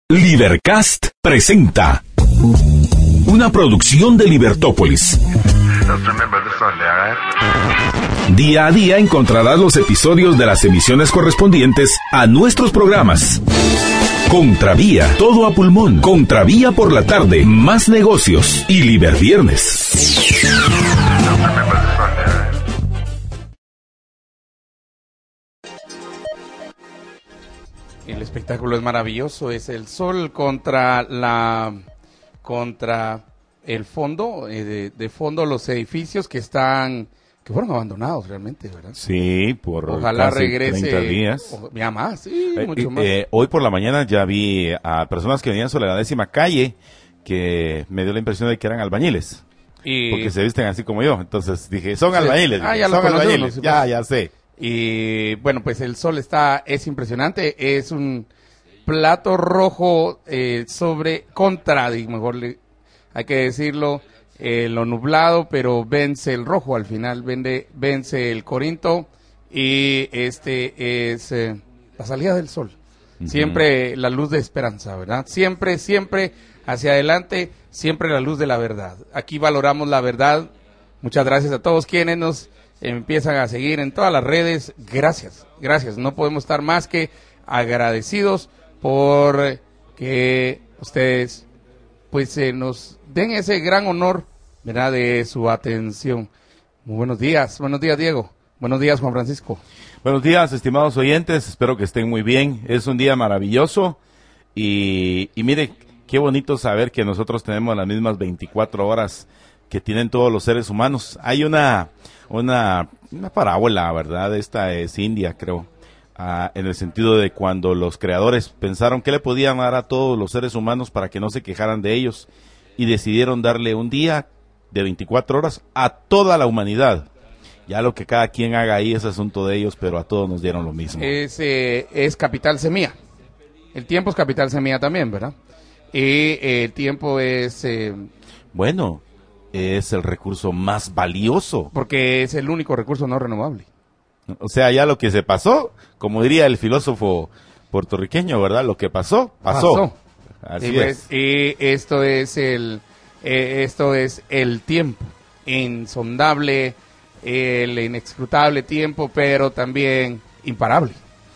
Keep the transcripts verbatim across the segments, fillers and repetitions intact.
Libercast presenta una producción de Libertópolis. Día a día encontrarás los episodios de las emisiones correspondientes a nuestros programas. Contravía, todo a pulmón. Contravía por la tarde, más negocios y Liberviernes. El espectáculo es maravilloso, es el sol contra la contra el fondo, eh, de, de fondo los edificios que están que fueron abandonados realmente, ¿verdad? Sí, por Ojalá casi regrese treinta días. O, ya más, sí, Eh, mucho eh, más. eh, hoy por la mañana ya vi a personas que venían sobre la décima calle que me dio la impresión de que eran albañiles. Y Porque se visten así como yo. Entonces dije, son Sí. albañiles. Ah, ya son lo conoce uno, albañiles. sí, ya, pues. ya sé. Y bueno, pues el sol está, es impresionante, es un plato rojo eh, sobre, contra, y mejor le, hay que decirlo, eh, lo nublado, pero vence el rojo al final, vende, vence el Corinto, y este es eh, la salida del sol. Ujú. Siempre la luz de esperanza, ¿verdad? Siempre, siempre hacia adelante, siempre la luz de la verdad. Aquí valoramos la verdad. Muchas gracias a todos quienes nos empiezan a seguir en todas las redes. Gracias, gracias. No podemos estar más que agradecidos por que ustedes pues eh, nos den ese gran honor, ¿verdad?, de su atención. Muy buenos días, buenos días Diego, buenos días Juan Francisco. Buenos días, estimados oyentes. Espero que estén muy bien. Es un día maravilloso. Y, y mire, qué bonito saber que nosotros tenemos las mismas veinticuatro horas que tienen todos los seres humanos. Hay una, una, una parábola, ¿verdad? Esta es india, creo. Uh, en el sentido de cuando los creadores pensaron que le podían dar a todos los seres humanos para que no se quejaran de ellos y decidieron darle un día de veinticuatro horas a toda la humanidad. Ya lo que cada quien haga ahí es asunto de ellos, pero a todos nos dieron lo mismo. Es, eh, es capital semilla. El tiempo es capital semilla también, ¿verdad? Y eh, el tiempo es... Eh, bueno, es el recurso más valioso. porque es el único recurso no renovable. O sea, ya lo que se pasó, como diría el filósofo puertorriqueño, ¿verdad? Lo que pasó, pasó. Pasó. Así Y, pues, es. y esto es el eh, esto es el tiempo insondable, el inescrutable tiempo, pero también imparable,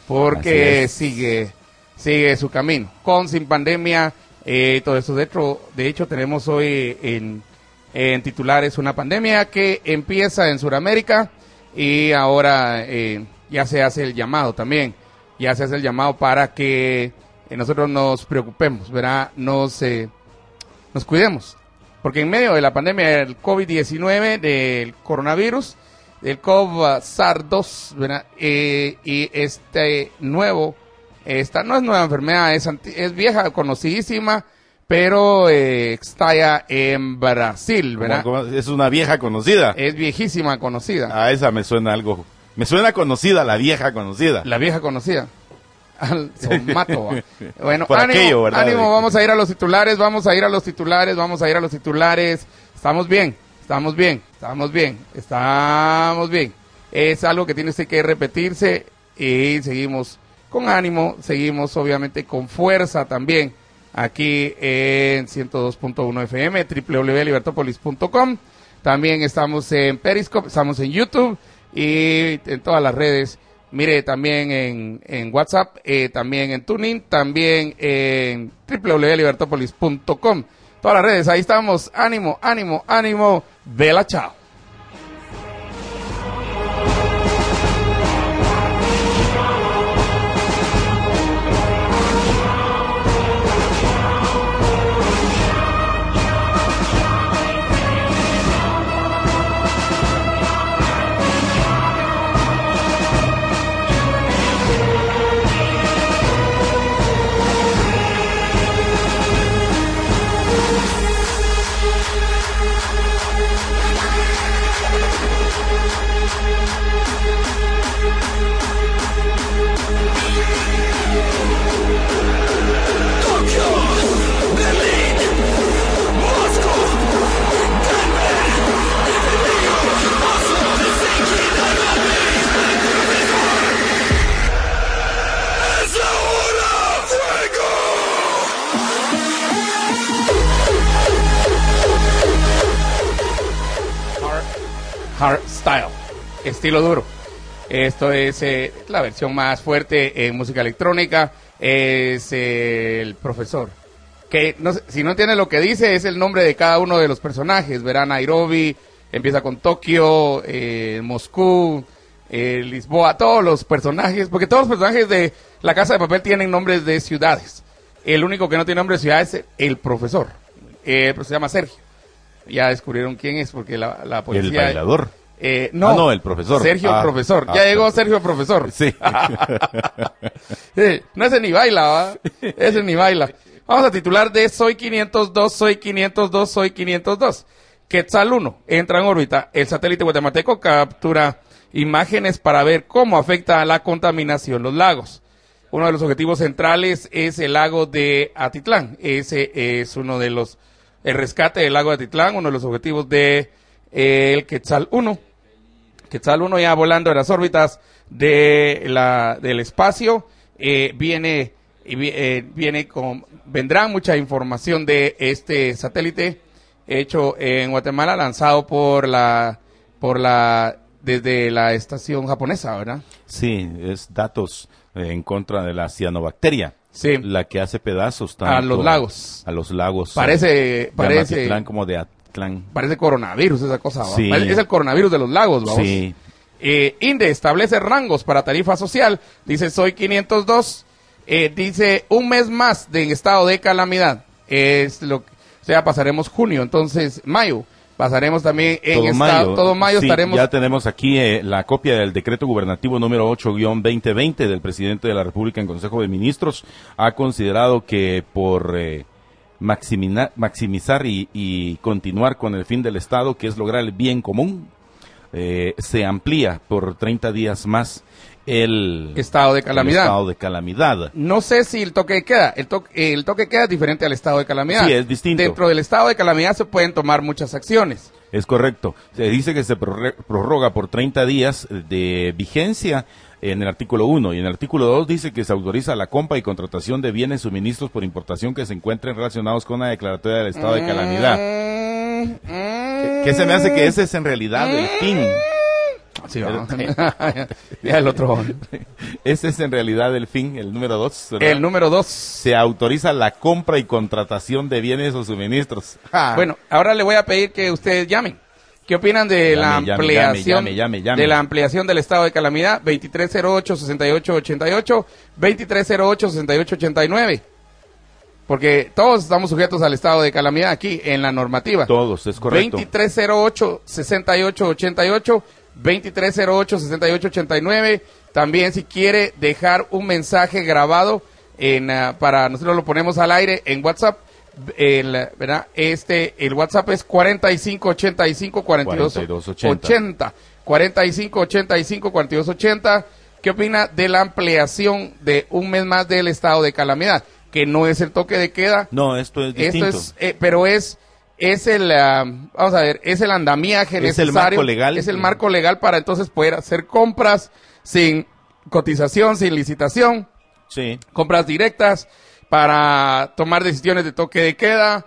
porque sigue sigue su camino, con sin pandemia, eh, todo esto. De hecho, de hecho tenemos hoy en, en titulares una pandemia que empieza en Sudamérica. Y ahora eh, ya se hace el llamado también, ya se hace el llamado para que eh, nosotros nos preocupemos, ¿verdad? Nos, eh, nos cuidemos, porque en medio de la pandemia del COVID diecinueve, del coronavirus, del COVID SARS dos, ¿verdad? Eh, y este nuevo, esta no es nueva enfermedad, es, anti- es vieja, conocidísima, pero eh, está en Brasil, ¿verdad? Como- como- es una vieja conocida. Es viejísima, conocida. A esa me suena algo. Me suena conocida, la vieja conocida. La vieja conocida. Al somato. ¿va? Bueno, Por ánimo, aquello, ¿verdad? ánimo, vamos a ir a los titulares, vamos a ir a los titulares, vamos a ir a los titulares. Estamos bien, estamos bien, estamos bien, estamos bien. Es algo que tiene usted que repetirse y seguimos con ánimo, seguimos obviamente con fuerza también aquí en ciento dos punto uno F M, doble u doble u doble u punto libertopolis punto com. También estamos en Periscope, estamos en YouTube y en todas las redes. Mire, también en, en WhatsApp, eh, también en Tuning, también en doble u doble u doble u punto libertopolis punto com. Todas las redes, ahí estamos. Ánimo, ánimo, ánimo. Vela, chao. Hardstyle, estilo duro. Esto es eh, la versión más fuerte en música electrónica. Es eh, el profesor. Que no sé, si no entiende lo que dice, es el nombre de cada uno de los personajes. Verán Nairobi, empieza con Tokio, eh, Moscú, eh, Lisboa, todos los personajes, porque todos los personajes de La Casa de Papel tienen nombres de ciudades. El único que no tiene nombre de ciudad es el profesor. Eh, se llama Sergio. Ya descubrieron quién es, porque la, la policía... El bailador. Eh, no, ah, no, el profesor. Sergio ah, Profesor. Ah, ya llegó perfecto. Sergio Profesor. Sí. Sí, no, ese ni baila, ¿va? Ese ni baila. Vamos a titular de Soy quinientos dos, Soy quinientos dos, Soy quinientos dos. Quetzal uno entra en órbita. El satélite guatemalteco captura imágenes para ver cómo afecta la contaminación los lagos. Uno de los objetivos centrales es el lago de Atitlán. Ese es uno de los, el rescate del lago de Atitlán, uno de los objetivos de eh, el Quetzal uno. Quetzal uno ya volando en las órbitas de la, del espacio, eh, viene, eh, viene con, vendrá mucha información de este satélite hecho en Guatemala, lanzado por la, por la, desde la estación japonesa, ¿verdad? Sí, es datos eh, en contra de la cianobacteria. Sí. La que hace pedazos tanto A los lagos. A los lagos. Parece, eh, de parece, Amatitlán como de Atlán. parece coronavirus esa cosa, ¿va? Sí. Es el coronavirus de los lagos, vamos. Sí. Eh, INDE establece rangos para tarifa social, dice Soy quinientos dos, eh, dice un mes más de en estado de calamidad, es lo que, o sea, pasaremos junio, entonces mayo, pasaremos también en todo estado, mayo, todo mayo sí, estaremos. Ya tenemos aquí eh, la copia del decreto gubernativo número ocho guión veinte veinte del presidente de la República en Consejo de Ministros. Ha considerado que por eh, maximina, maximizar y, y continuar con el fin del Estado, que es lograr el bien común, eh, se amplía por treinta días más el Estado de calamidad. el estado de calamidad. No sé si el toque de queda, el toque, el toque de queda es diferente al estado de calamidad. Sí, es distinto. Dentro del estado de calamidad se pueden tomar muchas acciones. Es correcto. Se dice que se prorre- prorroga por treinta días de vigencia en el artículo uno, y en el artículo dos dice que se autoriza la compra y contratación de bienes suministros por importación que se encuentren relacionados con la declaratoria del estado de calamidad. Mm, mm. ¿Qué se me hace que ese es en realidad el fin? Sí, va. Ya el otro. Ese es en realidad el fin, el número dos. ¿verdad? El número dos. Se autoriza la compra y contratación de bienes o suministros. Ja. Bueno, ahora le voy a pedir que ustedes llamen. ¿Qué opinan de Llame, la llame, ampliación llame, llame, llame. de la ampliación del estado de calamidad? veintitrés cero ocho, sesenta y ocho ochenta y ocho, veintitrés cero ocho, sesenta y ocho ochenta y nueve. Porque todos estamos sujetos al estado de calamidad aquí en la normativa. Todos, es correcto. veintitrés cero ocho, sesenta y ocho ochenta y ocho, veintitrés cero ocho, sesenta y ocho ochenta y nueve. También si quiere dejar un mensaje grabado en uh, para nosotros lo ponemos al aire en WhatsApp. El, ¿verdad? Este, el WhatsApp es cuarenta y cinco ochenta y cinco, cuarenta y dos ochenta. cuarenta y cinco ochenta y cinco, cuarenta y dos ochenta. ¿Qué opina de la ampliación de un mes más del estado de calamidad? Que no es el toque de queda. No, esto es distinto. Esto es, eh, pero es, es el, uh, vamos a ver, es el andamiaje Es necesario. el marco legal. Es el marco legal para entonces poder hacer compras sin cotización, sin licitación. Sí. Compras directas para tomar decisiones de toque de queda,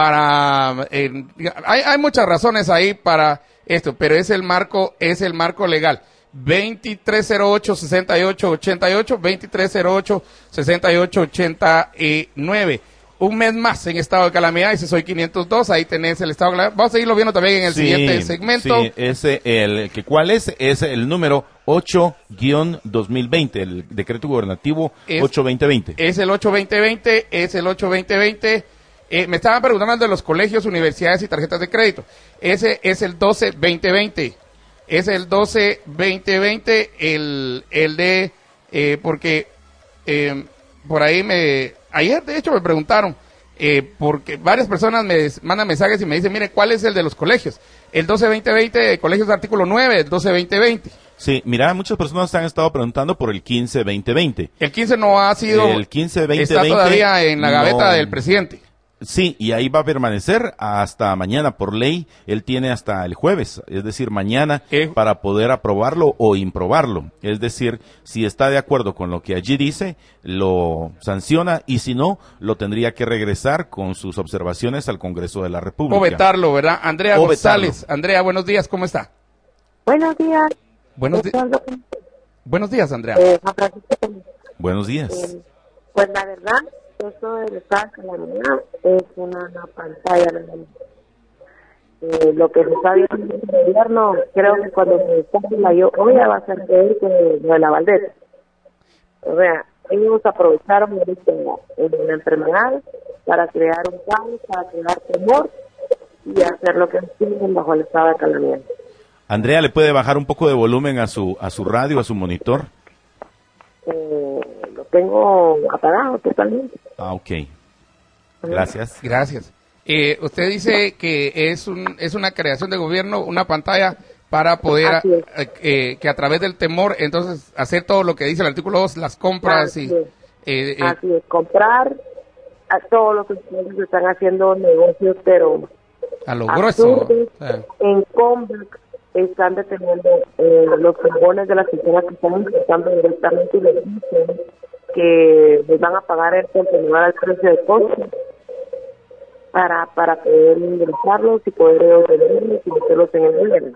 para eh, hay, hay muchas razones ahí para esto, pero es el marco, es el marco legal. veintitrés cero ocho, sesenta y ocho ochenta y ocho, veintitrés cero ocho, sesenta y ocho ochenta y nueve. Un mes más en estado de calamidad, ese Soy quinientos dos, ahí tenés el estado de calamidad. Vamos a seguirlo viendo también en el Sí, siguiente segmento. Sí, ese, el, que, ¿cuál es? Es el número ocho guión dos mil veinte, el decreto gubernativo Es- ocho veinte veinte. Es el ocho veinte veinte, es el ocho veinte veinte. Eh, me estaban preguntando de los colegios, universidades y tarjetas de crédito. Ese es el doce veinte veinte. Es el doce veinte veinte, el, el de, eh, porque eh, por ahí me, ayer de hecho me preguntaron, eh, porque varias personas me des- mandan mensajes y me dicen, mire, ¿cuál es el de los colegios? El doce veinte veinte de colegios artículo nueve, el doce veinte veinte. Sí, mira, muchas personas se han estado preguntando por el quince veinte veinte. El quince no ha sido, El quince veinte está veinte todavía en la gaveta no- del presidente. Sí, y ahí va a permanecer hasta mañana por ley. Él tiene hasta el jueves, es decir, mañana, Eh. para poder aprobarlo o improbarlo. Es decir, si está de acuerdo con lo que allí dice, lo sanciona, y si no, lo tendría que regresar con sus observaciones al Congreso de la República. O vetarlo, ¿verdad? Andrea O González. vetarlo. Andrea, buenos días, ¿cómo está? Buenos días. Buenos, di- Buenos días, Andrea. Eh, Juan Francisco. Buenos días. Eh, pues la verdad, eso del estado de calamidad es una, una pantalla. Eh, lo que se está viendo en el gobierno, creo que cuando se pase la lluvia va a ser peor que lo de la Valdez. O sea, ellos aprovecharon ahorita en la enfermedad para crear un caos, para crear temor y hacer lo que quieren bajo el estado de calamidad. Andrea, ¿le puede bajar un poco de volumen a su a su radio, a su monitor? Eh, lo tengo apagado totalmente. Ah, ok. Gracias. Gracias. Eh, usted dice que es un es una creación de gobierno, una pantalla para poder, Así es. eh, eh, que a través del temor, entonces, hacer todo lo que dice el artículo dos, las compras Así y... es. eh, eh, Así es, comprar a todos los usuarios que están haciendo negocios, pero a lo grueso. absurdos. O sea, En Combac están deteniendo eh, los furgones de las personas que están ingresando directamente y les dicen que les van a pagar el contenedor al precio de costo para para poder ingresarlos y poder ellos venderlos y meterlos en el gobierno.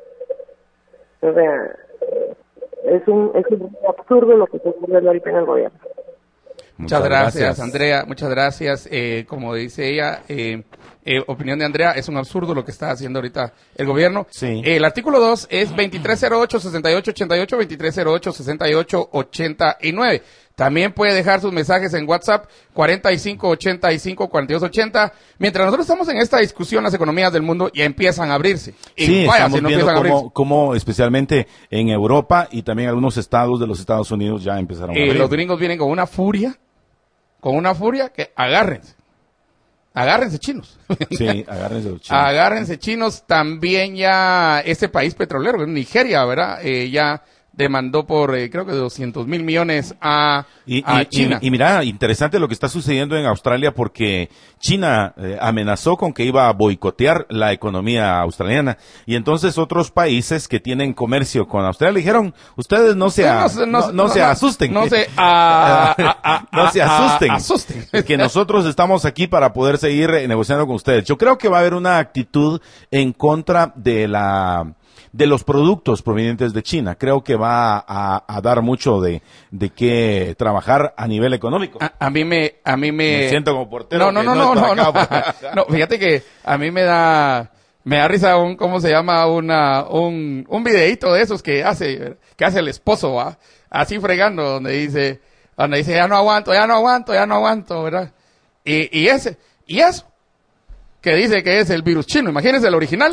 O sea, es un, es un absurdo lo que está ocurriendo ahorita en el gobierno. Muchas gracias, Andrea. Muchas gracias. Eh, como dice ella, eh, eh, opinión de Andrea, es un absurdo lo que está haciendo ahorita el gobierno. Sí. Eh, el artículo dos es veintitrés cero ocho, sesenta y ocho ochenta y ocho, veintitrés cero ocho, sesenta y ocho ochenta y nueve. También puede dejar sus mensajes en WhatsApp cuarenta y cinco ochenta y cinco cuarenta y dos ochenta. Mientras nosotros estamos en esta discusión, las economías del mundo ya empiezan a abrirse. Y Sí, vaya, estamos si no viendo empiezan a abrirse. cómo, cómo especialmente en Europa y también algunos estados de los Estados Unidos ya empezaron a Eh, abrir. los gringos vienen con una furia, con una furia que agárrense. Agárrense, chinos. Sí, agárrense los chinos. Agárrense, chinos. También ya este país petrolero, Nigeria, ¿verdad? Eh, ya demandó por, eh, creo que doscientos mil millones a, Y, a y- China. y- y mira, interesante lo que está sucediendo en Australia porque China eh, amenazó con que iba a boicotear la economía australiana y entonces otros países que tienen comercio con Australia le dijeron, ustedes no se, a- se- no, no se asusten. No se, a- a- a- No se a- asusten. a- asusten. Que nosotros estamos aquí para poder seguir eh, negociando con ustedes. Yo creo que va a haber una actitud en contra de la de los productos provenientes de China. Creo que va a, a dar mucho de, de qué trabajar a nivel económico. A, a mí me, a mí me. Me siento como portero No, no, que no, no no, está no, no. acá. No, fíjate que a mí me da, me da risa un, ¿cómo se llama? Una, un, un videíto de esos que hace, que hace el esposo, ¿va? Así fregando, donde dice, donde dice, ya no aguanto, ya no aguanto, ya no aguanto, ¿verdad? Y, y ese, y eso, que dice que es el virus chino, imagínense el original.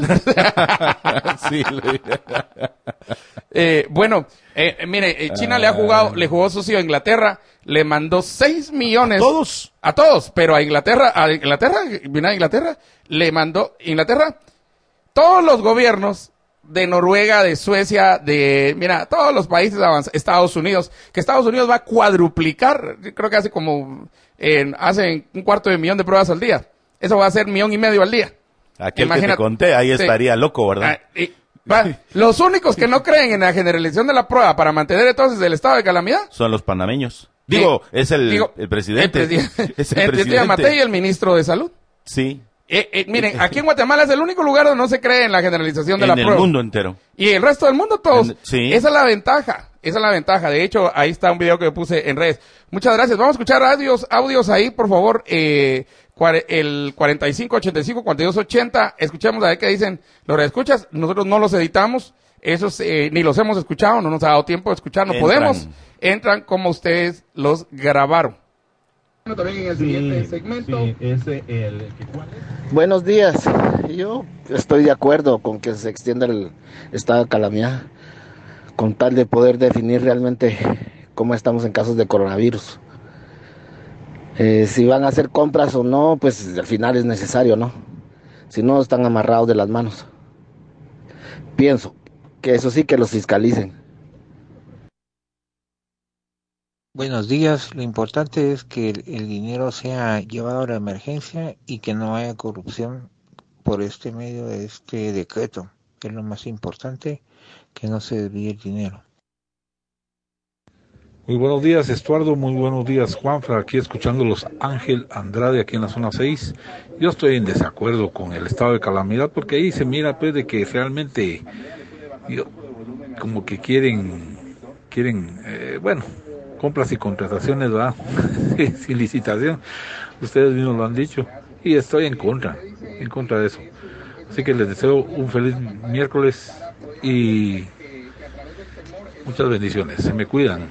Sí, le- Eh, bueno, eh, eh, mire, eh, China le ha jugado, le jugó sucio a Inglaterra, le mandó seis millones. todos. A todos, pero a Inglaterra, a Inglaterra, vino a Inglaterra, le mandó, Inglaterra, todos los gobiernos de Noruega, de Suecia, de, mira, todos los países avanzados, Estados Unidos, que Estados Unidos va a cuadruplicar, creo que hace como, eh, hacen un cuarto de millón de pruebas al día. Eso va a ser millón y medio al día. Aquel que Imagínate. te conté, ahí Sí. estaría loco, ¿verdad? Ah, y- va, los únicos que no creen en la generalización de la prueba para mantener entonces el estado de calamidad. Son los panameños. Digo, es el, digo, el presidente. El, presi- Es el el presidente presidente. Matei y el ministro de Salud. Sí. Eh, eh, miren, aquí en Guatemala es el único lugar donde no se cree en la generalización de En la el prueba. mundo entero. Y el resto del mundo todos. En- sí. Esa es la ventaja. Esa es la ventaja. De hecho, ahí está un video que puse en redes. Muchas gracias. Vamos a escuchar audios, audios ahí, por favor. Eh, cuare- el cuarenta y cinco ochenta y cinco cuarenta y dos ochenta. Escuchemos a ver qué dicen los escuchas. Nosotros no los editamos. Esos eh, ni los hemos escuchado. No nos ha dado tiempo de escuchar. No Entran. podemos. Entran como ustedes los grabaron. También en el siguiente segmento. Sí, ese, el, Buenos días. Yo estoy de acuerdo con que se extienda el estado de calamidad con tal de poder definir realmente cómo estamos en casos de coronavirus. Eh, si van a hacer compras o no, pues al final es necesario, ¿no? Si no, están amarrados de las manos. Pienso que eso sí que los fiscalicen. Buenos días, lo importante es que el, el dinero sea llevado a la emergencia y que no haya corrupción por este medio de este decreto, que es lo más importante, que no se desvíe el dinero. Muy buenos días, Estuardo. Muy buenos días, Juanfra. Aquí escuchándolos, Ángel Andrade, aquí en la zona seis. Yo estoy en desacuerdo con el estado de calamidad porque ahí se mira pues de que realmente yo, como que quieren, quieren, eh, bueno, compras y contrataciones, ¿verdad? Sin licitación, ustedes mismos lo han dicho, y estoy en contra, en contra de eso. Así que les deseo un feliz miércoles y muchas bendiciones, se me cuidan.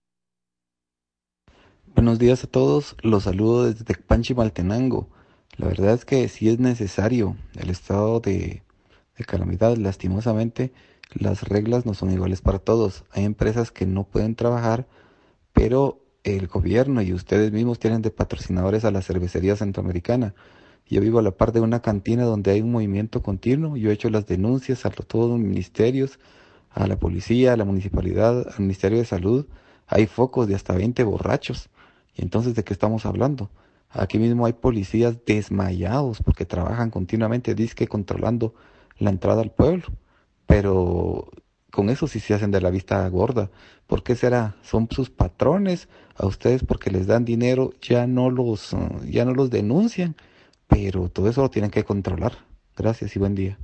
Buenos días a todos, los saludo desde Tecpanchi, Maltenango. La verdad es que sí es necesario el estado de, de calamidad. Lastimosamente, las reglas no son iguales para todos. Hay empresas que no pueden trabajar, pero el gobierno y ustedes mismos tienen de patrocinadores a la cervecería centroamericana. Yo vivo a la par de una cantina donde hay un movimiento continuo. Yo he hecho las denuncias a todos los ministerios, a la policía, a la municipalidad, al Ministerio de Salud. Hay focos de hasta veinte borrachos. Y entonces, ¿de qué estamos hablando? Aquí mismo hay policías desmayados porque trabajan continuamente, dizque controlando la entrada al pueblo. Pero con eso sí se hacen de la vista gorda. ¿Por qué será? Son sus patrones. A ustedes porque les dan dinero ya no los, uh, ya no los denuncian. Pero todo eso lo tienen que controlar. Gracias y buen día.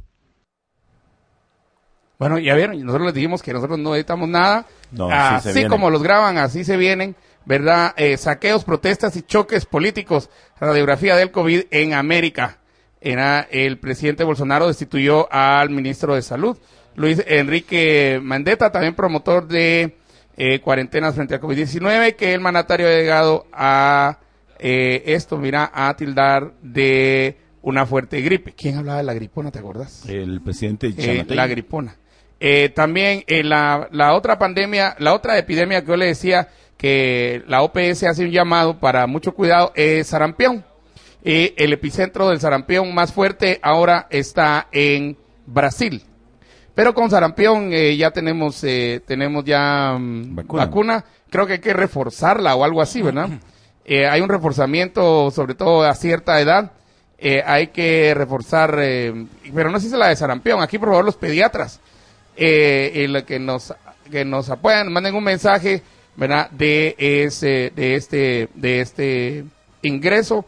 Bueno, ya vieron, nosotros les dijimos que nosotros no editamos nada. No, así sí como los graban, así se vienen, ¿verdad? Eh, saqueos, protestas y choques políticos. Radiografía del COVID en América. Era el presidente Bolsonaro destituyó al ministro de Salud, Luis Enrique Mandetta, también promotor de eh, cuarentenas frente al COVID diecinueve, que el mandatario ha llegado a eh, esto, mira, a tildar de una fuerte gripe. ¿Quién hablaba de la gripona, te acuerdas? El presidente eh, La gripona. Eh, también eh, la, la otra pandemia, la otra epidemia que yo le decía que la O P S hace un llamado para mucho cuidado es sarampión. Eh, el epicentro del sarampión más fuerte ahora está en Brasil. Pero con sarampión eh, ya tenemos eh, tenemos ya um, vacuna. vacuna. Creo que hay que reforzarla o algo así, ¿verdad? Eh, hay un reforzamiento, sobre todo a cierta edad. Eh, hay que reforzar, eh, pero no sé si la de sarampión. Aquí, por favor, los pediatras eh, el que nos que nos apoyan, manden un mensaje, ¿verdad? De ese de este de este ingreso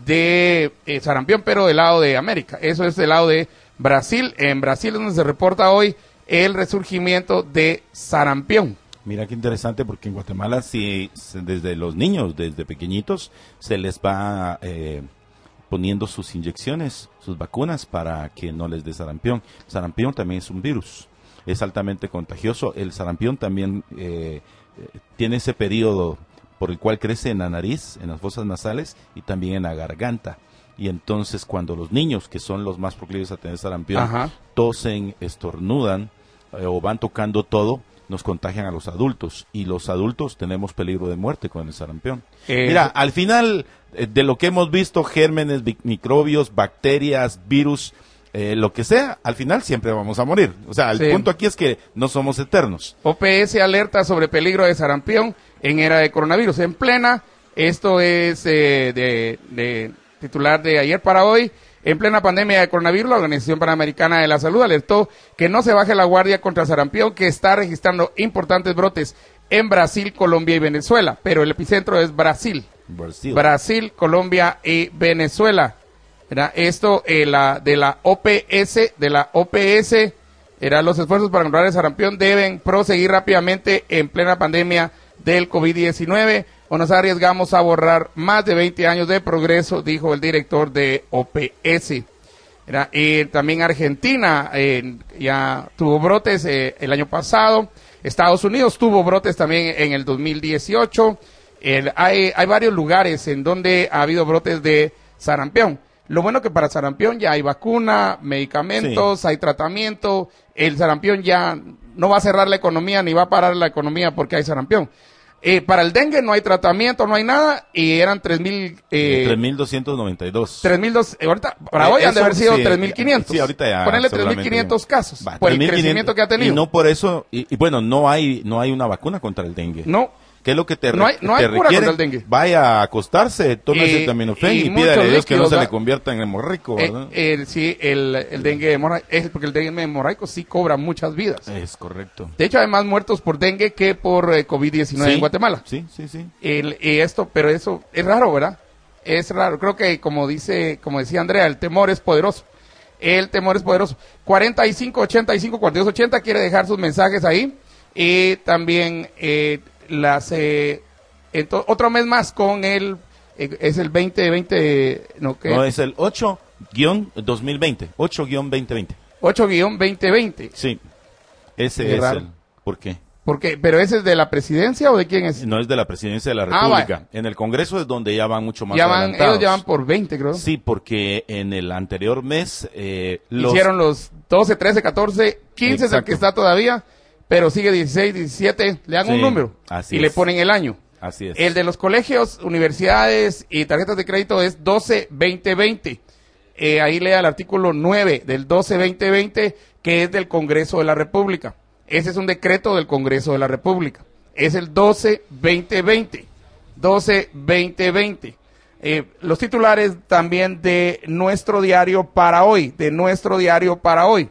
de eh, sarampión, pero del lado de América. Eso es del lado de Brasil. En Brasil es donde se reporta hoy el resurgimiento de sarampión. Mira qué interesante, porque en Guatemala sí, desde los niños, desde pequeñitos, se les va eh, poniendo sus inyecciones, sus vacunas para que no les dé sarampión. Sarampión también es un virus, es altamente contagioso. El sarampión también eh, tiene ese periodo por el cual crece en la nariz, en las fosas nasales y también en la garganta. Y entonces cuando los niños, que son los más proclives a tener sarampión, Ajá. tosen, estornudan eh, o van tocando todo, nos contagian a los adultos. Y los adultos tenemos peligro de muerte con el sarampión. Eh, Mira, al final eh, de lo que hemos visto, gérmenes, microbios, bacterias, virus, eh, lo que sea, al final siempre vamos a morir. O sea, el sí. punto aquí es que no somos eternos. O P S alerta sobre peligro de sarampión en era de coronavirus. En plena, esto es eh, de, de titular de ayer para hoy, en plena pandemia de coronavirus, la Organización Panamericana de la Salud alertó que no se baje la guardia contra sarampión, que está registrando importantes brotes en Brasil, Colombia y Venezuela, pero el epicentro es Brasil. Brasil, Brasil Colombia y Venezuela. ¿Verdad? Esto eh, la, de la O P S, de la O P S, era los esfuerzos para controlar el sarampión deben proseguir rápidamente en plena pandemia del COVID diecinueve, o nos arriesgamos a borrar más de veinte años de progreso, dijo el director de O P S. Era, eh, también Argentina eh, ya tuvo brotes eh, el año pasado, Estados Unidos tuvo brotes también en el dos mil dieciocho, el, hay, hay varios lugares en donde ha habido brotes de sarampión. Lo bueno que para sarampión ya hay vacuna, medicamentos, sí. hay tratamiento, el sarampión ya no va a cerrar la economía ni va a parar la economía porque hay sarampión. Eh, para el dengue no hay tratamiento, no hay nada, y eran tres mil... Eh, tres mil doscientos noventa y dos. tres mil dos, eh, ahorita, para eh, hoy han de haber sido sí, tres mil quinientos. Sí, ahorita ya. Ponerle tres mil quinientos casos, va, por el crecimiento que ha tenido. Y no por eso, y, y bueno, no hay no hay una vacuna contra el dengue. No. ¿Qué es lo que te, no hay, no hay te cura requiere? Contra el dengue. Vaya a acostarse, tómese eh, Acetaminofén y, y pídale a Dios que no se le convierta en hemorraico, ¿verdad? Eh, eh, sí, el, el dengue hemorraico, es porque el dengue hemorraico sí cobra muchas vidas. Es correcto. De hecho, hay más muertos por dengue que por eh, COVID diecinueve sí, en Guatemala. Sí, sí, sí. El, y esto, pero eso es raro, ¿verdad? Es raro. Creo que como dice, como decía Andrea, el temor es poderoso. El temor es poderoso. cuarenta y cinco ochenta y cinco cuarenta y dos ochenta quiere dejar sus mensajes ahí. Y también eh, las eh, ento- otro mes más con el eh, es el veinte veinte no, ¿qué? No, es el ocho guión dos mil veinte. ocho guión veinte veinte. ocho guión veinte veinte. Sí. Ese Qué es raro. el. ¿Por qué? Porque, ¿pero ese es de la presidencia o de quién es? No es de la presidencia de la Ah, República. vaya. En el Congreso es donde ya van mucho más Ya van, adelantados. ellos ya van por veinte, creo. Sí, porque en el anterior mes eh, los... Hicieron los doce, trece, catorce, quince es el Exacto. que está todavía, pero sigue dieciséis, diecisiete, le dan Sí, un número así y le es. ponen el año. Así es. El de los colegios, universidades y tarjetas de crédito es doce veinte veinte. Eh, ahí lea el artículo nueve del doce veinte veinte, que es del Congreso de la República. Ese es un decreto del Congreso de la República. Es el doce veinte veinte. doce veinte veinte. Eh, los titulares también de nuestro diario para hoy, de nuestro diario para hoy.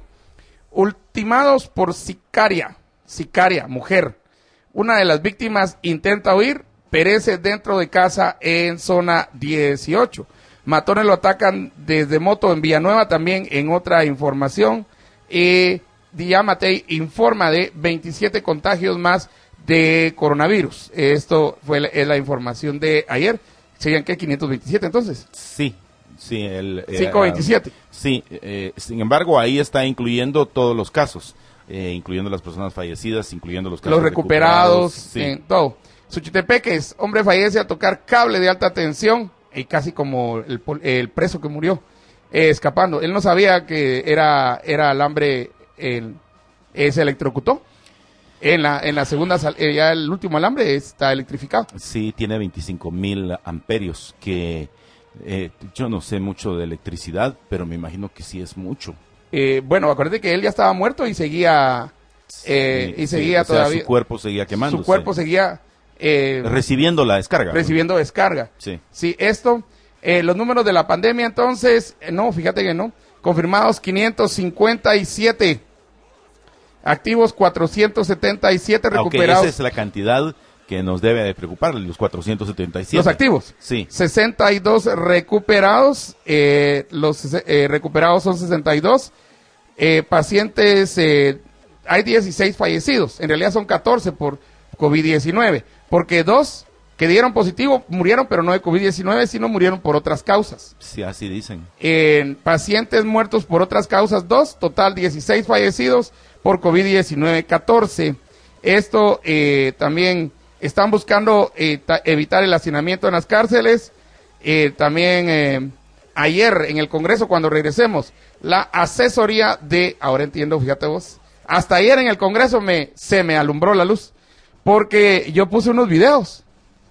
Ultimados por sicaria, sicaria, mujer. Una de las víctimas intenta huir, perece dentro de casa en zona dieciocho. Matones lo atacan desde moto en Villanueva, también en otra información. Eh, Diamatei informa de veintisiete contagios más de coronavirus. Esto fue la, es la información de ayer. ¿Serían qué? quinientos veintisiete entonces. Sí, sí. El, eh, quinientos veintisiete. Sí, eh, sin embargo, ahí está incluyendo todos los casos, eh, incluyendo las personas fallecidas, incluyendo los casos Los recuperados, sí. en todo. Suchitepeques, hombre fallece al tocar cable de alta tensión, y casi como el, pol- el preso que murió, eh, escapando. Él no sabía que era, era alambre, el, eh, se electrocutó. En la, en la segunda, sal- eh, ya el último alambre está electrificado. Sí, tiene veinticinco mil amperios, que eh, yo no sé mucho de electricidad, pero me imagino que sí es mucho. Eh, bueno, acuérdate que él ya estaba muerto y seguía, eh, Sí, y sí, seguía o sea, todavía. su cuerpo seguía quemándose. Su cuerpo seguía eh, recibiendo la descarga. ¿no? recibiendo descarga. Sí. Sí, esto, eh, los números de la pandemia entonces, eh, no, fíjate que no, confirmados quinientos cincuenta y siete, activos cuatrocientos setenta y siete, Ah, ok, recuperados. esa es la cantidad que nos debe de preocupar, los cuatrocientos setenta y siete. Los activos. Sí. sesenta y dos recuperados, eh, los eh, recuperados son sesenta y dos, eh, pacientes, eh, hay dieciséis fallecidos, en realidad son catorce por COVID diecinueve, porque dos que dieron positivo murieron, pero no de COVID diecinueve, sino murieron por otras causas. Sí, así dicen. En pacientes muertos por otras causas, dos, total dieciséis fallecidos por COVID diecinueve, catorce. Esto eh, también están buscando eh, ta- evitar el hacinamiento en las cárceles. Eh, también eh, ayer en el Congreso, cuando regresemos, la asesoría de, ahora entiendo, fíjate vos, hasta ayer en el Congreso me se me alumbró la luz, porque yo puse unos videos.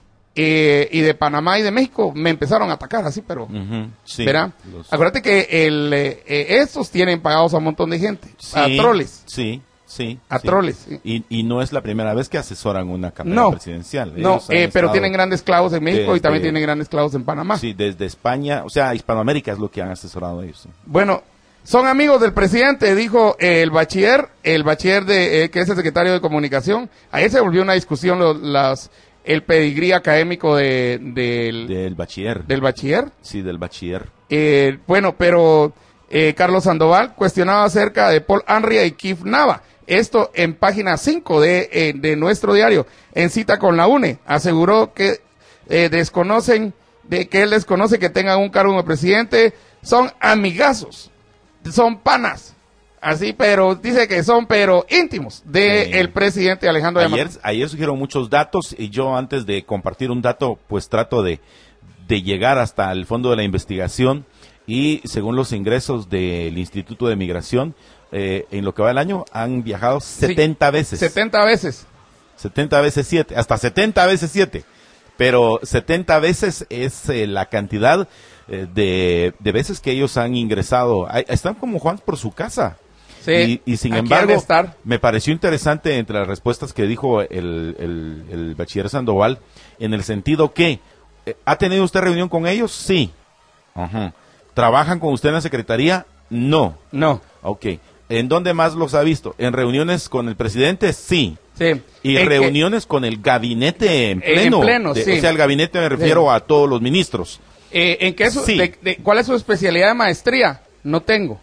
Eh, y de Panamá y de México me empezaron a atacar así, pero Ujú, sí, ¿verdad? los- Acuérdate que el, eh, eh, estos tienen pagados a un montón de gente, Sí, a troles, Sí, sí. a sí. troles. sí. Y, y no es la primera vez que asesoran una campaña No, presidencial. no, Ellos han eh, pero estado tienen grandes clavos en México y desde- también tienen grandes clavos en Panamá. Sí, desde España, o sea, Hispanoamérica es lo que han asesorado ellos. sí. Bueno, son amigos del presidente, dijo eh, el bachiller, el bachiller de eh, que es el secretario de Comunicación. Ayer se volvió una discusión lo- las el pedigrí académico de, del, Del bachiller. del bachiller. Sí, del bachiller. Eh, bueno, pero eh, Carlos Sandoval cuestionaba acerca de Paul Henry y Keith Nava. Esto en página cinco de, eh, de nuestro diario, en cita con la U N E. Aseguró que eh, desconocen, de que él desconoce que tengan un cargo como presidente. Son amigazos, son panas. Así, pero dice que son, pero íntimos, de Sí. el presidente Alejandro Ayer, Yamatei. ayer surgieron muchos datos y yo antes de compartir un dato, pues trato de, de llegar hasta el fondo de la investigación y según los ingresos del Instituto de Migración, eh, en lo que va del año han viajado setenta veces. setenta veces. setenta veces siete, hasta setenta veces siete. Pero setenta veces es eh, la cantidad eh, de, de veces que ellos han ingresado. Ay, están como Juan por su casa. Sí, y, y sin aquí embargo, han de estar. me pareció interesante entre las respuestas que dijo el, el, el bachiller Sandoval, en el sentido que, eh, ¿ha tenido usted reunión con ellos? Sí. Ajá. ¿Trabajan con usted en la secretaría? No. No. Ok. ¿En dónde más los ha visto? ¿En reuniones con el presidente? Sí. Sí. Y En que- reuniones con el gabinete en En pleno. pleno, De- sí. O sea, el gabinete me refiero Sí. a todos los ministros. Eh, ¿en qué es su- Sí. de- de- ¿Cuál es su especialidad de maestría? No tengo.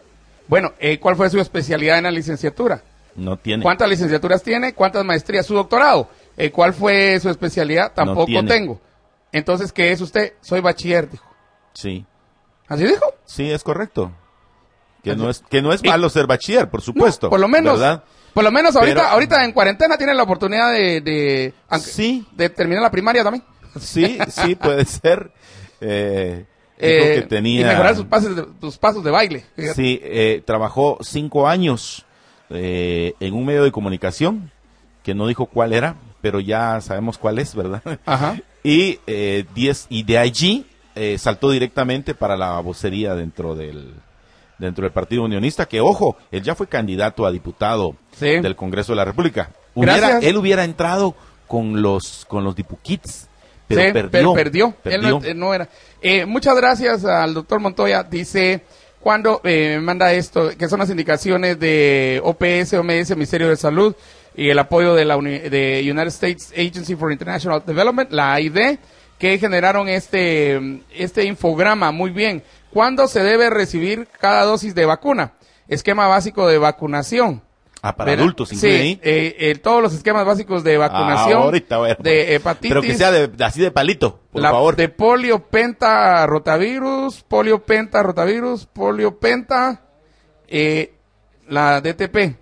Bueno, eh, ¿cuál fue su especialidad en la licenciatura? No tiene. ¿Cuántas licenciaturas tiene? ¿Cuántas maestrías? ¿Su doctorado? Eh, ¿Cuál fue su especialidad? Tampoco No tengo. Entonces, ¿qué es usted? Soy bachiller, dijo. Sí. ¿Así dijo? Sí, es correcto. Que no es, que no es malo ser bachiller, por supuesto. No, por lo menos, ¿verdad? por lo menos ahorita, Pero- ahorita en cuarentena tiene la oportunidad de, de, aunque- Sí. de terminar la primaria también. Sí, sí, puede ser. Eh, dijo Eh, que tenía... Y mejorar sus pasos de, sus pasos de baile. Fíjate. Sí, eh, trabajó cinco años eh, en un medio de comunicación, que no dijo cuál era, pero ya sabemos cuál es, ¿verdad? Ajá. Y, eh, diez, y de allí eh, saltó directamente para la vocería dentro del, dentro del Partido Unionista, que ojo, él ya fue candidato a diputado Sí. del Congreso de la República. Hubiera, Gracias. él hubiera entrado con los, con los Dipuquits, pero Sí, perdió. pero perdió. Él perdió. no, él no era. Eh, muchas gracias al doctor Montoya. Dice, cuando eh, me manda esto, que son las indicaciones de O P S, O M S, Ministerio de Salud, y el apoyo de la uni- de United States Agency for International Development, la A I D, que generaron este, este infograma. Muy bien. ¿Cuándo se debe recibir cada dosis de vacuna? Esquema básico de vacunación. Ah, para ¿Verdad? adultos, Sí, incluye ahí. eh, eh, todos los esquemas básicos de vacunación, Ah, ahorita, bueno. de hepatitis, Pero que sea de, de- así de palito, por la- favor. de polio, penta, rotavirus, polio, penta, rotavirus, polio, penta, eh, la D T P.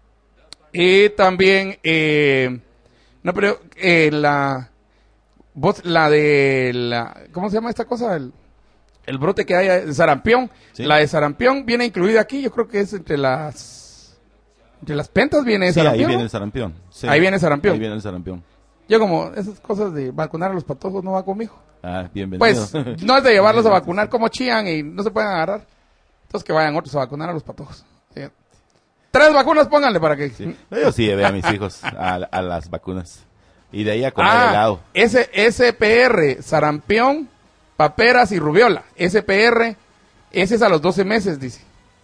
Y también, eh, no, pero eh, la, vos- la de la, ¿cómo se llama esta cosa? El, el brote que hay de sarampión. Sí. La de sarampión viene incluida aquí, yo creo que es entre las, entre las pentas viene Sí, sarampión. ahí viene ¿no? el sarampión. Sí. Ahí viene sarampión. Ahí viene el sarampión. Yo como esas cosas de vacunar a los patojos no va conmigo. Ah, bienvenido. Pues no es de llevarlos a vacunar como chían y no se pueden agarrar. Entonces que vayan otros a vacunar a los patojos. Sí. Tres vacunas pónganle para que... Sí. Yo sí llevé a mis hijos a, a las vacunas. Y de ahí a comer Ah, helado. ese S P R, sarampión, paperas y rubiola. S P R, ese es a los doce meses, dice.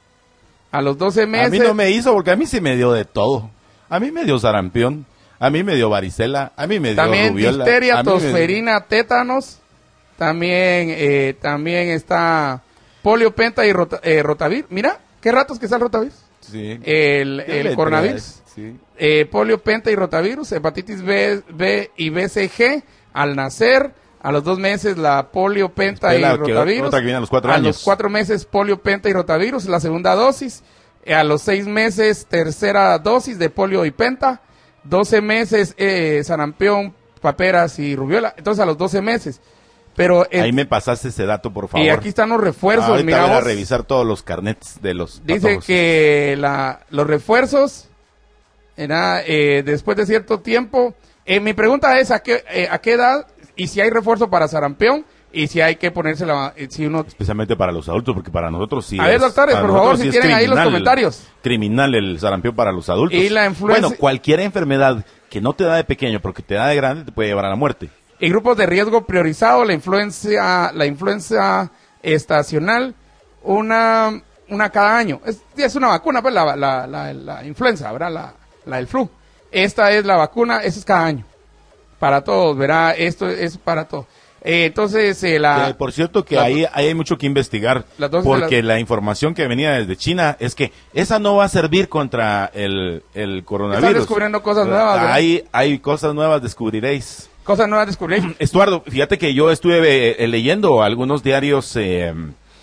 A los doce meses... A mí no me hizo porque a mí sí me dio de todo. A mí me dio sarampión, a mí me dio varicela, a mí me dio También rubiola. difteria, a mí me- tosferina, tétanos. También eh, también está polio, penta y rota, eh, rotavir. Mira, qué ratos que está el rotavir. Sí. El, Qué el letra coronavirus. es, sí. Eh, polio, penta y rotavirus, hepatitis B, B y B C G al nacer, a los dos meses la polio, penta Espera, y que rotavirus. otra que viene a los cuatro a años. los cuatro meses polio, penta y rotavirus, la segunda dosis. Eh, a los seis meses tercera dosis de polio y penta. doce meses eh, sarampión, paperas y rubiola. Entonces a los doce meses. Pero eh, Ahí me pasaste ese dato, por favor. y aquí están los refuerzos. Ahorita Mira voy a vos. revisar todos los carnets de los Dice patojos. que la, los refuerzos, era, eh, después de cierto tiempo, eh, mi pregunta es ¿a qué, eh, a qué edad y si hay refuerzo para sarampión y si hay que ponerse la, eh, si uno... Especialmente para los adultos, porque para nosotros sí A ver, es- doctores, para por nosotros favor, sí si es tienen ahí los criminal, comentarios. Criminal el sarampión para los adultos. Y la influenza- Bueno, cualquier enfermedad que no te da de pequeño, pero que te da de grande, te puede llevar a la muerte. Y grupos de riesgo priorizado, la influencia, la influenza estacional, una, una cada año. Es, es una vacuna, pues, la, la, la, la influenza, ¿verdad? La, la del flu. Esta es la vacuna, esa es cada año. Para todos, ¿verdad? Esto es para todos. Eh, entonces, eh, la... Que, por cierto que la- ahí, ahí hay mucho que investigar, Las dosis de porque la- la información que venía desde China es que esa no va a servir contra el, el coronavirus. Están descubriendo cosas nuevas, ¿verdad? Hay, hay cosas nuevas, descubriréis. Cosas nuevas descubrir. Estuardo, fíjate que yo estuve eh, leyendo algunos diarios eh,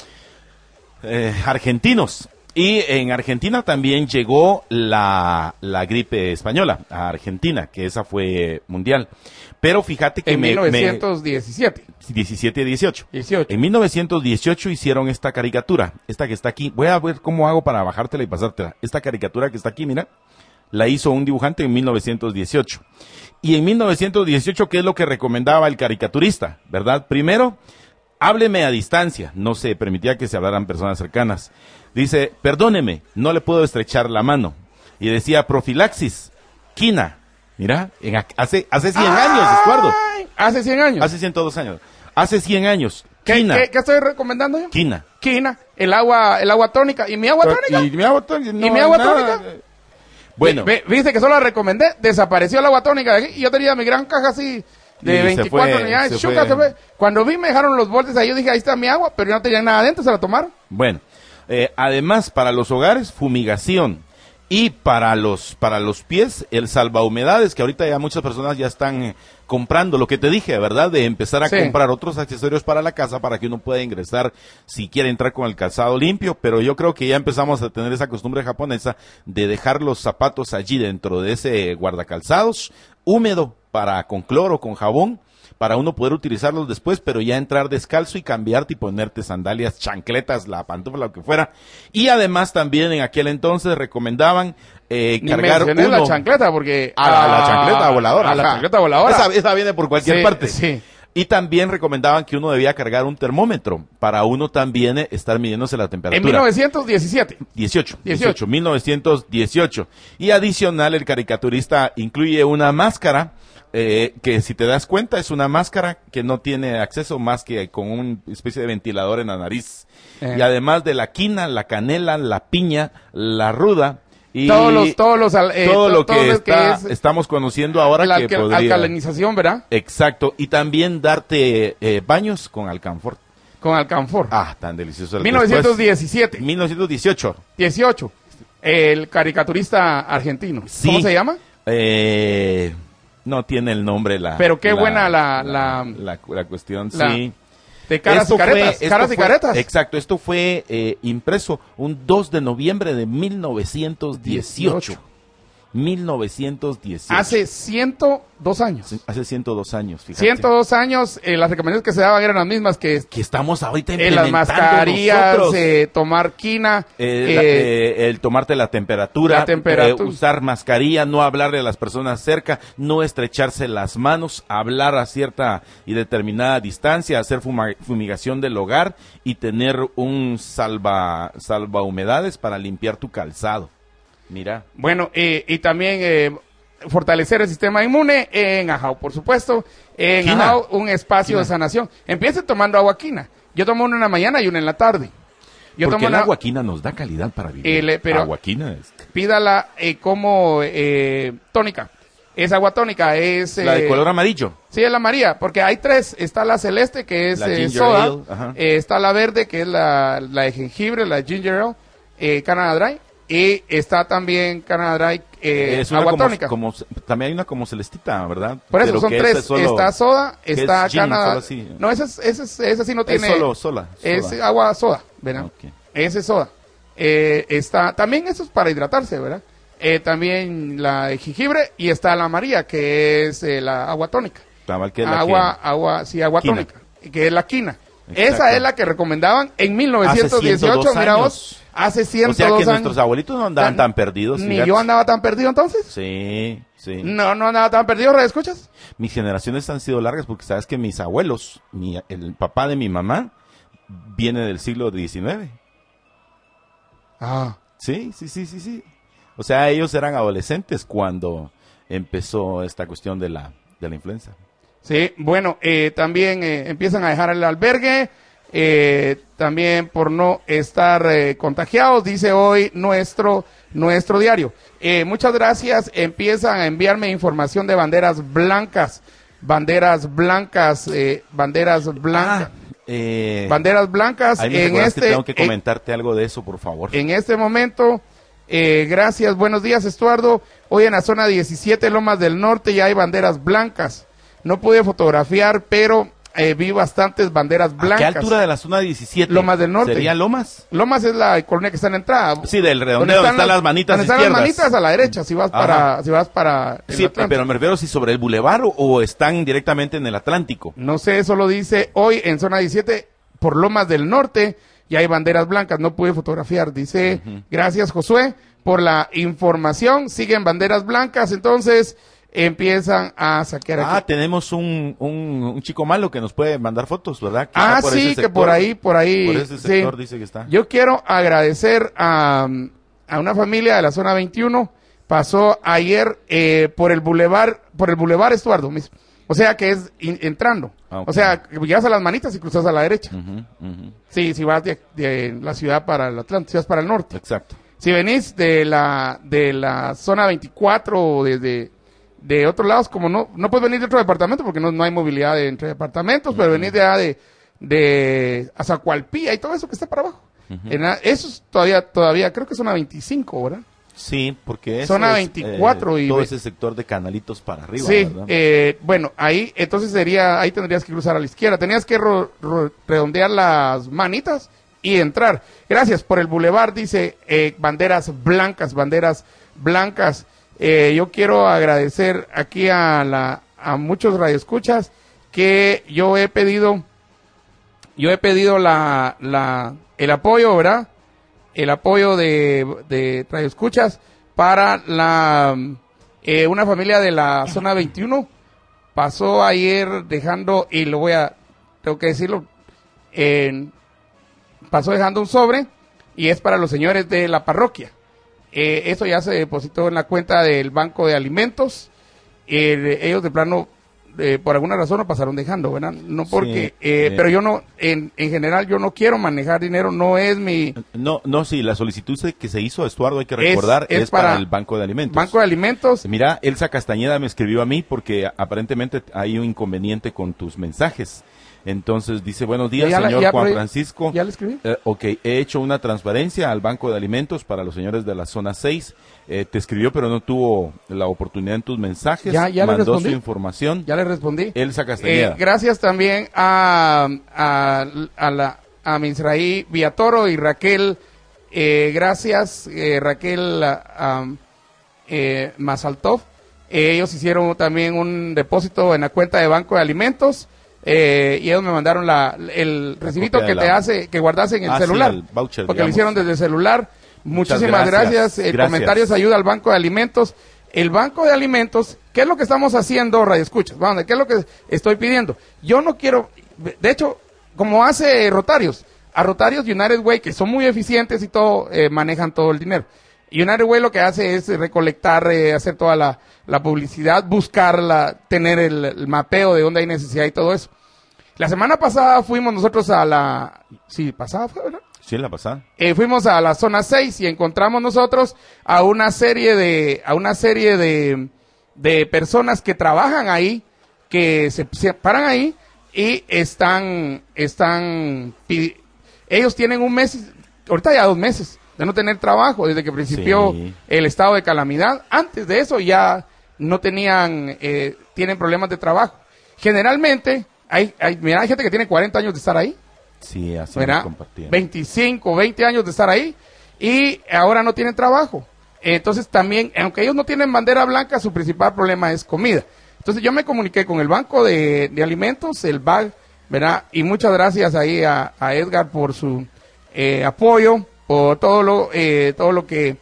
eh, argentinos y en Argentina también llegó la, la gripe española a Argentina, que esa fue mundial. Pero fíjate que En me, mil novecientos diecisiete. me diecisiete, dieciocho. dieciocho. En mil novecientos dieciocho hicieron esta caricatura, esta que está aquí. Voy a ver cómo hago para bajártela y pasártela. Esta caricatura que está aquí, mira, la hizo un dibujante en mil novecientos dieciocho. Y en mil novecientos dieciocho, ¿qué es lo que recomendaba el caricaturista? ¿Verdad? Primero, hábleme a distancia. No se permitía que se hablaran personas cercanas. Dice, perdóneme, no le puedo estrechar la mano. Y decía, profilaxis, quina. Mira, en, ac- hace, hace cien años, Estuardo. Ay, Hace cien años. Hace ciento dos años. Hace cien años. ¿Qué, Quina. qué, qué estoy recomendando yo? Quina. Quina, el agua, el agua tónica. ¿Y mi agua tónica? ¿Y mi agua tónica? ¿Y mi agua tónica? Bueno, Ve- ve- Viste que solo la recomendé, desapareció el agua tónica de aquí, y yo tenía mi gran caja así de Y se veinticuatro fue, unidades. se Chuca, fue. se fue. Cuando vi me dejaron los boltes ahí, yo dije, ahí está mi agua, pero yo no tenía nada adentro, se la tomaron. bueno. Eh, además, para los hogares, fumigación. Y para los para los pies, el salvahumedades, que ahorita ya muchas personas ya están eh, comprando, lo que te dije, ¿verdad? De empezar a Sí. comprar otros accesorios para la casa para que uno pueda ingresar si quiere entrar con el calzado limpio, pero yo creo que ya empezamos a tener esa costumbre japonesa de dejar los zapatos allí dentro de ese guardacalzados, húmedo, para con cloro, con jabón, para uno poder utilizarlos después, pero ya entrar descalzo y cambiarte y ponerte sandalias, chancletas, la pantufla, lo que fuera. Y además también en aquel entonces recomendaban eh, Ni cargar mencioné uno... la chancleta porque... A la, la ah, chancleta voladora. A la ajá. chancleta voladora. Esa, esa viene por cualquier Sí, parte. sí. Y también recomendaban que uno debía cargar un termómetro para uno también eh, estar midiéndose la temperatura. En mil novecientos diecisiete. dieciocho, dieciocho. dieciocho, mil novecientos dieciocho. Y adicional, el caricaturista incluye una máscara, eh, que si te das cuenta es una máscara que no tiene acceso más que con una especie de ventilador en la nariz. Eh. Y además de la quina, la canela, la piña, la ruda, y Todos los, todos los, eh, todo to- lo que, todo lo está- es estamos conociendo ahora la que alca- podría... alcalinización, ¿verdad? Exacto, y también darte eh, baños con alcanfor. Con alcanfor. Ah, tan delicioso. mil novecientos diecisiete. Después, mil novecientos dieciocho. dieciocho. El caricaturista argentino. Sí. ¿Cómo se llama? Eh, no tiene el nombre la... Pero qué la- buena la- la- la, la cuestión, la- sí. De caras Esto y caretas. fue- esto caras y fue- caretas. Exacto, esto fue eh, impreso un dos de noviembre de mil novecientos dieciocho. mil novecientos dieciocho. Hace ciento dos años. Sí, hace ciento dos años, fíjate. ciento dos años, eh, las recomendaciones que se daban eran las mismas que Que estamos ahorita en las implementando mascarillas, nosotros. eh, tomar quina, Eh, la- eh, eh, el tomarte la temperatura, la temperatura. eh, usar mascarilla, no hablarle a las personas cerca, no estrecharse las manos, hablar a cierta y determinada distancia, hacer fuma- fumigación del hogar y tener un salva, salva humedades para limpiar tu calzado. Mira. bueno, eh, y también eh, fortalecer el sistema inmune en Ajao, por supuesto. En Quina. Ajao, un espacio Quina. de sanación. Empiecen tomando agua quina. Yo tomo una en la mañana y una en la tarde. Yo Porque tomo el una, aguaquina nos da calidad para vivir. Eh, le- pero- Aguaquina es pídala eh, como eh, tónica. Es agua tónica, es... la de eh, color amarillo. Sí, es la María, porque hay tres. Está la celeste, que es La eh, ginger soda. ale, ajá. Eh, está la verde, que es la, la de jengibre, la ginger ale, eh, Canada Dry. Y está también Canada Dry, eh, es una agua como, tónica. como- también hay una como celestita, ¿verdad? Por eso Pero son que tres. esa es solo- Está soda, que es está gin, Canada. solo así. No, esa, es, esa, es- esa sí no Es tiene. solo sola. Es soda. agua soda, ¿verdad? Ok. Ese es soda. Eh, está, también eso es para hidratarse, ¿verdad? Eh, también la de jengibre y está la María, que es eh, la agua tónica. Cabal, que es la agua, que- agua, sí, agua Quina. tónica, que es la quina. Exacto. Esa es la que recomendaban en mil novecientos dieciocho, Hace ciento dos mira años. vos, hace ciento O sea dos que años. nuestros abuelitos no andaban Tan- tan perdidos. Ni fíjate. yo andaba tan perdido entonces. Sí, sí. No, no andaba tan perdido, ¿re escuchas? Mis generaciones han sido largas porque sabes que mis abuelos, mi- el papá de mi mamá, viene del siglo diecinueve. Ah. Sí, sí, sí, sí, sí. O sea, ellos eran adolescentes cuando empezó esta cuestión de la, de la influenza. Sí, bueno, eh, también eh, empiezan a dejar el albergue, eh, también por no estar eh, contagiados, dice hoy nuestro nuestro diario. Eh, muchas gracias, empiezan a enviarme información de banderas blancas, banderas blancas, eh, banderas blancas, Eh, banderas blancas ahí me en recuerdas que este tengo que en- comentarte algo de eso, por favor. en este momento. Eh, gracias, buenos días, Estuardo. Hoy en la zona diecisiete, Lomas del Norte, ya hay banderas blancas. No pude fotografiar, pero eh, vi bastantes banderas ¿A blancas. qué altura de la zona diecisiete? Lomas del Norte. ¿Sería Lomas? Lomas es la colonia que está en la entrada. Sí, del redondeo, donde están las manitas donde están izquierdas. las manitas a la derecha, si vas Ajá. para, si vas para el Sí, Atlántico. pero me refiero si sobre el bulevar o, o están directamente en el Atlántico. No sé, eso lo dice hoy en zona diecisiete, por Lomas del Norte, y hay banderas blancas, no pude fotografiar. Dice, gracias Josué por la información, siguen banderas blancas, entonces empiezan a saquear Ah, aquí. tenemos un, un, un chico malo que nos puede mandar fotos, ¿verdad? Que Ah, está por sí, ese que sector. por ahí, por ahí. Por ese sí. sector dice que está. Yo quiero agradecer a, a una familia de la zona veintiuno, pasó ayer eh, por el bulevar, por el bulevar Estuardo mismo. O sea que es in- entrando. Ah, ok. O sea, que llegas a las manitas y cruzas a la derecha. Ujú, ujú. Sí, si vas de, de la ciudad para el Atlántico, si vas para el norte. Exacto. Si venís de la de la zona veinticuatro o desde de otros lados, como no no puedes venir de otro departamento porque no, no hay movilidad de entre departamentos, pero venís de allá de de Azacualpía y todo eso que está para abajo. Uh-huh. En la, eso es todavía, todavía, creo que son a veinticinco, ¿verdad? Sí, porque eso son a es, veinticuatro eh, y todo ve- ese sector de Canalitos para arriba, Sí, ¿verdad? eh, bueno, ahí, entonces sería, ahí tendrías que cruzar a la izquierda, tenías que ro- ro- redondear las manitas y entrar. Gracias por el bulevar, dice, eh, banderas blancas, banderas blancas. Eh, yo quiero agradecer aquí a la, a muchos radioescuchas que yo he pedido, yo he pedido la, la, el apoyo, ¿verdad? El apoyo de, de radioescuchas para la, eh, una familia de la zona veintiuno pasó ayer dejando, y lo voy a, tengo que decirlo, en, pasó dejando un sobre y es para los señores de la parroquia. Eh, eso ya se depositó en la cuenta del Banco de Alimentos. Eh, ellos de plano, eh, por alguna razón, lo pasaron dejando, ¿verdad? No porque, Sí, eh, eh. pero yo no, en, en general, yo no quiero manejar dinero, no es mi... No, no, sí, la solicitud se- que se hizo, Estuardo, hay que Es- recordar, es, es para, para el Banco de Alimentos. Banco de Alimentos. Mira, Elsa Castañeda me escribió a mí porque aparentemente hay un inconveniente con tus mensajes. Entonces dice, buenos días, Ya la- señor ya Juan por ahí- Francisco. ¿Ya le escribí? Eh, ok, he hecho una transparencia al Banco de Alimentos para los señores de la zona seis. Eh, te escribió, pero no tuvo la oportunidad en tus mensajes. Ya- ya le Mandó respondí. su información. Ya le respondí. Elsa Castañeda. Eh, gracias también a, a, a, la, a Misraí Villatoro y Raquel. Eh, gracias, eh, Raquel ah, um, eh, Mazaltov. Eh, ellos hicieron también un depósito en la cuenta de Banco de Alimentos. Eh, y ellos me mandaron la, el recibito copia que de te la- hace, que guardas en el Ah, sí, celular. el voucher, porque lo digamos. hicieron desde el celular. Muchas Muchísimas gracias. gracias. El Gracias. comentario es ayuda al Banco de Alimentos. El Banco de Alimentos, ¿qué es lo que estamos haciendo, Radio Escuchas? Vamos, ¿qué es lo que estoy pidiendo? Yo no quiero, de hecho, como hace Rotarios, a Rotarios United Way, que son muy eficientes y todo, eh, manejan todo el dinero. United Way lo que hace es recolectar, eh, hacer toda la, la publicidad, buscarla, tener el, el mapeo de dónde hay necesidad y todo eso. La semana pasada fuimos nosotros a la... Sí, pasada fue, ¿verdad? Sí, la pasada. Eh, fuimos a la zona seis y encontramos nosotros a una serie de a una serie de, de personas que trabajan ahí, que se, se paran ahí y están están pidi- ellos tienen un mes, ahorita ya dos meses de no tener trabajo desde que principió Sí. el estado de calamidad. Antes de eso ya no tenían eh, tienen problemas de trabajo. Generalmente hay hay, mira, hay gente que tiene cuarenta años de estar ahí. Sí, así ¿verdad? nos compartían. veinticinco, veinte años de estar ahí y ahora no tienen trabajo. Entonces también, aunque ellos no tienen bandera blanca, su principal problema es comida. Entonces yo me comuniqué con el Banco de, de Alimentos, el B A G, ¿verdad? Y muchas gracias ahí a, a Edgar por su eh, apoyo, por todo lo, eh, todo lo que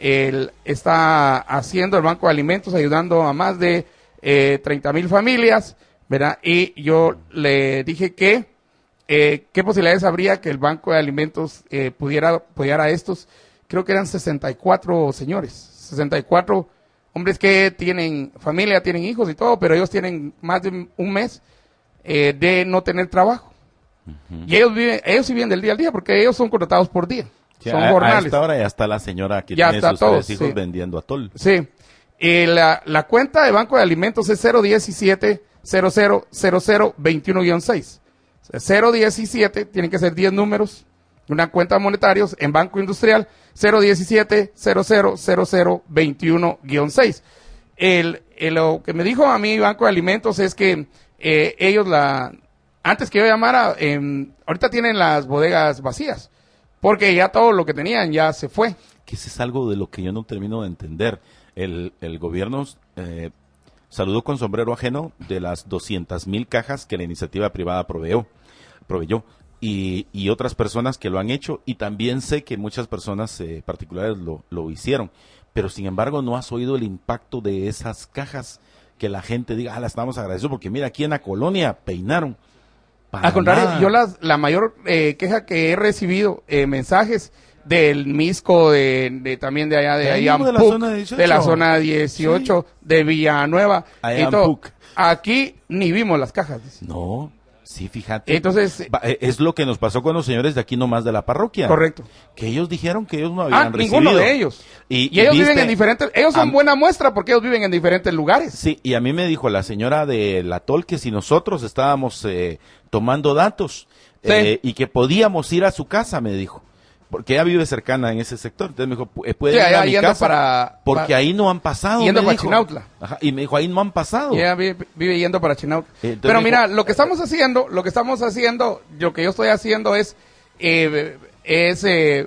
él está haciendo el Banco de Alimentos, ayudando a más de eh, treinta mil familias, ¿verdad? Y yo le dije que Eh, ¿qué posibilidades habría que el Banco de Alimentos eh, pudiera apoyar a estos? Creo que eran sesenta y cuatro señores, sesenta y cuatro hombres que tienen familia, tienen hijos y todo, pero ellos tienen más de un mes eh, de no tener trabajo. Uh-huh. Y ellos viven, ellos sí viven del día al día porque ellos son contratados por día. Sí, son a, jornales. A esta hora ya está la señora que Ya tiene está sus todo, tres hijos sí. vendiendo atol. Sí. Eh, la, la cuenta de Banco de Alimentos es cero diecisiete cero cero cero cero veintiuno guion seis. cero diecisiete, tienen que ser diez números, una cuenta de monetarios en Banco Industrial, cero diecisiete cero cero cero cero veintiuno guion seis. El, el, lo que me dijo a mí Banco de Alimentos es que eh, ellos, la antes que yo llamara, eh, ahorita tienen las bodegas vacías, porque ya todo lo que tenían ya se fue. Que eso es algo de lo que yo no termino de entender. El, el gobierno eh, saludó con sombrero ajeno de las doscientas mil cajas que la iniciativa privada proveyó. proveyó y, y otras personas que lo han hecho, y también sé que muchas personas eh, particulares lo, lo hicieron, pero sin embargo no has oído el impacto de esas cajas, que la gente diga, ah, la estamos agradeciendo, porque mira, aquí en la colonia peinaron. Para Al contrario, nada. yo las, la mayor eh, queja que he recibido, eh, mensajes del Misco, de, de también de allá de, De ahí Ayampuc, mismo de la zona dieciocho. de la zona dieciocho, sí. De Villanueva, y todo. Ayampuc. Aquí ni vimos las cajas. Dice. No, sí, fíjate. Entonces, Va, eh, es lo que nos pasó con los señores de aquí nomás de la parroquia. Correcto. Que ellos dijeron que ellos no habían ah, recibido. ninguno de ellos. Y, y ellos viste, viven en diferentes, ellos son a, buena muestra porque ellos viven en diferentes lugares. Sí, y a mí me dijo la señora del atol que si nosotros estábamos eh, tomando datos, sí. eh, y que podíamos ir a su casa, me dijo. porque ella vive cercana en ese sector. Entonces me dijo, ¿puede Sí, ir a allá mi yendo casa? para- porque para- ahí no han pasado. Yendo me para dijo. Chinautla. Ajá, y me dijo, ahí no han pasado. Ella vive, vive yendo para Chinautla. Entonces Pero me mira, dijo- lo que estamos haciendo, lo que estamos haciendo, lo que yo estoy haciendo es, eh, es eh,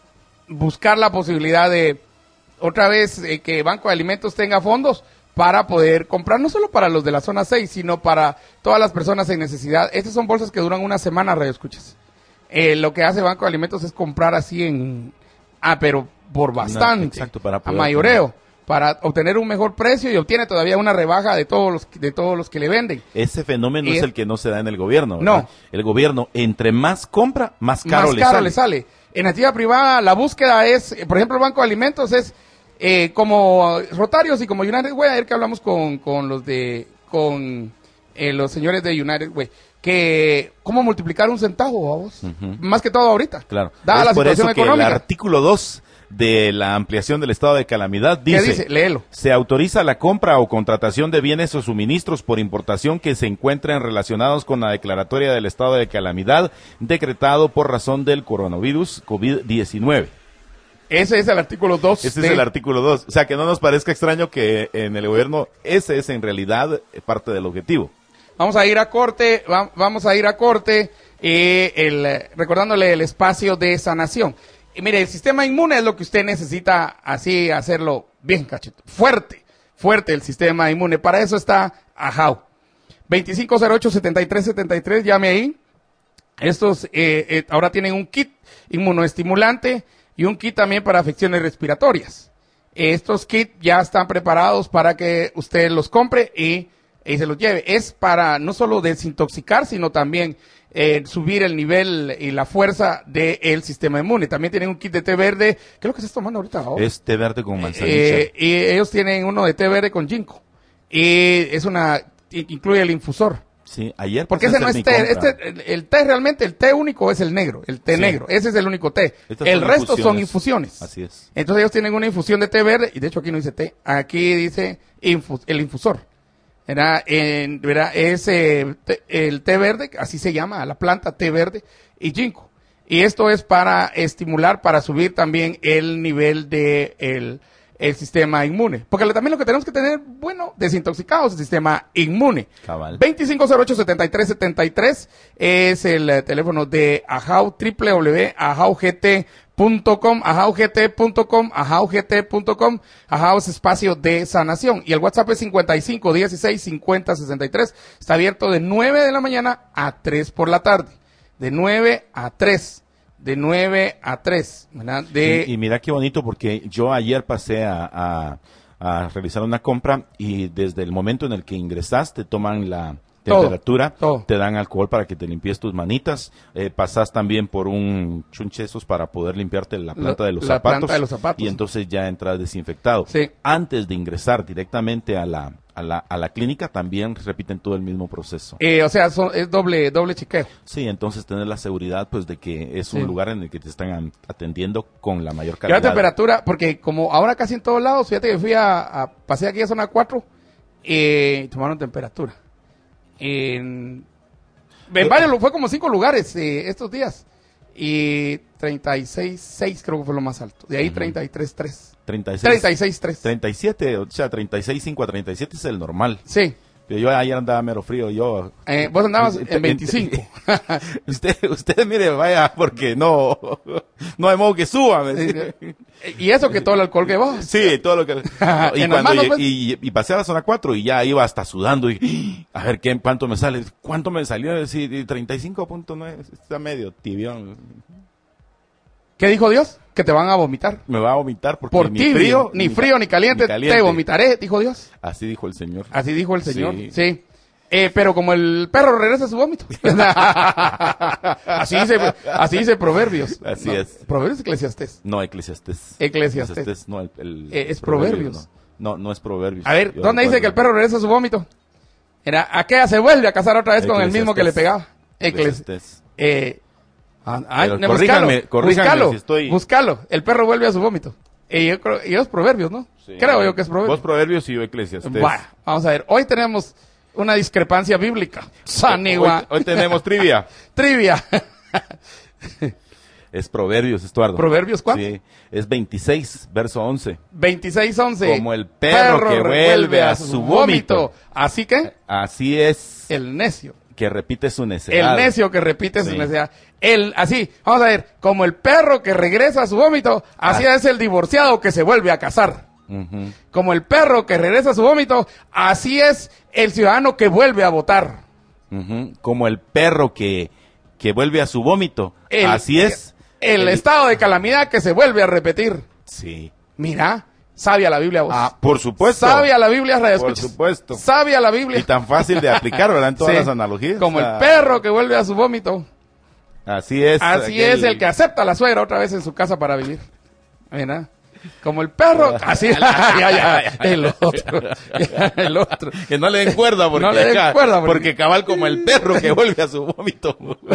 buscar la posibilidad de, otra vez, eh, que Banco de Alimentos tenga fondos para poder comprar, no solo para los de la zona seis, sino para todas las personas en necesidad. Estas son bolsas que duran una semana, Radio Escuchas. Eh, lo que hace Banco de Alimentos es comprar así en, ah, pero por bastante, No, exacto, para a poder mayoreo, para obtener un mejor precio y obtiene todavía una rebaja de todos los, de todos los que le venden. Ese fenómeno Y es es- el que no se da en el gobierno, ¿verdad? No. El gobierno, entre más compra, más caro, Más le, caro sale. le sale. En actividad privada, la búsqueda es, eh, por ejemplo, el Banco de Alimentos es eh, como Rotarios y como United Way. Ayer que hablamos con, con los de, con eh, los señores de United Way, que cómo multiplicar un centavo, vamos, Ujú. más que todo ahorita. Claro. Dada es la por situación eso que económica. el artículo dos de la ampliación del estado de calamidad ¿Qué dice, dice? Léelo. se autoriza la compra o contratación de bienes o suministros por importación que se encuentren relacionados con la declaratoria del estado de calamidad decretado por razón del coronavirus COVID diecinueve. Ese es el artículo dos. Ese de- es el artículo dos. O sea, que no nos parezca extraño que en el gobierno ese es en realidad parte del objetivo. Vamos a ir a corte, va- vamos a ir a corte, eh, el, eh, recordándole el espacio de sanación. Y mire, el sistema inmune es lo que usted necesita así hacerlo bien, cachito. Fuerte, fuerte el sistema inmune. Para eso está Ajau. veinticinco cero ocho, setenta y tres setenta y tres, llame ahí. Estos eh, eh, ahora tienen un kit inmunoestimulante y un kit también para afecciones respiratorias. Estos kits ya están preparados para que usted los compre y, y se los lleve. Es para no solo desintoxicar, sino también eh, subir el nivel y la fuerza del sistema inmune. También tienen un kit de té verde. ¿Qué es lo que estás tomando ahorita? ahora? Es té verde con manzanilla. Eh, y ellos tienen uno de té verde con ginkgo. Y es una, incluye el infusor. Sí, ayer Porque pasé ese a no hacer es mi té, compra. este, el, el té realmente, el té único es el negro, el té Sí. negro, ese es el único té. Estas El son resto son infusiones. infusiones. Así es. Entonces ellos tienen una infusión de té verde, y de hecho aquí no dice té, aquí dice infu- el infusor. Era, en, era ese, té- el té verde, así se llama, la planta té verde y ginkgo. Y esto es para estimular, para subir también el nivel de el, el sistema inmune. Porque lo- también lo que tenemos que tener, bueno, desintoxicados el sistema inmune. Cabal. veinticinco cero ocho, setenta y tres setenta y tres es el eh, teléfono de Ajau, doble u doble u doble u punto ajau g t punto com, ajau g t punto com, ajau g t punto com. Ajau es espacio de sanación. Y el WhatsApp es cincuenta y cinco, dieciséis, cincuenta, sesenta y tres. Está abierto de nueve de la mañana a tres por la tarde. De nueve a tres. De nueve a tres. ¿Verdad? De, Y, y mira qué bonito porque yo ayer pasé a, a, a realizar una compra y desde el momento en el que ingresas te toman la Todo, temperatura, todo. te dan alcohol para que te limpies tus manitas, eh, pasas también por un chunchesos para poder limpiarte la planta La- de los la zapatos, planta de los zapatos. y entonces ya entras desinfectado. Sí. Antes de ingresar directamente a la, a la, a la clínica también repiten todo el mismo proceso. eh, o sea, son- es doble, doble chequeo. Sí, entonces tener la seguridad pues de que es un Sí. lugar en el que te están an- atendiendo con la mayor Y la calidad. temperatura, porque como ahora casi en todos lados, fíjate que fui a, a pasé aquí a zona cuatro y tomaron temperatura. En, en varios, lu- fue como cinco lugares eh, estos días. Y treinta y seis punto seis creo que fue lo más alto. De ahí Ujú. treinta y tres punto tres. treinta y seis, treinta y seis punto tres. treinta y siete, o sea, treinta y seis punto cinco a treinta y siete es el normal. Sí. Pero yo ayer andaba mero frío, yo... Eh, vos andabas Ent- en veinticinco. usted, usted mire, vaya, porque no, no hay modo que suba. me dice. Y eso que todo el alcohol que vos. Sí, todo lo que... y, En las cuando manos, lle- pues. y, y pasé a la zona cuatro y ya iba hasta sudando y a ver qué, cuánto me sale. ¿Cuánto me salió? Sí, treinta y cinco punto nueve, está medio tibión. ¿Qué dijo Dios? Que te van a vomitar. Me va a vomitar porque Por ni tibio, frío, ni frío, ni caliente, te vomitaré, dijo Dios. Así dijo el Señor. Así dijo el Señor, Sí. sí. Eh, pero como el perro regresa a su vómito. así dice, así dice Proverbios. Así No, es. Proverbios Eclesiastés. No, Eclesiastés. Eclesiastés. no, el, el- Eh, es el Proverbios. No. no, no es Proverbios. A ver, Yo ¿dónde dice recuerdo. que el perro regresa a su vómito? Era, aquella se vuelve a casar otra vez con el mismo que le Eclesiastés. pegaba. Eclesi- Eclesiastés. eh, ah, ah, Pero no, corríjanme, búscalo, corríjanme búscalo, si estoy- búscalo. El perro vuelve a su vómito. Y yo creo, y es Proverbios, ¿no? Sí. Creo yo que es Proverbios. Vos Proverbios y yo Eclesiastés. Bueno, vamos a ver. Hoy tenemos una discrepancia bíblica. Hoy, Sanigua. hoy tenemos trivia. Trivia. Es Proverbios, Estuardo. ¿Proverbios cuánto? Sí, es veintiséis, verso once. veintiséis once. Como el perro, perro que vuelve a su vómito. Así que. Así es. El necio. Que repite su necedad. El necio que repite sí. su necedad. El, así, vamos a ver, como el perro que regresa a su vómito, así ah. es el divorciado que se vuelve a casar. Uh-huh. Como el perro que regresa a su vómito, así es el ciudadano que vuelve a votar. Uh-huh. Como el perro que, que vuelve a su vómito, el, así es. El, el estado de calamidad que se vuelve a repetir. Sí. Mira. Sabia la Biblia, vos. Ah, por supuesto. Sabia la Biblia, radio Por escuchas. supuesto. Sabia la Biblia. Y tan fácil de aplicar, ¿verdad? En todas sí. las analogías. Como ah. el perro que vuelve a su vómito. Así es. Así aquel... es el que acepta a la suegra otra vez en su casa para vivir. Mira. Como el perro. Así ya, ya, ya, el otro. Ya, el otro. Que no le den cuerda porque, no le den ca- cuerda porque... porque cabal como el perro que vuelve a su vómito.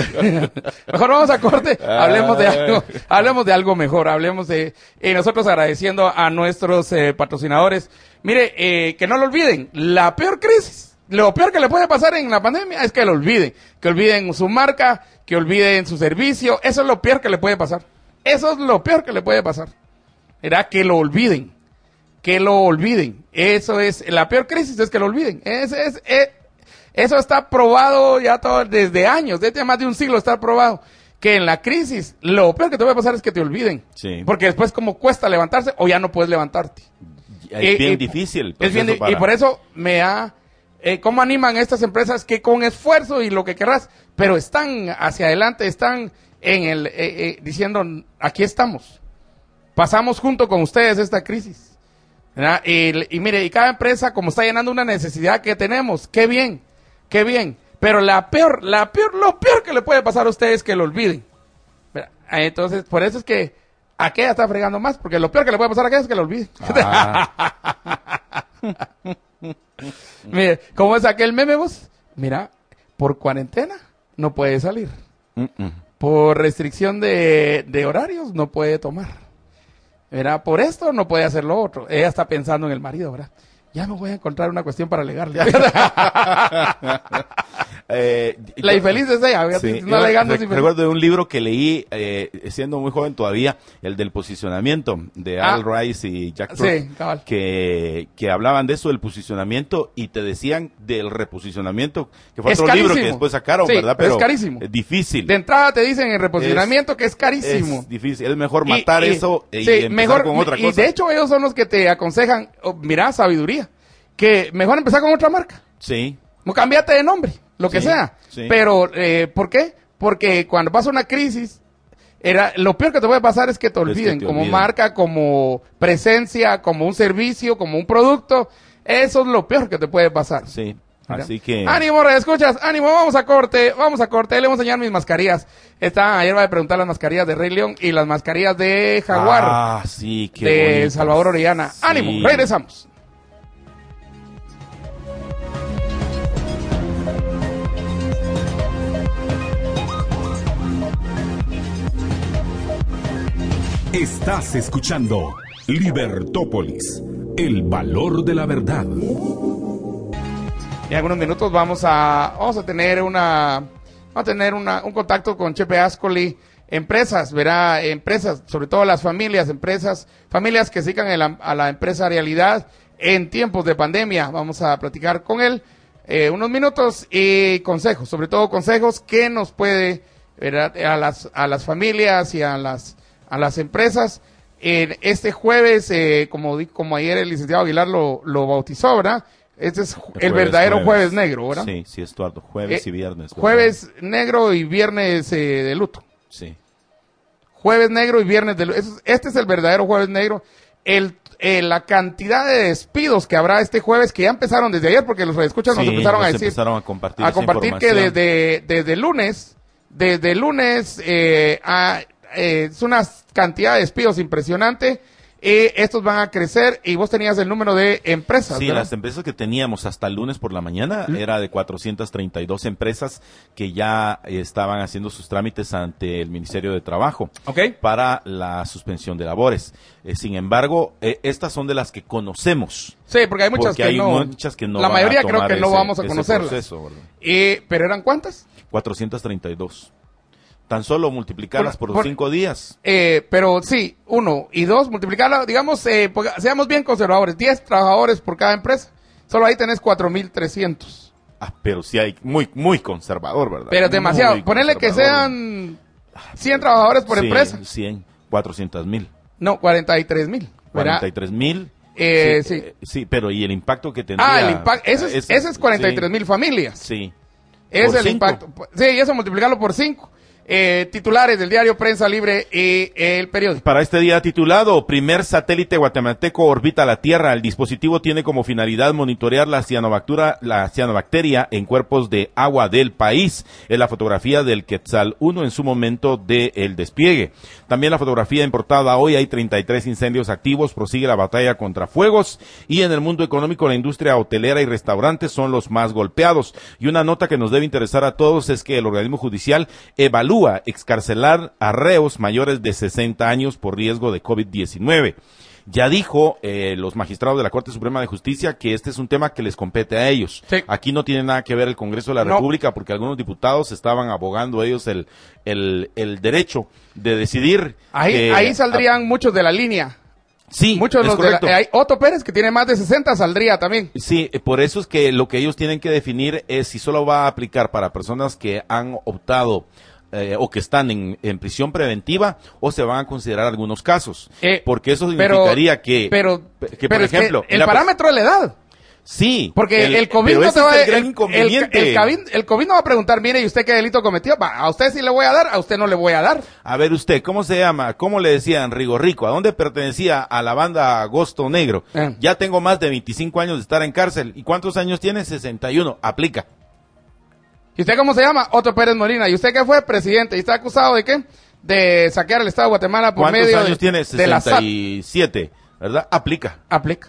Mejor vamos a corte. Hablemos de algo, hablemos de algo mejor. Hablemos de eh, nosotros agradeciendo a nuestros eh, patrocinadores. Mire, eh, que no lo olviden. La peor crisis, lo peor que le puede pasar en la pandemia es que lo olviden. Que olviden su marca, que olviden su servicio. Eso es lo peor que le puede pasar. Eso es lo peor que le puede pasar. Era que lo olviden, que lo olviden. Eso es, la peor crisis es que lo olviden. Es, es, es, eso está probado ya todo, desde años, desde más de un siglo está probado. Que en la crisis, lo peor que te puede pasar es que te olviden. Sí. Porque después como cuesta levantarse o ya no puedes levantarte. Es eh, bien eh, difícil. Es bien, para... Y por eso me ha... Eh, ¿Cómo animan estas empresas que con esfuerzo y lo que querrás, pero están hacia adelante, están en el, eh, eh, diciendo, aquí estamos. Pasamos junto con ustedes esta crisis. Y, y mire, y cada empresa como está llenando una necesidad que tenemos, qué bien, qué bien. Pero la peor, la peor, lo peor que le puede pasar a ustedes es que lo olviden. Entonces, por eso es que aquella está fregando más, porque lo peor que le puede pasar a aquella es que lo olviden. Ah. Mire, ¿cómo es aquel meme vos? Mira, por cuarentena no puede salir. Uh-uh. Por restricción de, de horarios no puede tomar. ¿Verdad? Por esto no puede hacer lo otro. Ella está pensando en el marido, ¿verdad? Ya me voy a encontrar una cuestión para alegarle. eh, la infeliz es ella, sí, no alegando. Re- recuerdo de un libro que leí, eh, siendo muy joven todavía, el del posicionamiento, de ah, Al Rice y Jack Truth, sí, que, que hablaban de eso, del posicionamiento, y te decían del reposicionamiento, que fue es otro carísimo. libro que después sacaron, sí, ¿verdad? Pero es carísimo. Es difícil. De entrada te dicen en reposicionamiento es, que es carísimo. Es difícil, es mejor matar y, y, eso y, sí, y empezar mejor, con otra y cosa. Y de hecho ellos son los que te aconsejan, oh, mira, sabiduría, que mejor empezar con otra marca. Sí. No cambiate de nombre, lo que sí, sea. Sí. Pero, eh, ¿por qué? Porque cuando pasa una crisis, era lo peor que te puede pasar es que te olviden, que te como olviden. Marca, como presencia, como un servicio, como un producto. Eso es lo peor que te puede pasar. Sí. Así que... Ánimo, escuchas, ánimo, vamos a corte, vamos a corte, le vamos a enseñar mis mascarillas. Esta, ayer va a preguntar las mascarillas de Rey León y las mascarillas de Jaguar. Ah, sí, qué de bonitas. Salvador Orellana. Sí. Ánimo, regresamos. Estás escuchando Libertópolis, el valor de la verdad. En algunos minutos vamos a vamos a tener una vamos a tener una, un contacto con Chepe Ascoli, empresas, verá, empresas, sobre todo las familias, empresas, familias que se dedican a la, a la empresarialidad en tiempos de pandemia. Vamos a platicar con él eh, unos minutos y consejos, sobre todo consejos que nos puede, ¿verdad?, a las a las familias y a las a las empresas. En este jueves, eh, como como ayer el licenciado Aguilar lo, lo bautizó, ¿verdad? Este es el, el verdadero jueves. jueves negro, ¿verdad? Sí, sí, Estuardo, jueves eh, y viernes. ¿verdad? Jueves negro y viernes eh, de luto. Sí. Jueves negro y viernes de luto. Este es el verdadero jueves negro. El, eh, la cantidad de despidos que habrá este jueves, que ya empezaron desde ayer, porque los escuchas sí, nos empezaron nos a decir. empezaron a compartir A compartir que desde, desde lunes, desde lunes, eh, a, eh, es una cantidad de despidos impresionante. Eh, estos van a crecer y vos tenías el número de empresas, Sí, ¿verdad? las empresas que teníamos hasta el lunes por la mañana ¿Mm? era de cuatrocientas treinta y dos empresas que ya eh, estaban haciendo sus trámites ante el Ministerio de Trabajo okay. para la suspensión de labores. Eh, sin embargo, eh, estas son de las que conocemos. Sí, porque hay muchas, porque que, hay no, muchas que no. La van mayoría a tomar creo que no ese, vamos a conocerlas. Proceso, eh, ¿Pero eran cuántas? cuatrocientas treinta y dos. Tan solo multiplicarlas por, por cinco días. Eh, pero sí, uno. Y dos, multiplicarla, digamos, eh, seamos bien conservadores. diez trabajadores por cada empresa. Solo ahí tenés cuatro mil trescientos. Ah, pero sí hay muy, muy conservador, ¿verdad? Pero es demasiado. Ponerle que sean cien trabajadores por sí, empresa. cien, cuatrocientos mil. No, cuarenta y tres mil. cuarenta y tres mil. Eh, sí, sí. Eh, sí, pero ¿y el impacto que tendría? Ah, el impacto. Ese es, ese es cuarenta y tres mil sí. familias. Sí. Ese es el cinco. impacto. Sí, y eso multiplicarlo por cinco. Eh, titulares del diario Prensa Libre y El Periódico. Para este día titulado, primer satélite guatemalteco orbita la Tierra. El dispositivo tiene como finalidad monitorear la cianobacteria, la cianobacteria en cuerpos de agua del país. Es la fotografía del Quetzal uno en su momento del despliegue. También la fotografía en portada hoy, hay treinta y tres incendios activos, prosigue la batalla contra fuegos, y en el mundo económico la industria hotelera y restaurantes son los más golpeados. Y una nota que nos debe interesar a todos es que el organismo judicial evalúa excarcelar a reos mayores de sesenta años por riesgo de COVID diecinueve. Ya dijo eh, los magistrados de la Corte Suprema de Justicia que este es un tema que les compete a ellos. Sí. Aquí no tiene nada que ver el Congreso de la no. República, porque algunos diputados estaban abogando ellos el, el, el derecho de decidir. Ahí, que, ahí saldrían a, muchos de la línea. Sí, muchos es los correcto. De la, hay Otto Pérez, que tiene más de sesenta, saldría también. Sí, por eso es que lo que ellos tienen que definir es si solo va a aplicar para personas que han optado Eh, o que están en, en prisión preventiva, o se van a considerar algunos casos, eh, porque eso significaría pero, que, pero, que pero por ejemplo, es que el mira, parámetro pues, de la edad. Sí, porque el, el COVID pero no ese te va es a el gran el, inconveniente. El, el, COVID, el COVID no va a preguntar, mire, ¿y usted qué delito cometió? Va, a usted sí le voy a dar, a usted no le voy a dar. A ver usted, ¿cómo se llama? ¿Cómo le decían Rigo Rico? ¿A dónde pertenecía? A la banda Agosto Negro. Eh. Ya tengo más de veinticinco años de estar en cárcel. ¿Y cuántos años tiene? sesenta y uno. Aplica. ¿Y usted cómo se llama? Otto Pérez Molina. ¿Y usted qué fue? Presidente. ¿Y está acusado de qué? De saquear el Estado de Guatemala por medio de... ¿Cuántos años tiene? de la sesenta y siete, ¿verdad? Aplica. Aplica.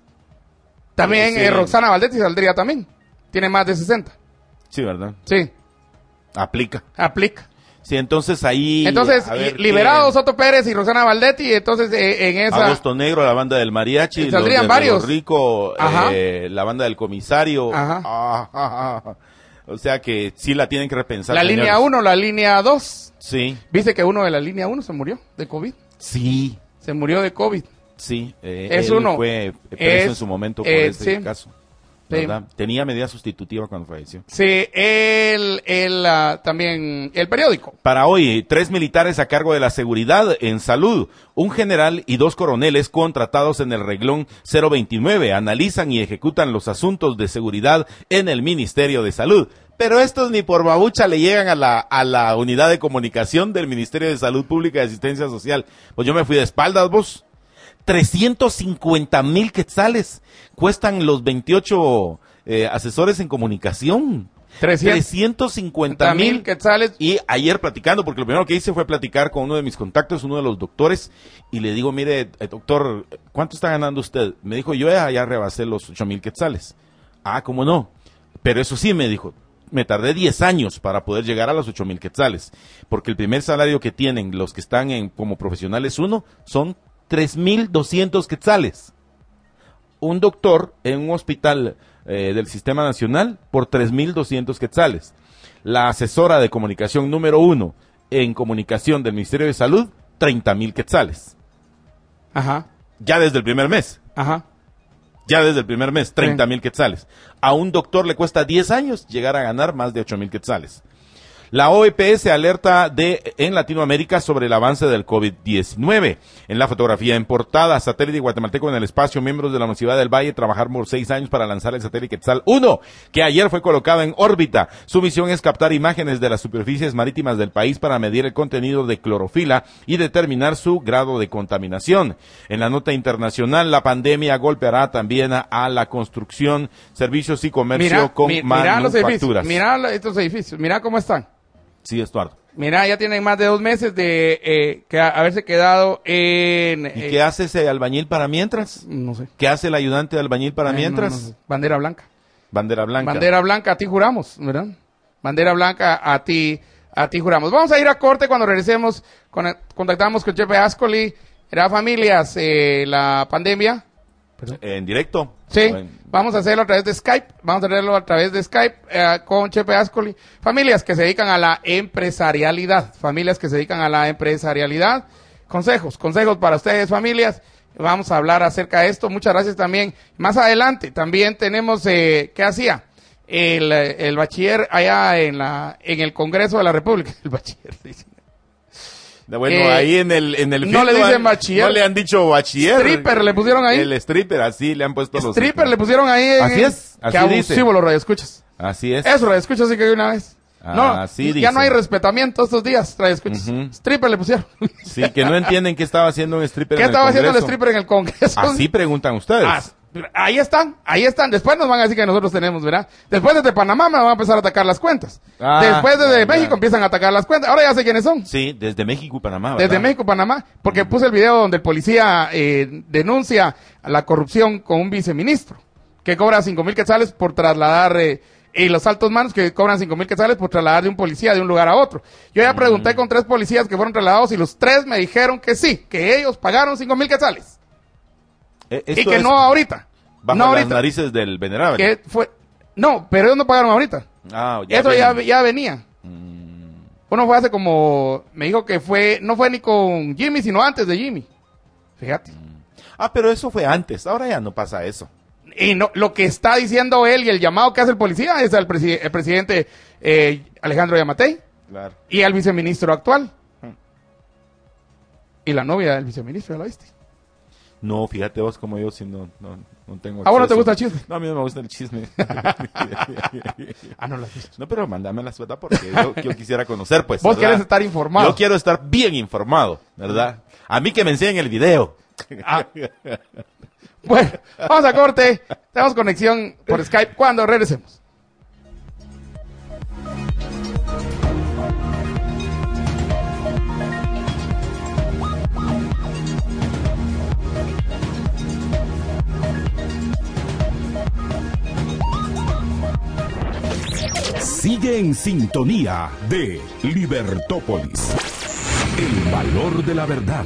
También Sí. eh, Roxana Valdetti saldría también. Tiene más de sesenta. Sí, ¿verdad? Sí. Aplica. Aplica. Sí, entonces ahí... Entonces, a ver, liberados ¿qué? Otto Pérez y Roxana Valdetti, entonces eh, en esa... Agosto Negro, la banda del mariachi, Y saldrían los de varios. Rigo Rico, eh, la banda del comisario. Ajá. Ah, ah, ah. O sea que sí la tienen que repensar. La señores. línea uno, la línea dos. Sí. ¿Viste que uno de la línea uno se murió de COVID? Sí. Se murió de COVID. Sí. Eh, Es él uno. fue preso Es, en su momento por eh, este sí. caso. Sí. ¿Verdad? Tenía medida sustitutiva cuando falleció. Sí, el, el, uh, también el periódico. Para hoy, tres militares a cargo de la seguridad en salud, un general y dos coroneles contratados en el reglón cero veintinueve, analizan y ejecutan los asuntos de seguridad en el Ministerio de Salud. Pero estos ni por babucha le llegan a la, a la unidad de comunicación del Ministerio de Salud Pública y Asistencia Social. Pues yo me fui de espaldas, vos. trescientos cincuenta mil quetzales cuestan los veintiocho eh, asesores en comunicación. trescientos cincuenta mil quetzales. Y ayer platicando, porque lo primero que hice fue platicar con uno de mis contactos, uno de los doctores, y le digo, mire, eh, doctor, ¿cuánto está ganando usted? Me dijo, yo ya, ya rebasé los ocho mil quetzales. Ah, ¿cómo no? Pero eso sí, me dijo, me tardé diez años para poder llegar a los ocho mil quetzales, porque el primer salario que tienen los que están en como profesionales uno son tres mil doscientos quetzales. Un doctor en un hospital eh, del Sistema Nacional por tres mil doscientos quetzales. La asesora de comunicación número uno en comunicación del Ministerio de Salud, treinta mil quetzales. Ajá. Ya desde el primer mes. Ajá. Ya desde el primer mes, treinta mil quetzales. A un doctor le cuesta diez años llegar a ganar más de ocho mil quetzales. La O E P S alerta de en Latinoamérica sobre el avance del COVID diecinueve. En la fotografía en portada, satélite guatemalteco en el espacio, miembros de la Universidad del Valle trabajar por seis años para lanzar el satélite Quetzal uno, que ayer fue colocado en órbita. Su misión es captar imágenes de las superficies marítimas del país para medir el contenido de clorofila y determinar su grado de contaminación. En la nota internacional, la pandemia golpeará también a, a la construcción, servicios y comercio Mira, con mi, mira los edificios, manufacturas. mira estos edificios, mira cómo están. Sí, Estuardo. Mira, ya tienen más de dos meses de eh, que a- haberse quedado en... ¿Y eh, qué hace ese albañil para mientras? No sé. ¿Qué hace el ayudante de albañil para Eh, no, mientras? no sé. Bandera blanca. Bandera blanca. Bandera blanca, a ti juramos, ¿verdad? Bandera blanca, a ti, a ti juramos. Vamos a ir a corte. Cuando regresemos, con- contactamos con Chepe Ascoli. Era familias, eh, la pandemia ¿En directo? Sí, en... vamos a hacerlo a través de Skype, vamos a hacerlo a través de Skype eh, con Chepe Ascoli. Familias que se dedican a la empresarialidad, familias que se dedican a la empresarialidad. Consejos, consejos para ustedes, familias. Vamos a hablar acerca de esto. Muchas gracias también. Más adelante también tenemos, eh, ¿qué hacía? El, el bachiller allá en la en el Congreso de la República. El bachiller, dice. Bueno, Eh, ahí en el en el no le dicen han- bachiller. No le han dicho bachiller. Stripper le pusieron ahí. El stripper, así le han puesto los... Stripper le pusieron ahí. En, Así es, Qué así dice. abusivo los radioescuchas. Así es. Eso, radioescuchas, así que de una vez. Ah, no, así ya no hay dicen. respetamiento estos días, radioescuchas. Ujú. Stripper le pusieron. Sí, que no entienden qué estaba haciendo un stripper ¿Qué en el estaba haciendo el Congreso. stripper en el Congreso? Así preguntan ustedes. Ah, ahí están, ahí están. Después nos van a decir que nosotros tenemos, ¿verdad? Después desde Panamá me van a empezar a atacar las cuentas. Ah, Después desde ya, México ya. empiezan a atacar las cuentas. Ahora ya sé quiénes son. Sí, desde México y Panamá, ¿verdad? Desde México, Panamá, porque puse el video donde el policía eh, denuncia la corrupción con un viceministro que cobra cinco mil quetzales por trasladar, eh, y los altos mandos que cobran cinco mil quetzales por trasladar de un policía de un lugar a otro. Yo ya pregunté con tres policías que fueron trasladados y los tres me dijeron que sí, que ellos pagaron cinco mil quetzales. Eh, Y esto que es no ahorita. bajo no las ahorita. narices del venerable. Que fue, no, pero ellos no pagaron ahorita. Ah, Eso ven. ya, ya venía. Mm, Uno fue hace como, me dijo que fue, no fue ni con Jimmy, sino antes de Jimmy. Fíjate. Ah, pero eso fue antes. Ahora ya no pasa eso. Y no, lo que está diciendo él y el llamado que hace el policía es al presi- el presidente eh, Alejandro Yamatei Claro. y al viceministro actual. Y la novia del viceministro, ¿ya lo viste? No, fíjate vos como yo si no, no, no tengo ¿A vos no te acceso. gusta el chisme? No, a mí no me gusta el chisme. Ah, no lo has visto. No, pero mándame la suelta porque yo, yo quisiera conocer, pues. Vos ¿verdad? querés estar informado. Yo quiero estar bien informado, ¿verdad? A mí que me enseñen el video. Ah. Bueno, vamos a corte. Tenemos conexión por Skype cuando regresemos. Sigue en sintonía de Libertópolis. El valor de la verdad.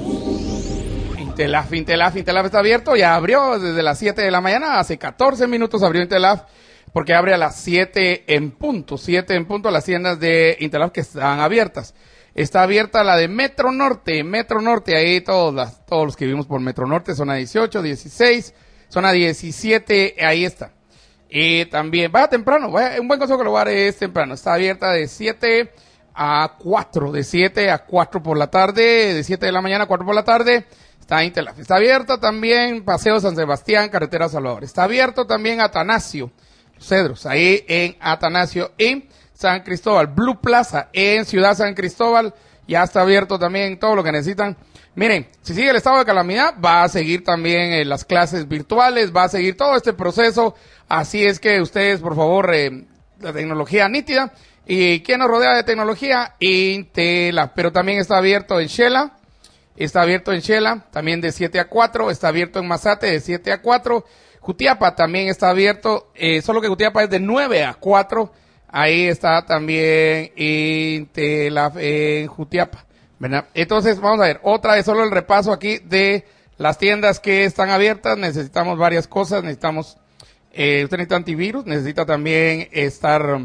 Intelaf, Intelaf, Intelaf está abierto, ya abrió desde las siete de la mañana, hace catorce minutos abrió Intelaf, porque abre a las siete en punto, siete en punto las tiendas de Intelaf que están abiertas. Está abierta la de Metro Norte, Metro Norte, ahí todos, las, todos los que vivimos por Metro Norte, zona dieciocho, dieciséis, zona diecisiete, ahí está. Y también, vaya temprano, vaya, un buen consejo que lo voy a dar es temprano, está abierta de siete a cuatro, de siete a cuatro por la tarde, de siete de la mañana a cuatro por la tarde, está Intelaf. Está abierta también Paseo San Sebastián, Carretera Salvador. Está abierto también Atanasio, Cedros, ahí en Atanasio y San Cristóbal. Blue Plaza en Ciudad San Cristóbal, ya está abierto también todo lo que necesitan. Miren, si sigue el estado de calamidad, va a seguir también eh, las clases virtuales, va a seguir todo este proceso. Así es que ustedes, por favor, eh, la tecnología nítida. ¿Y quién nos rodea de tecnología? Intelaf. Pero también está abierto en Shela, está abierto en Shela, también de siete a cuatro, está abierto en Mazate de siete a cuatro. Jutiapa también está abierto, eh, solo que Jutiapa es de nueve a cuatro. Ahí está también Intelaf en Jutiapa, ¿verdad? Entonces, vamos a ver, otra vez solo el repaso aquí de las tiendas que están abiertas. Necesitamos varias cosas, necesitamos, eh, usted necesita antivirus, necesita también estar,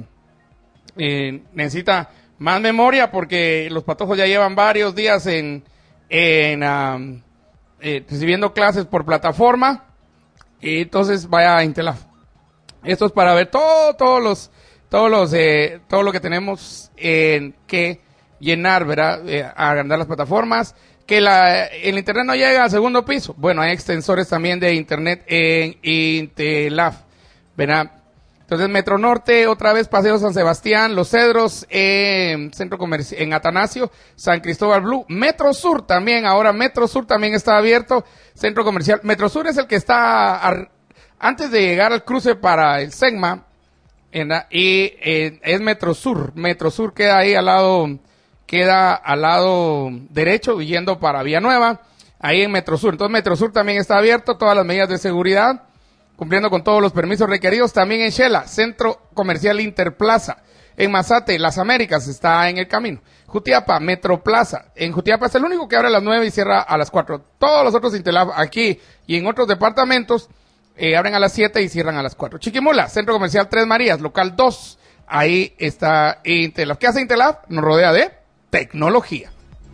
eh, necesita más memoria porque los patojos ya llevan varios días en, en um, eh, recibiendo clases por plataforma. Y entonces vaya a Intelaf. Esto es para ver todo, todos los, todos los, eh, todo lo que tenemos en que llenar, ¿verdad? Eh, agrandar las plataformas. Que la, el internet no llega al segundo piso. Bueno, hay extensores también de internet en Intelaf, ¿verdad? Entonces, Metro Norte, otra vez Paseo San Sebastián, Los Cedros, eh, Centro Comercial, en Atanasio, San Cristóbal Blue, Metro Sur también, ahora Metro Sur también está abierto, Centro Comercial. Metro Sur es el que está a, antes de llegar al cruce para el Segma, en la, y eh, es Metro Sur. Metro Sur queda ahí al lado, queda al lado derecho, yendo para Villanueva, ahí en Metro Sur. Entonces, Metro Sur también está abierto, todas las medidas de seguridad, cumpliendo con todos los permisos requeridos. También en Shela, Centro Comercial Interplaza. En Mazate, Las Américas, está en el camino. Jutiapa, Metroplaza. En Jutiapa es el único que abre a las nueve y cierra a las cuatro. Todos los otros Intelab aquí y en otros departamentos eh, abren a las siete y cierran a las cuatro. Chiquimula, Centro Comercial Tres Marías, local dos. Ahí está Intelab. ¿Qué hace Intelab? Nos rodea de tecnología.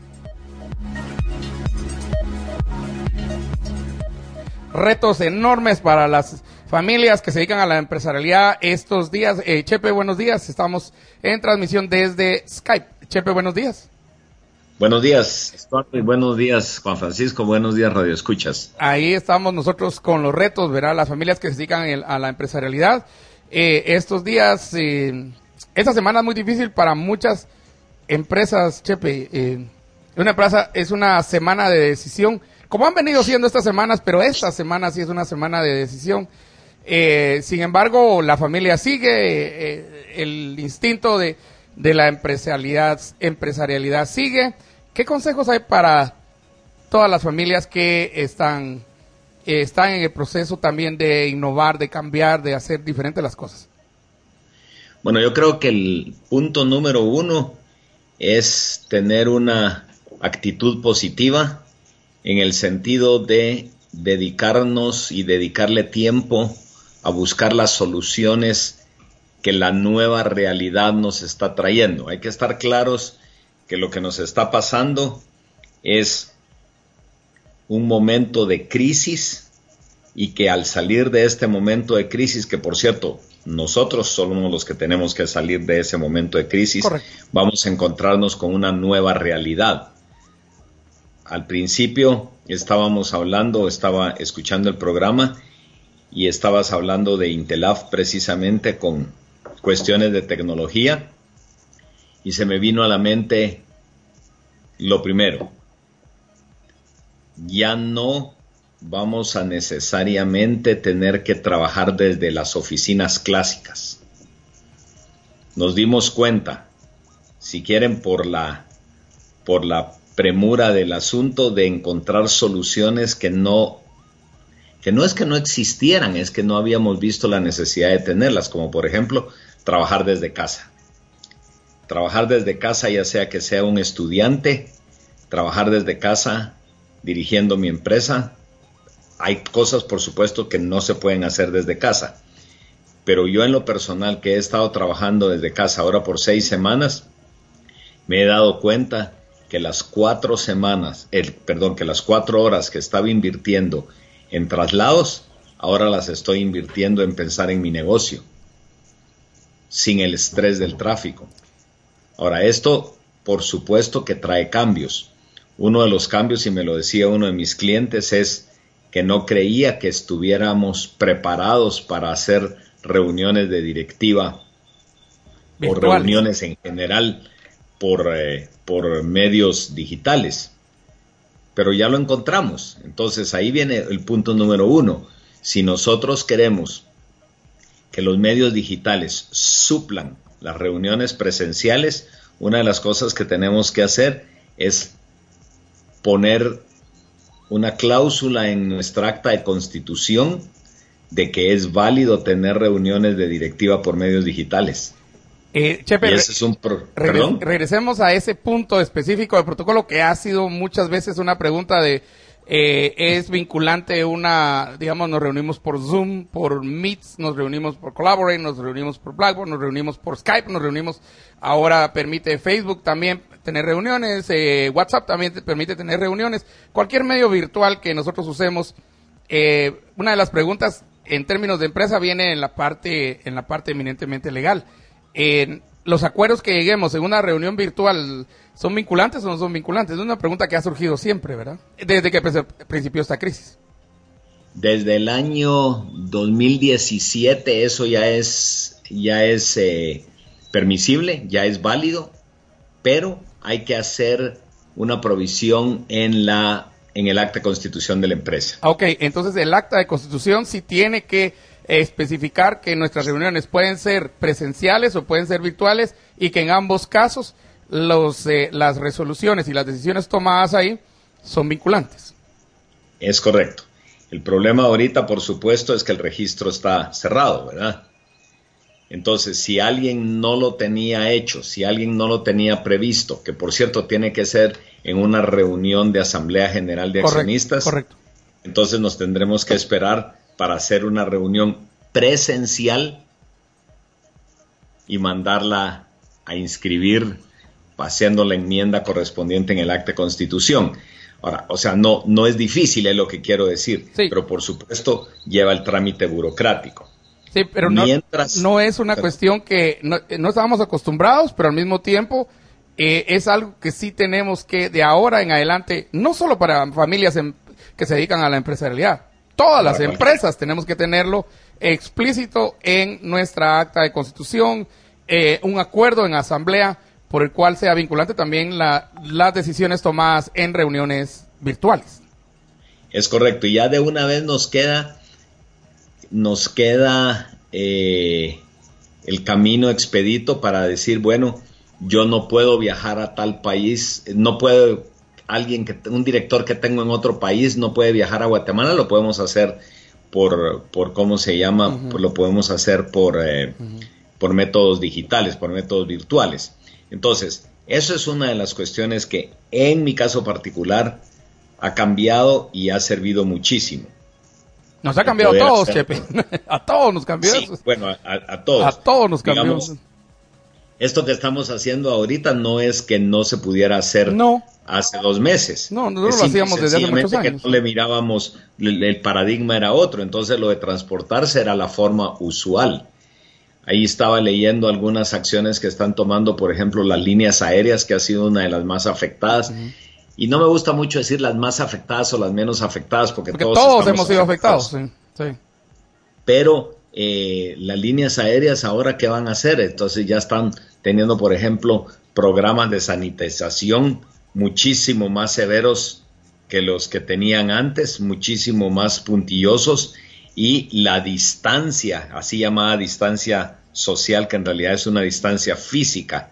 Retos enormes para las familias que se dedican a la empresarialidad estos días. Eh, Chepe, buenos días. Estamos en transmisión desde Skype. Chepe, buenos días. Buenos días, Stuart, y buenos días, Juan Francisco. Buenos días, Radio Escuchas. Ahí estamos nosotros con los retos, ¿verdad? Las familias que se dedican el, a la empresarialidad. Eh, estos días, eh, esta semana es muy difícil para muchas empresas, Chepe. Eh, una empresa es una semana de decisión, como han venido siendo estas semanas, pero esta semana sí es una semana de decisión. Eh, sin embargo, la familia sigue, eh, el instinto de, de la empresarialidad, empresarialidad sigue. ¿Qué consejos hay para todas las familias que están, eh, están en el proceso también de innovar, de cambiar, de hacer diferentes las cosas? Bueno, yo creo que el punto número uno es tener una actitud positiva en el sentido de dedicarnos y dedicarle tiempo a buscar las soluciones que la nueva realidad nos está trayendo. Hay que estar claros que lo que nos está pasando es un momento de crisis y que al salir de este momento de crisis, que por cierto, nosotros somos los que tenemos que salir de ese momento de crisis, correcto, vamos a encontrarnos con una nueva realidad. Al principio estábamos hablando, estaba escuchando el programa y estabas hablando de Intelab precisamente con cuestiones de tecnología y se me vino a la mente lo primero. Ya no vamos a necesariamente tener que trabajar desde las oficinas clásicas. Nos dimos cuenta, si quieren por la, por la premura del asunto, de encontrar soluciones que no, que no es que no existieran, es que no habíamos visto la necesidad de tenerlas, como por ejemplo, trabajar desde casa. Trabajar desde casa, ya sea que sea un estudiante, trabajar desde casa dirigiendo mi empresa. Hay cosas, por supuesto, que no se pueden hacer desde casa, pero yo en lo personal, que he estado trabajando desde casa ahora por seis semanas, me he dado cuenta que las cuatro semanas, el, perdón, que las cuatro horas que estaba invirtiendo en traslados, ahora las estoy invirtiendo en pensar en mi negocio, sin el estrés del tráfico. Ahora, esto, por supuesto que trae cambios. Uno de los cambios, y me lo decía uno de mis clientes, es que no creía que estuviéramos preparados para hacer reuniones de directiva virtuales, o reuniones en general por, eh, por medios digitales. Pero ya lo encontramos. Entonces ahí viene el punto número uno. Si nosotros queremos que los medios digitales suplan las reuniones presenciales, una de las cosas que tenemos que hacer es poner una cláusula en nuestra acta de constitución de que es válido tener reuniones de directiva por medios digitales. Eh, Chepe, y ese es un pro- regres- regresemos a ese punto específico del protocolo que ha sido muchas veces una pregunta de eh, es vinculante una, digamos, nos reunimos por Zoom, por Meets, nos reunimos por Collaborate, nos reunimos por Blackboard, nos reunimos por Skype, nos reunimos, ahora permite Facebook también tener reuniones, eh, WhatsApp también te permite tener reuniones, cualquier medio virtual que nosotros usemos. Eh, una de las preguntas en términos de empresa viene en la parte, en la parte eminentemente legal. Eh, los acuerdos que lleguemos en una reunión virtual, ¿son vinculantes o no son vinculantes? Es una pregunta que ha surgido siempre, ¿verdad? Desde que principió esta crisis. Desde el año dos mil diecisiete eso ya es, ya es eh, permisible, ya es válido, pero hay que hacer una provisión en la en el acta de constitución de la empresa. Ok, entonces el acta de constitución sí tiene que especificar que nuestras reuniones pueden ser presenciales o pueden ser virtuales y que en ambos casos los eh, las resoluciones y las decisiones tomadas ahí son vinculantes. Es correcto. El problema ahorita, por supuesto, es que el registro está cerrado, ¿verdad? Entonces, si alguien no lo tenía hecho, si alguien no lo tenía previsto, que por cierto tiene que ser en una reunión de Asamblea General de Correcto, Accionistas, correcto. Entonces nos tendremos que esperar para hacer una reunión presencial y mandarla a inscribir, haciendo la enmienda correspondiente en el acta de constitución. Ahora, o sea, no, no es difícil, es lo que quiero decir, sí. Pero por supuesto lleva el trámite burocrático. Sí, pero Mientras, no, no es una pero, cuestión que no, no estábamos acostumbrados, pero al mismo tiempo eh, es algo que sí tenemos que de ahora en adelante, no solo para familias en, que se dedican a la empresarialidad, todas las empresas tenemos que tenerlo explícito en nuestra acta de constitución, eh, un acuerdo en asamblea por el cual sea vinculante también la, las decisiones tomadas en reuniones virtuales. Es correcto, y ya de una vez nos queda, nos queda eh, el camino expedito para decir, bueno, yo no puedo viajar a tal país, no puedo, alguien que, un director que tengo en otro país no puede viajar a Guatemala, lo podemos hacer por, por ¿cómo se llama? Uh-huh. Pues lo podemos hacer por, eh, uh-huh. por métodos digitales, por métodos virtuales. Entonces, eso es una de las cuestiones que en mi caso particular ha cambiado y ha servido muchísimo. Nos ha cambiado a todos, Chepe. A todos nos cambió. Sí, bueno, a, a todos. A todos nos cambió. Digamos, esto que estamos haciendo ahorita no es que no se pudiera hacer no. hace dos meses. No, nosotros lo hacíamos desde hace muchos años. Que no le mirábamos, el, el paradigma era otro, entonces lo de transportarse era la forma usual. Ahí estaba leyendo algunas acciones que están tomando, por ejemplo, las líneas aéreas, que ha sido una de las más afectadas. Uh-huh. Y no me gusta mucho decir las más afectadas o las menos afectadas, porque, porque todos, todos hemos sido afectados. afectados. Sí, sí. Pero eh, las líneas aéreas ahora, ¿qué van a hacer? Entonces ya están teniendo, por ejemplo, programas de sanitización muchísimo más severos que los que tenían antes, muchísimo más puntillosos, y la distancia, así llamada distancia social, que en realidad es una distancia física.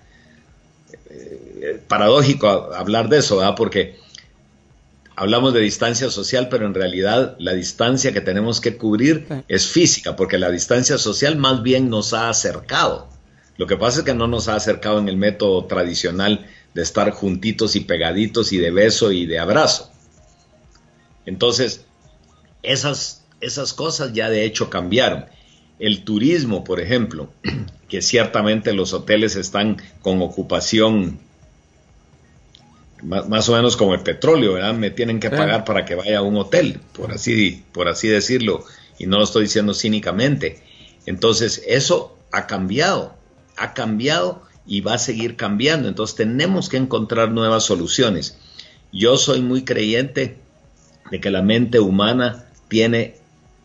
Eh, paradójico hablar de eso, ¿verdad? Porque hablamos de distancia social, pero en realidad la distancia que tenemos que cubrir sí. es física, porque la distancia social más bien nos ha acercado. Lo que pasa es que no nos ha acercado en el método tradicional de estar juntitos y pegaditos y de beso y de abrazo. Entonces, esas Esas cosas ya de hecho cambiaron. El turismo, por ejemplo, que ciertamente los hoteles están con ocupación más, más o menos como el petróleo, ¿verdad? Me tienen que pagar para que vaya a un hotel, por así, por así decirlo, y no lo estoy diciendo cínicamente. Entonces, eso ha cambiado, ha cambiado y va a seguir cambiando. Entonces, tenemos que encontrar nuevas soluciones. Yo soy muy creyente de que la mente humana tiene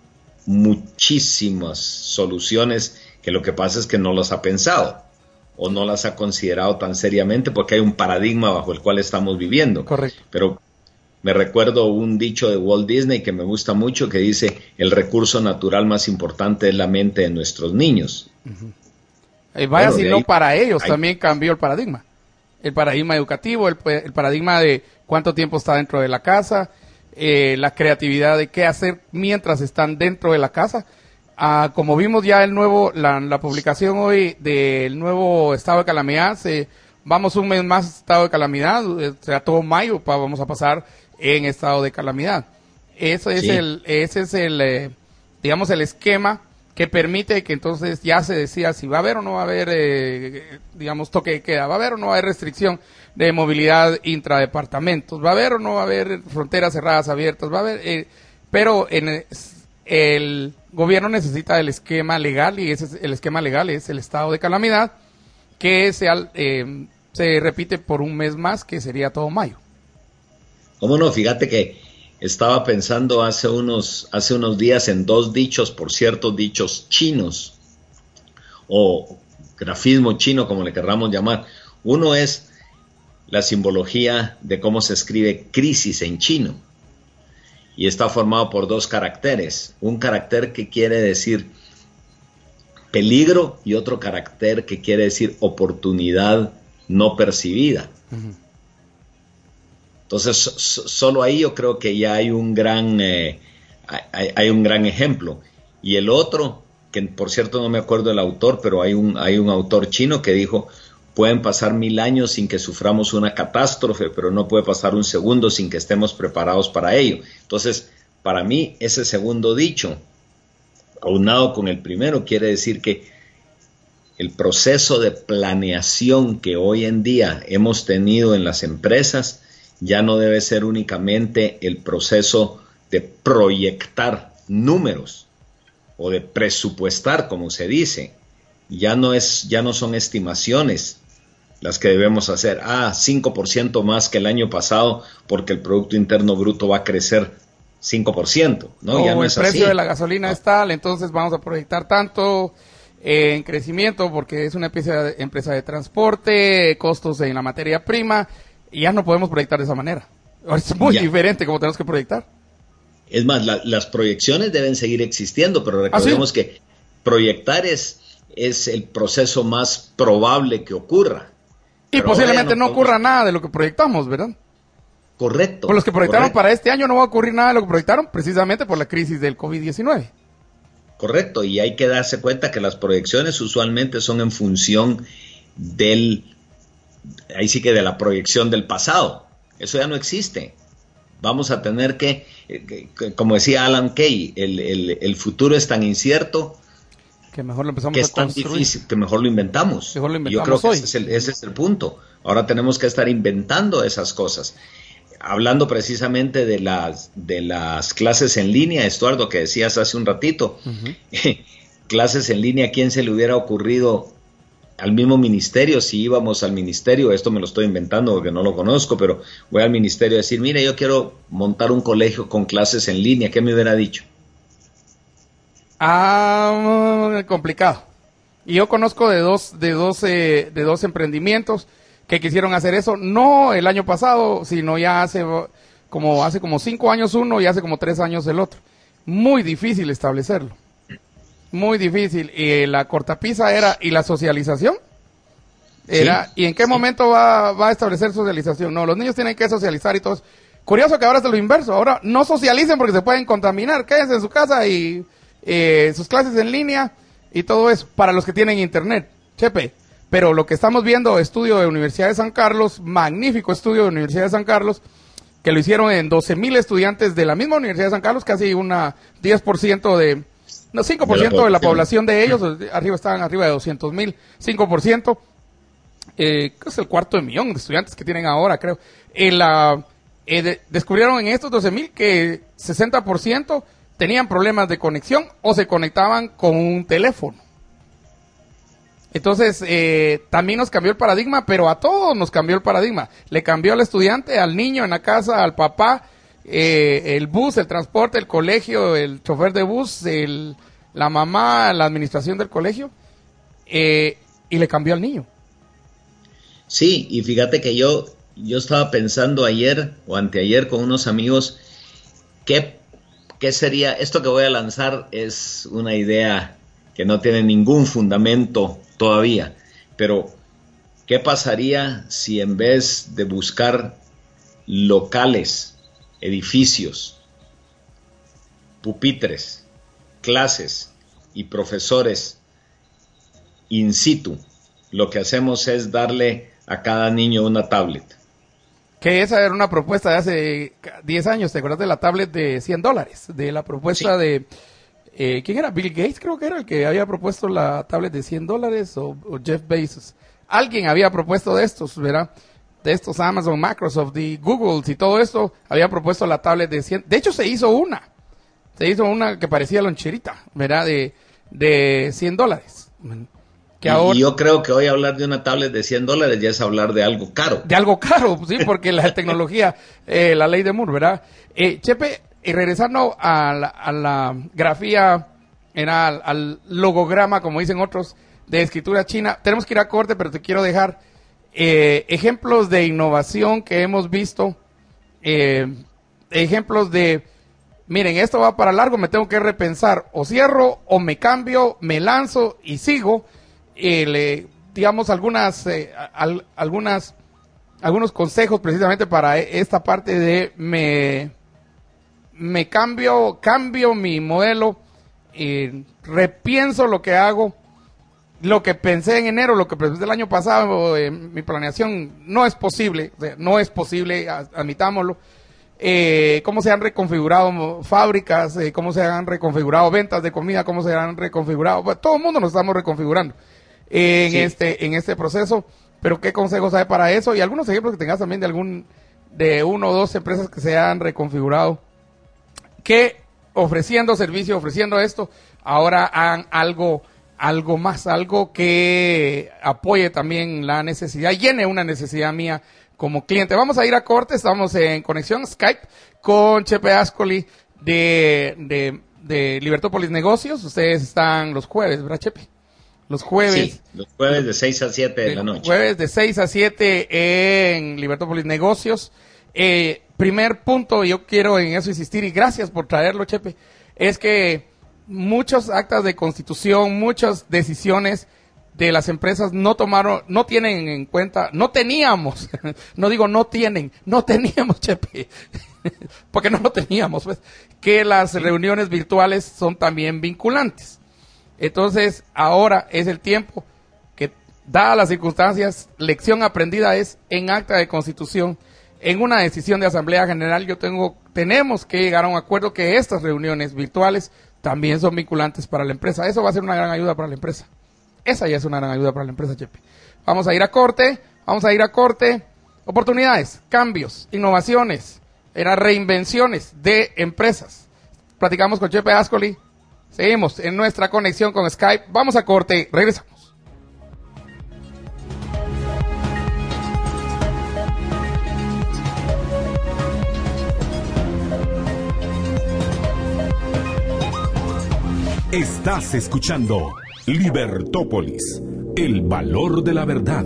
muchísimas soluciones, que lo que pasa es que no las ha pensado o no las ha considerado tan seriamente, porque hay un paradigma bajo el cual estamos viviendo. Correcto. Pero me recuerdo un dicho de Walt Disney que me gusta mucho, que dice: el recurso natural más importante es la mente de nuestros niños. Uh-huh. eh, vaya, bueno, si no, para ellos hay... también cambió el paradigma, el paradigma educativo, el, el paradigma de cuánto tiempo está dentro de la casa, Eh, la creatividad de qué hacer mientras están dentro de la casa. Ah, como vimos ya el nuevo, la, la publicación hoy del nuevo estado de calamidad, se, vamos un mes más estado de calamidad, o sea, todo mayo pa, vamos a pasar en estado de calamidad. Ese es sí. el, ese es el, eh, digamos, el esquema que permite que entonces ya se decida si va a haber o no va a haber, eh, digamos, toque de queda, va a haber o no va a haber restricción de movilidad intradepartamentos, va a haber o no va a haber fronteras cerradas abiertas, va a haber, eh, pero en el, el gobierno necesita el esquema legal, y ese es, el esquema legal es el estado de calamidad, que se, eh, se repite por un mes más, que sería todo mayo. ¿Cómo no? Fíjate que estaba pensando hace unos, hace unos días en dos dichos, por cierto, dichos chinos, o grafismo chino, como le querramos llamar. Uno es la simbología de cómo se escribe crisis en chino, y está formado por dos caracteres, un carácter que quiere decir peligro y otro carácter que quiere decir oportunidad no percibida. Uh-huh. Entonces, so, solo ahí yo creo que ya hay un gran, eh, hay, hay un gran ejemplo. Y el otro, que por cierto no me acuerdo el autor, pero hay un, hay un autor chino que dijo, pueden pasar mil años sin que suframos una catástrofe, pero no puede pasar un segundo sin que estemos preparados para ello. Entonces, para mí, ese segundo dicho, aunado con el primero, quiere decir que el proceso de planeación que hoy en día hemos tenido en las empresas ya no debe ser únicamente el proceso de proyectar números o de presupuestar, como se dice. Ya no es, ya no son estimaciones las que debemos hacer. Ah, cinco por ciento más que el año pasado porque el Producto Interno Bruto va a crecer cinco por ciento. No, o ya no el es precio así. de la gasolina no. es tal, entonces vamos a proyectar tanto eh, en crecimiento porque es una empresa de, empresa de transporte, costos en la materia prima, y ya no podemos proyectar de esa manera. Es muy Ya. diferente como tenemos que proyectar. Es más, la, las proyecciones deben seguir existiendo, pero recordemos ¿Ah, sí? que proyectar es, es el proceso más probable que ocurra. Y Pero posiblemente ahora ya no, no ocurra podemos- nada de lo que proyectamos, ¿verdad? Correcto. Por los que proyectaron correcto, para este año no va a ocurrir nada de lo que proyectaron precisamente por la crisis del COVID diecinueve. Correcto, y hay que darse cuenta que las proyecciones usualmente son en función del, ahí sí que de la proyección del pasado. Eso ya no existe. Vamos a tener que, eh, que como decía Alan Kay, el, el, el futuro es tan incierto Que mejor lo empezamos que a es tan construir. difícil que mejor lo inventamos. Mejor lo Y Yo inventamos creo que hoy. ese es, el, ese es el punto. Ahora tenemos que estar inventando esas cosas. Hablando precisamente de las, de las clases en línea, Estuardo, que decías hace un ratito, Ujú. clases en línea, ¿a quién se le hubiera ocurrido al mismo ministerio? Si íbamos al ministerio, esto me lo estoy inventando porque no lo conozco, pero voy al ministerio a decir, mire, yo quiero montar un colegio con clases en línea, ¿qué me hubiera dicho? Ah, complicado. Y yo conozco de dos, de dos, eh, de dos emprendimientos que quisieron hacer eso, no el año pasado, sino ya hace como hace como cinco años uno y hace como tres años el otro. Muy difícil establecerlo. Muy difícil. Y la cortapisa era, ¿y la socialización? Era, Sí, ¿y en qué sí. momento va, va a establecer socialización? No, los niños tienen que socializar y todo eso. Curioso que ahora es de lo inverso. Ahora no socialicen porque se pueden contaminar. Quédense en su casa y eh, sus clases en línea y todo eso. Para los que tienen internet. Chepe. Pero lo que estamos viendo, estudio de Universidad de San Carlos, magnífico estudio de Universidad de San Carlos, que lo hicieron en doce mil estudiantes de la misma Universidad de San Carlos, casi una diez por ciento de, no, cinco por ciento de la población de ellos, arriba estaban arriba de doscientos mil, cinco por ciento, eh, que es el cuarto de millón de estudiantes que tienen ahora, creo. En la, eh, de- descubrieron en estos doce mil que sesenta por ciento tenían problemas de conexión o se conectaban con un teléfono. Entonces, eh, también nos cambió el paradigma, pero a todos nos cambió el paradigma. Le cambió al estudiante, al niño en la casa, al papá, eh, el bus, el transporte, el colegio, el chofer de bus, el, la mamá, la administración del colegio, eh, y le cambió al niño. Sí, y fíjate que yo, yo estaba pensando ayer o anteayer con unos amigos, ¿qué, qué sería? Esto que voy a lanzar es una idea que no tiene ningún fundamento todavía, pero ¿qué pasaría si en vez de buscar locales, edificios, pupitres, clases y profesores in situ, lo que hacemos es darle a cada niño una tablet? Que esa era una propuesta de hace diez años, ¿te acuerdas de la tablet de cien dólares? De la propuesta Sí. de... Eh, ¿Quién era? Bill Gates creo que era el que había propuesto la tablet de cien dólares o, o Jeff Bezos. Alguien había propuesto de estos, ¿verdad? De estos Amazon, Microsoft y Google y todo esto, había propuesto la tablet de cien. De hecho se hizo una. Se hizo una que parecía loncherita, ¿verdad? De, de cien dólares. Que Y, ahora, y yo creo que hoy hablar de una tablet de cien dólares ya es hablar de algo caro. de algo caro, sí, porque la tecnología, eh, la ley de Moore, ¿verdad? Eh, Chepe, y regresando a la, a la grafía, era al, al logograma, como dicen otros, de escritura china, tenemos que ir a corte, pero te quiero dejar eh, ejemplos de innovación que hemos visto, eh, ejemplos de, miren, esto va para largo, me tengo que repensar, o cierro, o me cambio, me lanzo y sigo, eh, le, digamos, algunas, eh, al, algunas, algunos consejos precisamente para esta parte de me... me cambio, cambio mi modelo eh, repienso lo que hago, lo que pensé en enero, lo que pensé el año pasado, eh, mi planeación no es posible, o sea, no es posible, admitámoslo. Eh, cómo se han reconfigurado fábricas, eh, cómo se han reconfigurado ventas de comida, cómo se han reconfigurado, bueno, todo el mundo nos estamos reconfigurando en sí. este en este proceso, pero qué consejos hay para eso y algunos ejemplos que tengas también de algún de uno o dos empresas que se han reconfigurado, que ofreciendo servicio, ofreciendo esto, ahora hagan algo algo más, algo que apoye también la necesidad, llene una necesidad mía como cliente. Vamos a ir a corte, estamos en conexión Skype con Chepe Ascoli de, de, de Libertópolis Negocios. Ustedes están los jueves, ¿verdad, Chepe? Los jueves. Sí, los jueves de seis a siete de la noche. Jueves de seis a siete en Libertópolis Negocios. Eh, primer punto, yo quiero en eso insistir, y gracias por traerlo, Chepe, es que muchos actas de constitución, muchas decisiones de las empresas no tomaron, no tienen en cuenta, no teníamos, no digo no tienen, no teníamos, Chepe, porque no lo teníamos, pues, que las reuniones virtuales son también vinculantes. Entonces, ahora es el tiempo que, dadas las circunstancias, lección aprendida es en acta de constitución, en una decisión de Asamblea General, yo tengo, tenemos que llegar a un acuerdo que estas reuniones virtuales también son vinculantes para la empresa. Eso va a ser una gran ayuda para la empresa. Esa ya es una gran ayuda para la empresa, Chepe. Vamos a ir a corte, vamos a ir a corte. Oportunidades, cambios, innovaciones, eran reinvenciones de empresas. Platicamos con Chepe Ascoli. Seguimos en nuestra conexión con Skype. Vamos a corte, regresamos. Estás escuchando Libertópolis, el valor de la verdad.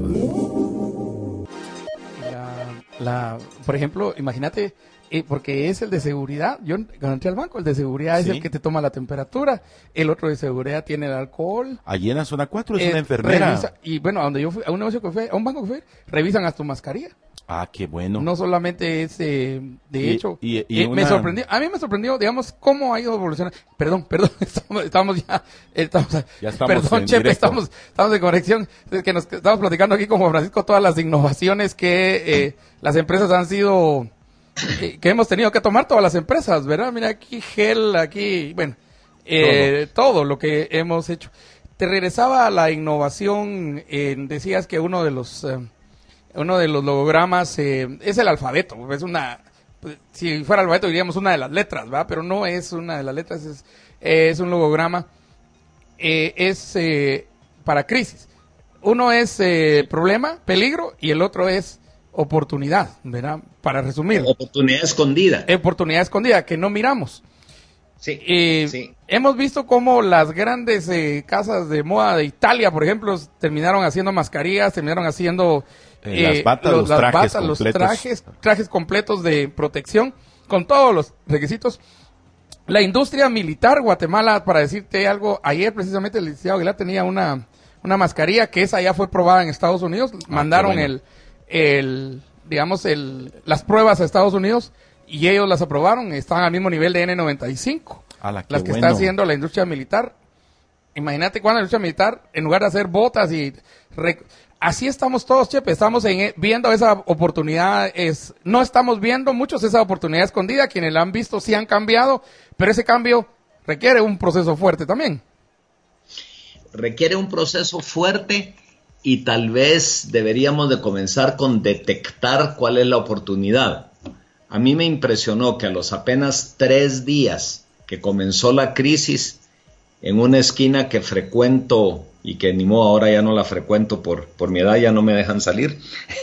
La, la, por ejemplo, imagínate, eh, porque es el de seguridad, yo cuando entré al banco, el de seguridad es ¿sí? el que te toma la temperatura, el otro de seguridad tiene el alcohol. Allí en la zona cuatro es eh, una enfermera. Revisa, y bueno, a donde yo fui, a un negocio que fui, a un banco que fui, revisan hasta tu mascarilla. Ah, qué bueno. No solamente es, eh, de y, hecho, y, y eh, una... me sorprendió, a mí me sorprendió, digamos, cómo ha ido evolucionando. Perdón, perdón, estamos, estamos ya, estamos, ya estamos perdón, Chepe, directo. estamos, estamos en conexión, es que nos estamos platicando aquí con Juan Francisco todas las innovaciones que eh, las empresas han sido, eh, que hemos tenido que tomar todas las empresas, ¿verdad? Mira, aquí gel, aquí, bueno, eh, todo. todo lo que hemos hecho. Te regresaba a la innovación, eh, decías que uno de los... Eh, Uno de los logogramas eh, es el alfabeto, es una, si fuera alfabeto diríamos una de las letras, ¿verdad? Pero no es una de las letras, es, es un logograma, eh, es eh, para crisis. Uno es eh, problema, peligro, y el otro es oportunidad, ¿verdad? Para resumir. Oportunidad escondida. Oportunidad escondida, que no miramos. Sí, eh, sí. Hemos visto cómo las grandes eh, casas de moda de Italia, por ejemplo, terminaron haciendo mascarillas, terminaron haciendo... Eh, las batas, los, los trajes batas, completos. Los trajes, trajes completos de protección, con todos los requisitos. La industria militar, Guatemala, para decirte algo, ayer precisamente el licenciado Aguilar tenía una, una mascarilla que esa ya fue probada en Estados Unidos. Ah, mandaron bueno. el, el, digamos, el, las pruebas a Estados Unidos y ellos las aprobaron. Están al mismo nivel de N noventa y cinco. Ala, las que bueno. está haciendo la industria militar. Imagínate cuando la industria militar, en lugar de hacer botas y... Rec- Así estamos todos, Chepe, estamos en, viendo esa oportunidad, es, no estamos viendo muchos esa oportunidad escondida, quienes la han visto sí han cambiado, pero ese cambio requiere un proceso fuerte también. Requiere un proceso fuerte y tal vez deberíamos de comenzar con detectar cuál es la oportunidad. A mí me impresionó que a los apenas tres días que comenzó la crisis, en una esquina que frecuento y que ni modo ahora ya no la frecuento por, por mi edad, ya no me dejan salir,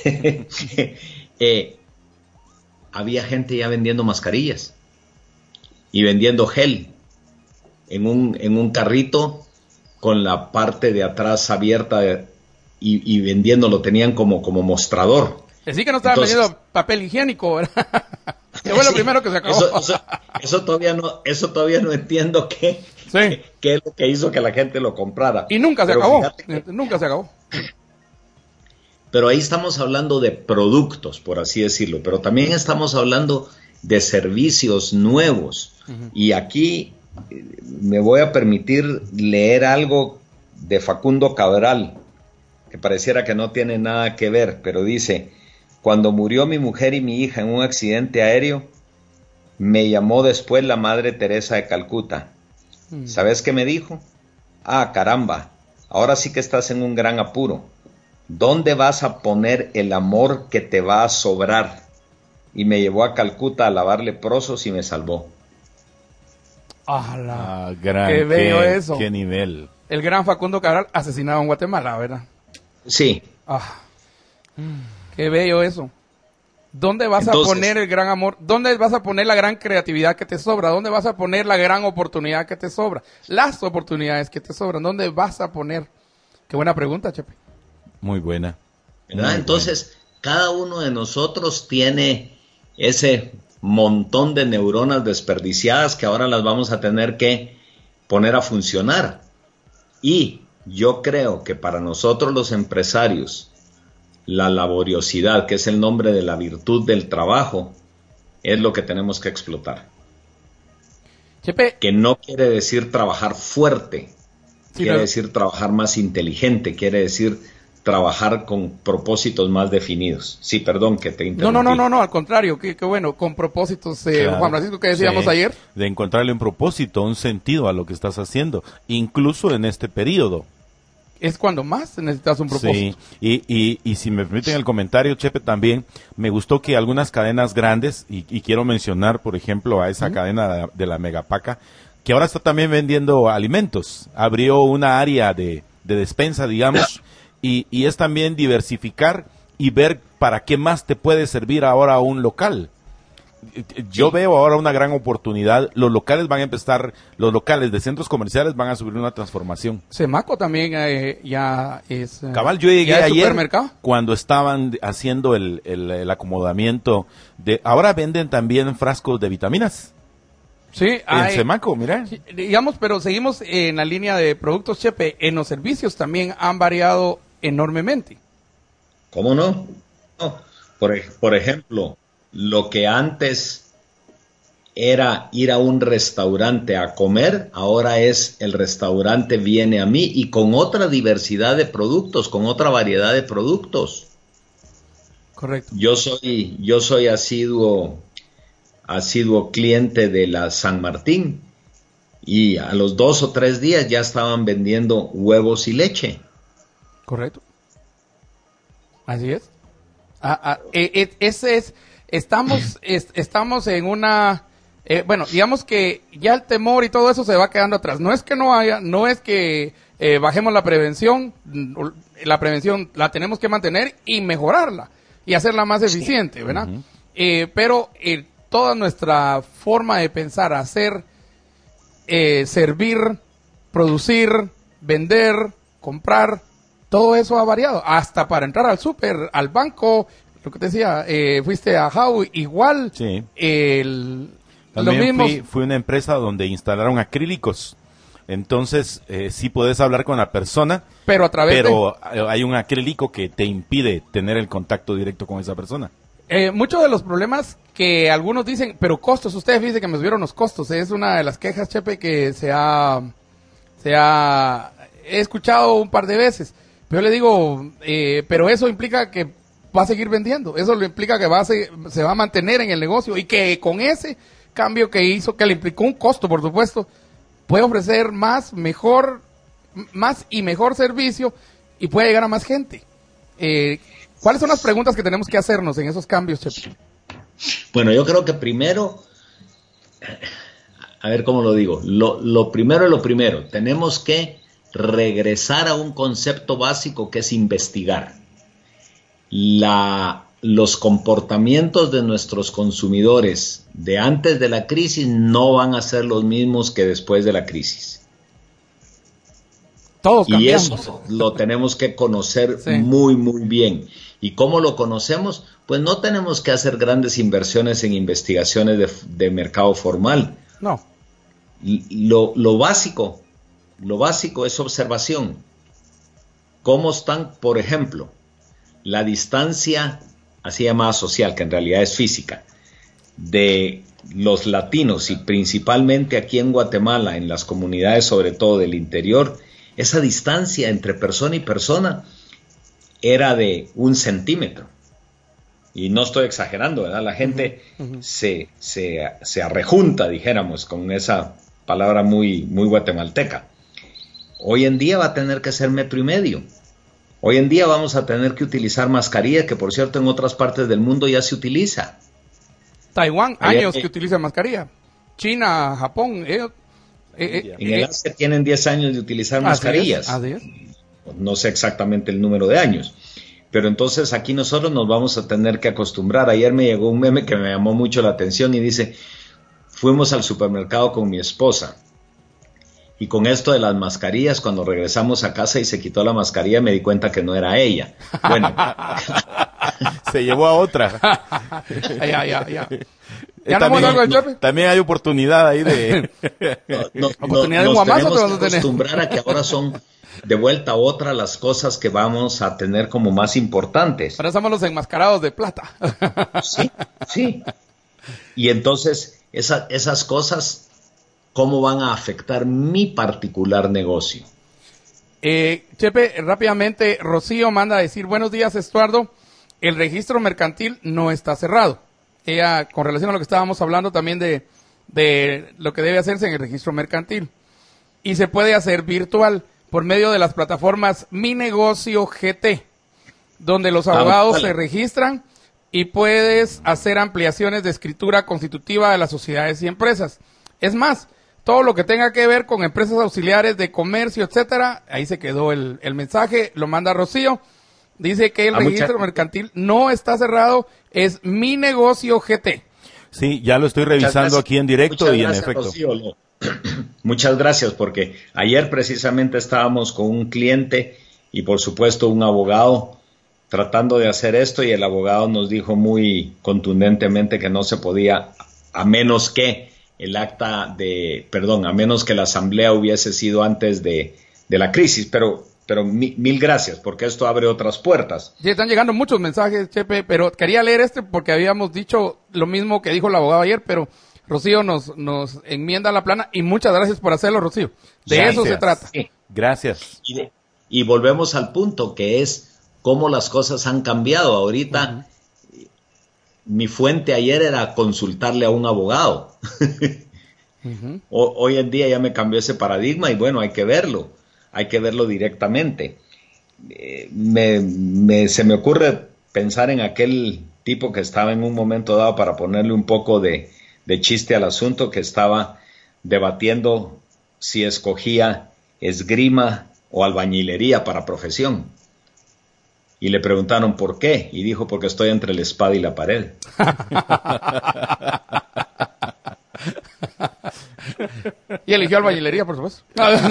eh, había gente ya vendiendo mascarillas y vendiendo gel en un, en un carrito con la parte de atrás abierta de, y, y vendiéndolo, tenían como, como mostrador. Así que no estaban Entonces, vendiendo papel higiénico, ¿verdad? Que fue lo sí, primero que se acabó. Eso, eso, eso todavía no, eso todavía no entiendo qué, sí. qué, qué es lo que hizo que la gente lo comprara. Y nunca se Pero acabó, que, nunca se acabó. Pero ahí estamos hablando de productos, por así decirlo, pero también estamos hablando de servicios nuevos. Uh-huh. Y aquí me voy a permitir leer algo de Facundo Cabral, que pareciera que no tiene nada que ver, pero dice: cuando murió mi mujer y mi hija en un accidente aéreo, me llamó después la Madre Teresa de Calcuta. Mm. ¿Sabes qué me dijo? Ah, caramba, ahora sí que estás en un gran apuro. ¿Dónde vas a poner el amor que te va a sobrar? Y me llevó a Calcuta a lavar leprosos y me salvó. ¡Hala! Ah, gran, ¡Qué bello qué, eso! ¡Qué nivel! El gran Facundo Cabral, asesinado en Guatemala, ¿verdad? Sí. Ah, ¡qué bello eso! ¿Dónde vas Entonces, a poner el gran amor? ¿Dónde vas a poner la gran creatividad que te sobra? ¿Dónde vas a poner la gran oportunidad que te sobra? Las oportunidades que te sobran, ¿dónde vas a poner? Qué buena pregunta, Chepe. Muy buena. ¿Verdad? Muy Entonces, buena. Cada uno de nosotros tiene ese montón de neuronas desperdiciadas que ahora las vamos a tener que poner a funcionar. Y yo creo que para nosotros los empresarios, la laboriosidad, que es el nombre de la virtud del trabajo, es lo que tenemos que explotar. Chepe. Que no quiere decir trabajar fuerte, sí, quiere no. decir trabajar más inteligente, quiere decir trabajar con propósitos más definidos. Sí, perdón que te interrumpí. No, no, no, no, no al contrario, qué bueno, con propósitos, eh, claro. Juan Francisco, que decíamos sí, ayer. De encontrarle un propósito, un sentido a lo que estás haciendo, incluso en este periodo. Es cuando más necesitas un propósito. Sí, y, y, y si me permiten el comentario, Chepe, también me gustó que algunas cadenas grandes, y, y quiero mencionar, por ejemplo, a esa uh-huh. cadena de, de la Megapaca, que ahora está también vendiendo alimentos. Abrió una área de, de despensa, digamos, y, y es también diversificar y ver para qué más te puede servir ahora un local. Yo sí. veo ahora una gran oportunidad. Los locales van a empezar, los locales de centros comerciales van a sufrir una transformación. Semaco también eh, ya es. Eh, Cabal, yo llegué ayer supermercado? Cuando estaban haciendo el, el, el acomodamiento de. Ahora venden también frascos de vitaminas. Sí, en hay, Semaco, mira. Digamos, pero seguimos en la línea de productos, Chepe. En los servicios también han variado enormemente. ¿Cómo no? no. Por, por ejemplo, lo que antes era ir a un restaurante a comer, ahora es el restaurante viene a mí, y con otra diversidad de productos, con otra variedad de productos. Correcto. Yo soy, yo soy asiduo, asiduo cliente de la San Martín, y a los dos o tres días ya estaban vendiendo huevos y leche. Correcto. Así es. Ah, ah, eh, eh, ese es... Estamos, es, estamos en una, eh, bueno, digamos que ya el temor y todo eso se va quedando atrás. No es que no haya, no es que eh, bajemos la prevención, la prevención la tenemos que mantener y mejorarla y hacerla más eficiente, ¿verdad? Uh-huh. Eh, pero eh, toda nuestra forma de pensar, hacer, eh, servir, producir, vender, comprar, todo eso ha variado. Hasta para entrar al súper, al banco, lo que te decía, eh, fuiste a Jau, igual. Sí. El, También lo mismo. Fui, fui una empresa donde instalaron acrílicos. Entonces, eh, sí puedes hablar con la persona, pero a través pero de... hay un acrílico que te impide tener el contacto directo con esa persona. Eh, muchos de los problemas que algunos dicen, pero costos, ustedes dicen que me subieron los costos, es una de las quejas, Chepe, que se ha, se ha he escuchado un par de veces. Pero yo le digo, eh, pero eso implica que va a seguir vendiendo, eso lo implica que va a se, se va a mantener en el negocio y que con ese cambio que hizo, que le implicó un costo, por supuesto, puede ofrecer más, mejor, más y mejor servicio y puede llegar a más gente. Eh, ¿Cuáles son las preguntas que tenemos que hacernos en esos cambios, Chepe? Bueno, yo creo que primero, a ver cómo lo digo, lo, lo primero es lo primero, tenemos que regresar a un concepto básico que es investigar. La, los comportamientos de nuestros consumidores de antes de la crisis no van a ser los mismos que después de la crisis. Todos cambiamos. Y eso lo tenemos que conocer sí. muy, muy bien. ¿Y cómo lo conocemos? Pues no tenemos que hacer grandes inversiones en investigaciones de, de mercado formal. No. Lo, lo básico, lo básico es observación. ¿Cómo están, por ejemplo, la distancia, así llamada social, que en realidad es física, de, los latinos y principalmente aquí en Guatemala, en las comunidades sobre todo del interior, esa distancia entre persona y persona era de un centímetro. Y no estoy exagerando, ¿verdad? La gente uh-huh. se, se, se arrejunta, dijéramos, con esa palabra muy, muy guatemalteca. Hoy en día va a tener que ser metro y medio. Hoy en día vamos a tener que utilizar mascarilla, que por cierto en otras partes del mundo ya se utiliza. Taiwán, Allá, años eh, que utiliza mascarilla. China, Japón. Eh, eh, en el Asia eh, tienen diez años de utilizar mascarillas. Así es, así es. No sé exactamente el número de años. Pero entonces aquí nosotros nos vamos a tener que acostumbrar. Ayer me llegó un meme que me llamó mucho la atención y dice, fuimos al supermercado con mi esposa y con esto de las mascarillas, cuando regresamos a casa y se quitó la mascarilla, me di cuenta que no era ella. Bueno. Se llevó a otra. ya, ya, ya. ¿Ya también, no, no, también hay oportunidad ahí de... No, no, oportunidad no, de guamazo. Nos tenemos que acostumbrar a que ahora son de vuelta a otra las cosas que vamos a tener como más importantes. Ahora somos los enmascarados de plata. Sí, sí. Y entonces, esa, esas cosas, ¿cómo van a afectar mi particular negocio? Eh, Chepe, rápidamente, Rocío manda a decir, buenos días, Estuardo, el registro mercantil no está cerrado. Ella, con relación a lo que estábamos hablando también de, de lo que debe hacerse en el registro mercantil. Y se puede hacer virtual por medio de las plataformas Mi Negocio G T, donde los abogados ah, vale. se registran y puedes hacer ampliaciones de escritura constitutiva de las sociedades y empresas. Es más, todo lo que tenga que ver con empresas auxiliares de comercio, etcétera, ahí se quedó el, el mensaje, lo manda Rocío. Dice que el ah, registro mucha... mercantil no está cerrado, es Mi Negocio G T. Sí, ya lo estoy revisando aquí en directo muchas y gracias, en efecto. Rocío, lo... Muchas gracias, porque ayer precisamente estábamos con un cliente y por supuesto un abogado tratando de hacer esto y el abogado nos dijo muy contundentemente que no se podía, a menos que el acta de, perdón, a menos que la asamblea hubiese sido antes de, de la crisis, pero pero mil, mil gracias, porque esto abre otras puertas. Sí, están llegando muchos mensajes, Chepe, pero quería leer este porque habíamos dicho lo mismo que dijo el abogado ayer, pero Rocío nos, nos enmienda la plana y muchas gracias por hacerlo, Rocío. De gracias. Eso se trata. Sí. Gracias. Y, de, y volvemos al punto que es cómo las cosas han cambiado. Ahorita, uh-huh. mi fuente ayer era consultarle a un abogado. uh-huh. o, hoy en día ya me cambió ese paradigma y bueno, hay que verlo. Hay que verlo directamente. Eh, me, me, se me ocurre pensar en aquel tipo que estaba en un momento dado, para ponerle un poco de, de chiste al asunto, que estaba debatiendo si escogía esgrima o albañilería para profesión. Y le preguntaron por qué, y dijo, porque estoy entre la espada y la pared. Y eligió albañilería, por supuesto.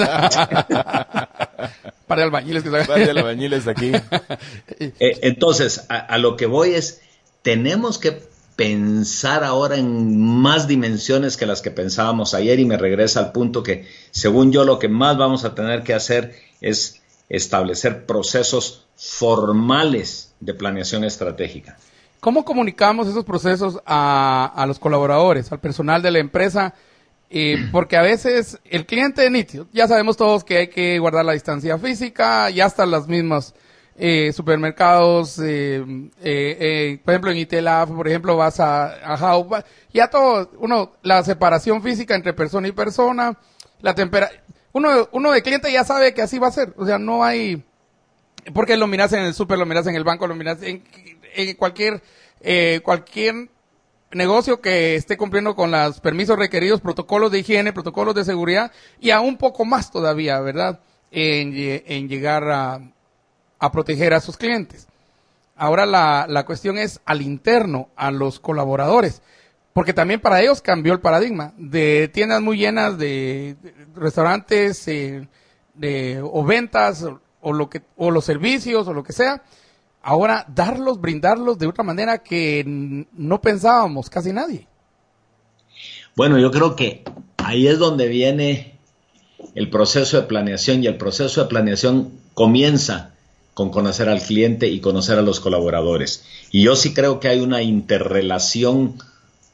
Para albañiles que Para albañiles aquí. Eh, entonces, a, a lo que voy es, tenemos que pensar ahora en más dimensiones que las que pensábamos ayer, y me regresa al punto que, según yo, lo que más vamos a tener que hacer es establecer procesos formales de planeación estratégica. ¿Cómo comunicamos esos procesos a, a los colaboradores, al personal de la empresa? Eh, porque a veces el cliente de nítido, ya sabemos todos que hay que guardar la distancia física, ya hasta las mismas eh, supermercados, eh, eh, eh, por ejemplo en Itela, por ejemplo vas a, a Jau, ya todo, uno, la separación física entre persona y persona, la temperatura, uno, uno de cliente ya sabe que así va a ser, o sea, no hay, porque lo miras en el súper, lo miras en el banco, lo miras en, en cualquier, eh, cualquier negocio que esté cumpliendo con los permisos requeridos, protocolos de higiene, protocolos de seguridad y aún poco más todavía, ¿verdad? En, en llegar a, a proteger a sus clientes. Ahora la, la cuestión es al interno, a los colaboradores, porque también para ellos cambió el paradigma de tiendas muy llenas de, de restaurantes eh, de, o ventas o, o lo que o los servicios o lo que sea. Ahora, darlos, brindarlos de otra manera que no pensábamos casi nadie. Bueno, yo creo que ahí es donde viene el proceso de planeación, y el proceso de planeación comienza con conocer al cliente y conocer a los colaboradores. Y yo sí creo que hay una interrelación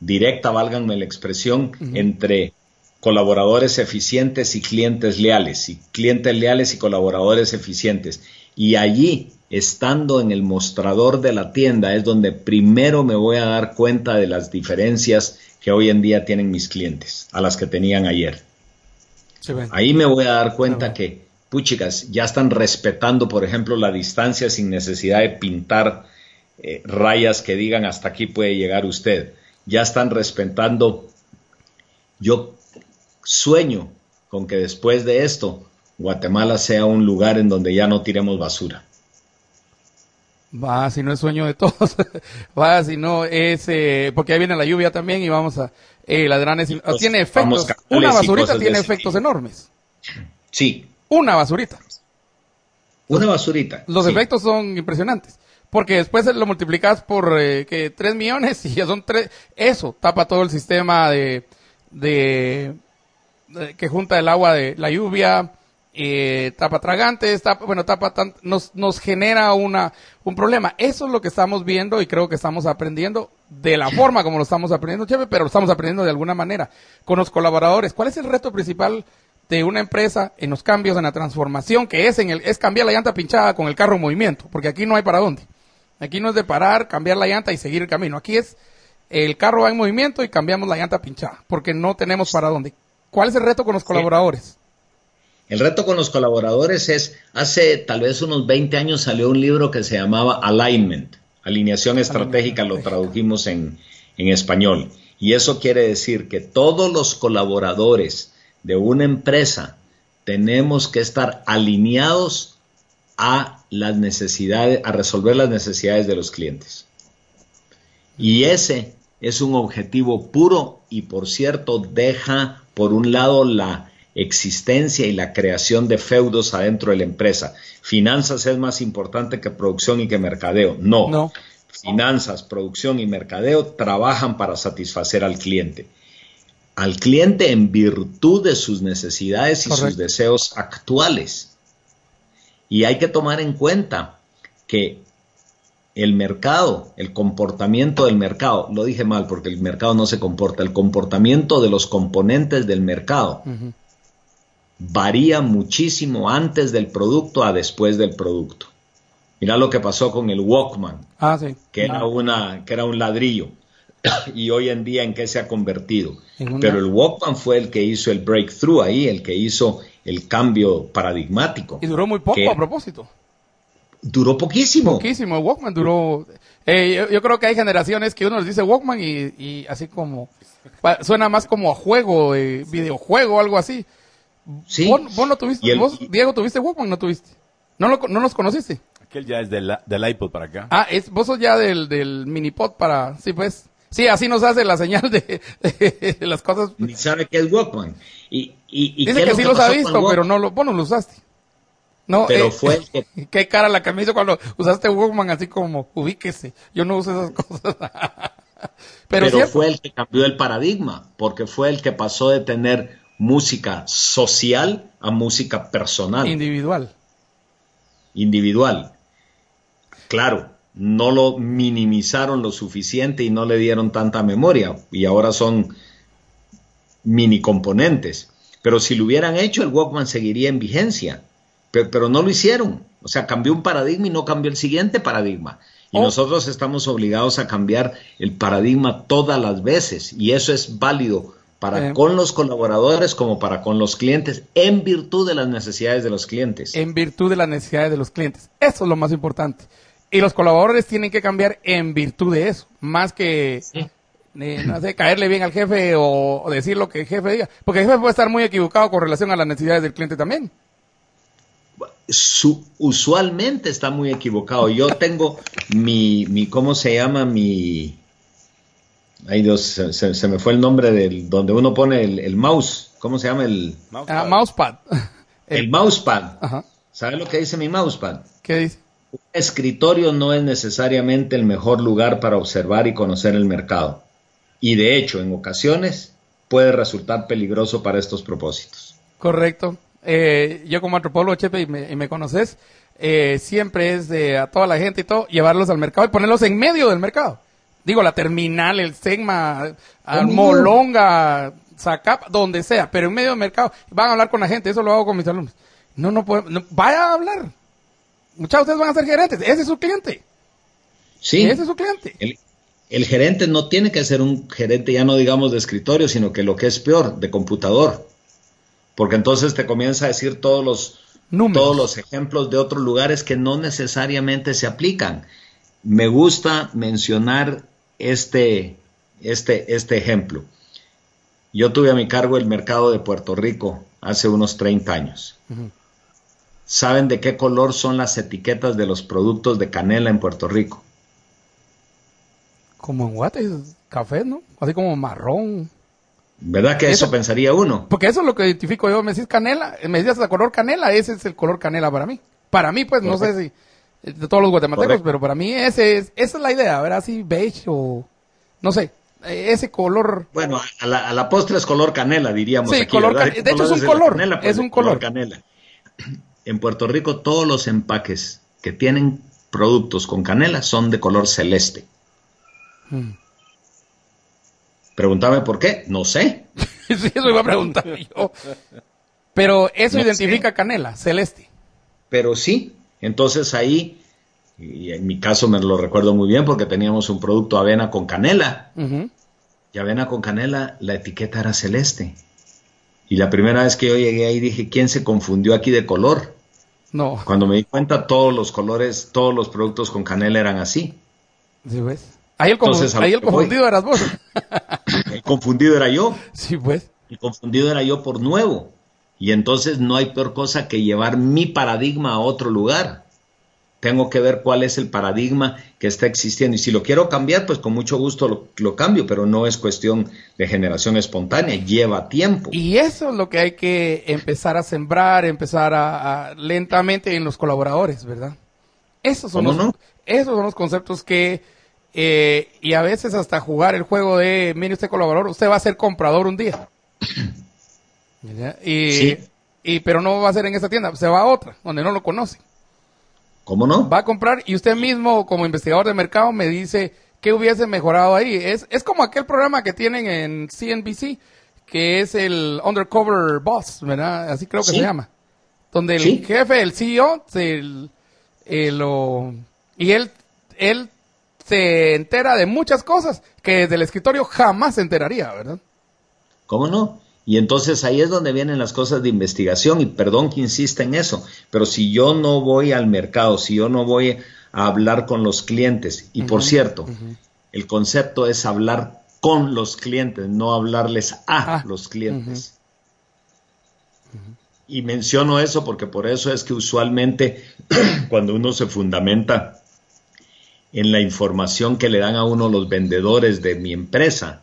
directa, válganme la expresión, uh-huh. entre colaboradores eficientes y clientes leales, y clientes leales y colaboradores eficientes. Y allí, estando en el mostrador de la tienda, es donde primero me voy a dar cuenta de las diferencias que hoy en día tienen mis clientes, a las que tenían ayer. Sí, ahí me voy a dar cuenta sí, que, puchicas, ya están respetando, por ejemplo, la distancia sin necesidad de pintar eh, rayas que digan hasta aquí puede llegar usted. Ya están respetando. Yo sueño con que después de esto Guatemala sea un lugar en donde ya no tiremos basura. Va, si no es sueño de todos. Va, si no es eh, porque ahí viene la lluvia también y vamos a eh, la gran es, pues, tiene efectos. Una basurita tiene efectos enormes. Sí. Una basurita. Una basurita. Los sí. efectos son impresionantes. Porque después lo multiplicas por eh, que tres millones y ya son tres. Eso tapa todo el sistema de, de, de que junta el agua de la lluvia, eh, tapa tragantes, tapa, bueno, tapa tan, nos, nos genera una un problema. Eso es lo que estamos viendo y creo que estamos aprendiendo de la forma como lo estamos aprendiendo, Chepe, pero lo estamos aprendiendo de alguna manera con los colaboradores. ¿Cuál es el reto principal de una empresa en los cambios, en la transformación, que es en el es cambiar la llanta pinchada con el carro en movimiento? Porque aquí no hay para dónde. Aquí no es de parar, cambiar la llanta y seguir el camino. Aquí es el carro va en movimiento y cambiamos la llanta pinchada, porque no tenemos para dónde. ¿Cuál es el reto con los colaboradores? El reto con los colaboradores es, hace tal vez unos veinte años salió un libro que se llamaba Alignment, Alineación Estratégica, lo tradujimos en, en español. Y eso quiere decir que todos los colaboradores de una empresa tenemos que estar alineados a las necesidades, a resolver las necesidades de los clientes. Y ese es un objetivo puro y, por cierto, deja por un lado la existencia y la creación de feudos adentro de la empresa. Finanzas es más importante que producción y que mercadeo. No. no. Finanzas, producción y mercadeo trabajan para satisfacer al cliente. Al cliente en virtud de sus necesidades y Correcto. Sus deseos actuales. Y hay que tomar en cuenta que el mercado, el comportamiento del mercado, lo dije mal porque el mercado no se comporta, el comportamiento de los componentes del mercado uh-huh. varía muchísimo antes del producto a después del producto. Mira lo que pasó con el Walkman, ah, sí. que, era una, que era un ladrillo, y hoy en día en qué se ha convertido. Una... Pero el Walkman fue el que hizo el breakthrough ahí, el que hizo el cambio paradigmático. Y duró muy poco a propósito. Duró poquísimo. Poquísimo, el Walkman duró... Eh, yo, yo creo que hay generaciones que uno les dice Walkman y, y así como... Suena más como a juego, eh, videojuego, algo así. Sí. ¿Vos, vos no tuviste, el, vos, Diego, tuviste Walkman? ¿No tuviste? ¿No, lo, no los conociste? Aquel ya es del, del iPod para acá. Ah, es, vos sos ya del, del minipod para... Sí, pues... Sí, así nos hace la señal de, de, de las cosas. Ni sabe qué es Walkman. Y, y, y dice que sí los ha visto, pero no lo, vos no lo usaste. No, pero eh, fue el que... Qué cara la que me hizo cuando usaste Walkman, así como, ubíquese. Yo no uso esas cosas. pero pero fue el que cambió el paradigma, porque fue el que pasó de tener música social a música personal. Individual. Individual. Claro. No lo minimizaron lo suficiente y no le dieron tanta memoria y ahora son mini componentes. Pero si lo hubieran hecho, el Walkman seguiría en vigencia, pero, pero no lo hicieron. O sea, cambió un paradigma y no cambió el siguiente paradigma. Y oh. nosotros estamos obligados a cambiar el paradigma todas las veces y eso es válido para eh. con los colaboradores como para con los clientes en virtud de las necesidades de los clientes. En virtud de las necesidades de los clientes. Eso es lo más importante. Y los colaboradores tienen que cambiar en virtud de eso, más que, sí. eh, no sé, caerle bien al jefe o, o decir lo que el jefe diga. Porque el jefe puede estar muy equivocado con relación a las necesidades del cliente también. Su, usualmente está muy equivocado. Yo tengo mi, mi ¿cómo se llama? Mi... Ay Dios, se, se, se me fue el nombre del donde uno pone el, el mouse. ¿Cómo se llama? El mousepad. Ah, mousepad. El, el mousepad. Ajá. ¿Sabe lo que dice mi mousepad? ¿Qué dice? Un escritorio no es necesariamente el mejor lugar para observar y conocer el mercado. Y de hecho, en ocasiones, puede resultar peligroso para estos propósitos. Correcto. Eh, yo como antropólogo, Chepe, y me, y me conoces, eh, siempre es de a toda la gente y todo, llevarlos al mercado y ponerlos en medio del mercado. Digo, la terminal, el Segma, Molonga, Zacapa, donde sea, pero en medio del mercado van a hablar con la gente. Eso lo hago con mis alumnos. No, no puede, no, vaya a hablar. Muchos de ustedes van a ser gerentes. Ese es su cliente. Sí. Ese es su cliente. El, el gerente no tiene que ser un gerente, ya no digamos de escritorio, sino que lo que es peor, de computador. Porque entonces te comienza a decir todos los, todos los ejemplos de otros lugares que no necesariamente se aplican. Me gusta mencionar este, este, este ejemplo. Yo tuve a mi cargo el mercado de Puerto Rico hace unos treinta años. Uh-huh. ¿Saben de qué color son las etiquetas de los productos de canela en Puerto Rico? Como en Guate, café, ¿no? Así como marrón. ¿Verdad que eso, eso pensaría uno? Porque eso es lo que identifico yo. Me decís canela, me decías el color canela, ese es el color canela para mí. Para mí, pues, Correcto. No sé si de todos los guatemaltecos, Correcto. Pero para mí ese es, esa es la idea, ¿verdad? Así beige o, no sé, ese color. Bueno, a la, a la postre es color canela, diríamos. Sí, aquí, color can... de hecho es un color, canela, pues, es un color. color canela. En Puerto Rico todos los empaques que tienen productos con canela son de color celeste. Hmm. Pregúntame por qué, no sé. Sí, eso iba a preguntar yo. Pero eso no identifica sé. Canela, celeste. Pero sí, entonces ahí, y en mi caso me lo recuerdo muy bien porque teníamos un producto avena con canela. Uh-huh. Y avena con canela, la etiqueta era celeste. Y la primera vez que yo llegué ahí dije, ¿quién se confundió aquí de color? No. Cuando me di cuenta, todos los colores, todos los productos con canela eran así. Sí, pues. Ahí el, Entonces, ahí el confundido voy. Eras vos. El confundido era yo. Sí, pues. El confundido era yo por nuevo. Y entonces no hay peor cosa que llevar mi paradigma a otro lugar. Tengo que ver cuál es el paradigma que está existiendo. Y si lo quiero cambiar, pues con mucho gusto lo, lo cambio, pero no es cuestión de generación espontánea, lleva tiempo. Y eso es lo que hay que empezar a sembrar, empezar a, a lentamente en los colaboradores, ¿verdad? Esos son, los, no? esos son los conceptos que, eh, y a veces hasta jugar el juego de, mire usted colaborador, usted va a ser comprador un día. Y, sí. y pero no va a ser en esa tienda, se va a otra, donde no lo conoce. ¿Cómo no? Va a comprar y usted mismo, como investigador de mercado, me dice qué hubiese mejorado ahí. Es, es como aquel programa que tienen en C N B C, que es el Undercover Boss, ¿verdad? Así creo que ¿Sí? se llama. Donde el ¿Sí? jefe, el C E O, se, el, el, lo, y él, él se entera de muchas cosas que desde el escritorio jamás se enteraría, ¿verdad? ¿Cómo no? Y entonces ahí es donde vienen las cosas de investigación, y perdón que insista en eso, pero si yo no voy al mercado, si yo no voy a hablar con los clientes, y uh-huh, por cierto, uh-huh. el concepto es hablar con los clientes, no hablarles a ah, los clientes. Uh-huh. Uh-huh. Y menciono eso porque por eso es que usualmente cuando uno se fundamenta en la información que le dan a uno los vendedores de mi empresa,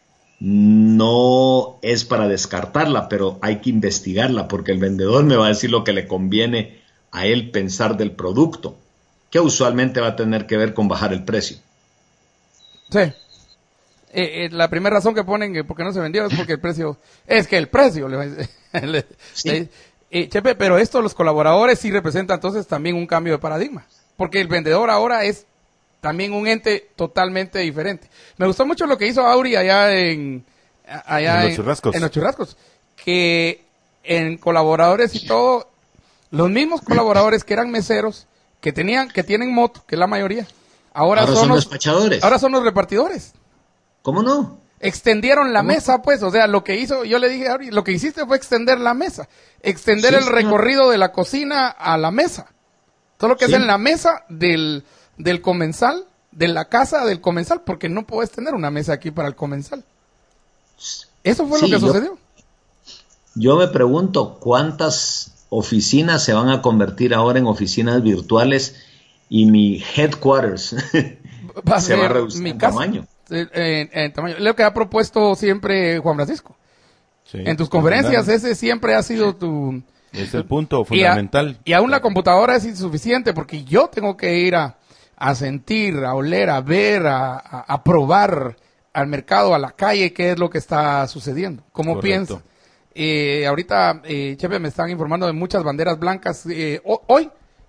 no es para descartarla, pero hay que investigarla porque el vendedor me va a decir lo que le conviene a él pensar del producto, que usualmente va a tener que ver con bajar el precio. Sí. Eh, eh, la primera razón que ponen que porque no se vendió es porque el precio, es que el precio le va a decir. le, sí. le, eh, Chepe, pero esto los colaboradores sí representan entonces también un cambio de paradigma, porque el vendedor ahora es también un ente totalmente diferente. Me gustó mucho lo que hizo Auri allá en allá en los churrascos. En, en los churrascos, que en colaboradores y todo, los mismos colaboradores que eran meseros, que tenían, que tienen moto, que es la mayoría, ahora, ahora son, son los despachadores. Ahora son los repartidores. ¿Cómo no? Extendieron la ¿Cómo? mesa, pues, o sea, lo que hizo, yo le dije a Auri, lo que hiciste fue extender la mesa, extender sí, el señor. recorrido de la cocina a la mesa. Todo lo que sí. es en la mesa del del comensal, de la casa del comensal, porque no puedes tener una mesa aquí para el comensal. Eso fue sí, lo que yo, sucedió. Yo me pregunto cuántas oficinas se van a convertir ahora en oficinas virtuales y mi headquarters va se va a reducir mi en casa, tamaño. En, en tamaño. Lo que ha propuesto siempre Juan Francisco. Sí, en tus conferencias claro. Ese siempre ha sido tu... Es el punto fundamental. Y, a, y aún la computadora es insuficiente porque yo tengo que ir a a sentir, a oler, a ver, a, a, a probar al mercado, a la calle, qué es lo que está sucediendo, cómo piensa. Eh, ahorita, eh, Chepe, me están informando de muchas banderas blancas. Eh, hoy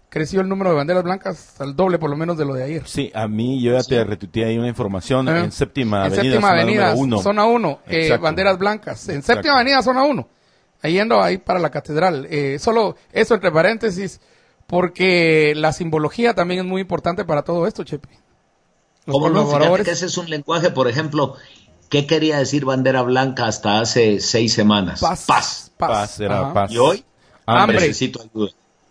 creció el número de banderas blancas al doble por lo menos de lo de ayer. Sí, a mí yo ya sí. te retuiteé ahí una información eh, en Séptima en Avenida, Séptima zona Avenida, número uno. Zona uno, eh, banderas blancas. En Exacto. Séptima Avenida, zona uno. Yendo ahí para la catedral. Eh, solo eso entre paréntesis, porque la simbología también es muy importante para todo esto, Chepe. Los ¿Cómo no? Fíjate que ese es un lenguaje, por ejemplo, ¿qué quería decir bandera blanca hasta hace seis semanas? Paz. Paz. Paz, paz era paz. Y hoy, hambre. Necesito ayuda.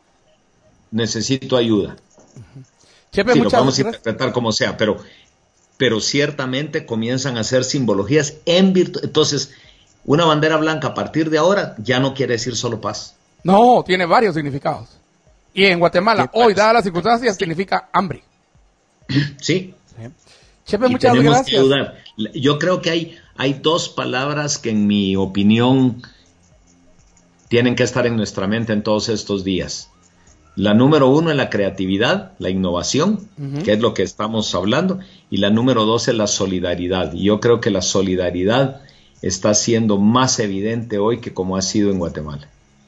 Necesito ayuda. Chepe, sí, muchas lo vamos gracias. a interpretar como sea, pero, pero ciertamente comienzan a hacer simbologías en virtud. Entonces, una bandera blanca a partir de ahora ya no quiere decir solo paz. No, tiene varios significados. Y en Guatemala, hoy, dadas las circunstancias, sí. significa hambre. Sí. sí. Chepe, muchas gracias. Que ayudar. Yo creo que hay, hay dos palabras que en mi opinión tienen que estar en nuestra mente en todos estos días. La número uno es la creatividad, la innovación, uh-huh. que es lo que estamos hablando, y la número dos es la solidaridad. Y yo creo que la solidaridad está siendo más evidente hoy que como ha sido en Guatemala.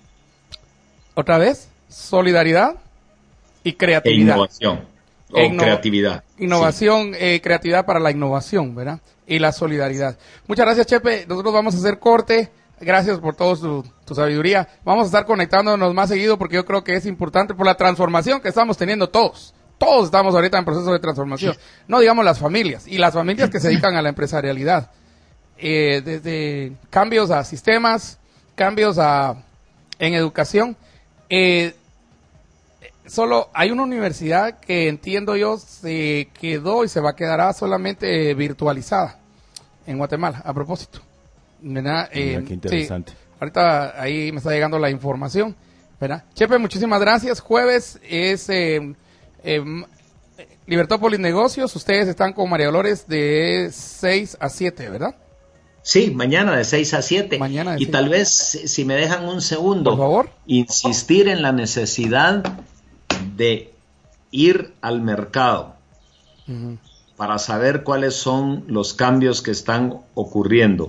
¿Otra vez? Solidaridad y creatividad. E innovación. O e inno- creatividad. Innovación, sí. eh, creatividad para la innovación, ¿verdad? Y la solidaridad. Muchas gracias, Chepe. Nosotros vamos a hacer corte. Gracias por toda tu, tu sabiduría. Vamos a estar conectándonos más seguido porque yo creo que es importante por la transformación que estamos teniendo todos. Todos estamos ahorita en proceso de transformación. No digamos las familias y las familias que se dedican a la empresarialidad. Eh, desde cambios a sistemas, cambios a en educación. Eh, solo hay una universidad que entiendo yo se quedó y se va a quedar solamente virtualizada en Guatemala, a propósito. ¿Verdad? Mira, eh, qué interesante. Sí, ahorita ahí me está llegando la información, ¿verdad? Chepe, muchísimas gracias. Jueves es eh, eh, Libertópolis Negocios. Ustedes están con María Dolores de seis a siete, ¿verdad? Sí, mañana de seis a siete. Mañana de y seis. Tal vez, si me dejan un segundo, por favor, insistir en la necesidad de ir al mercado uh-huh. para saber cuáles son los cambios que están ocurriendo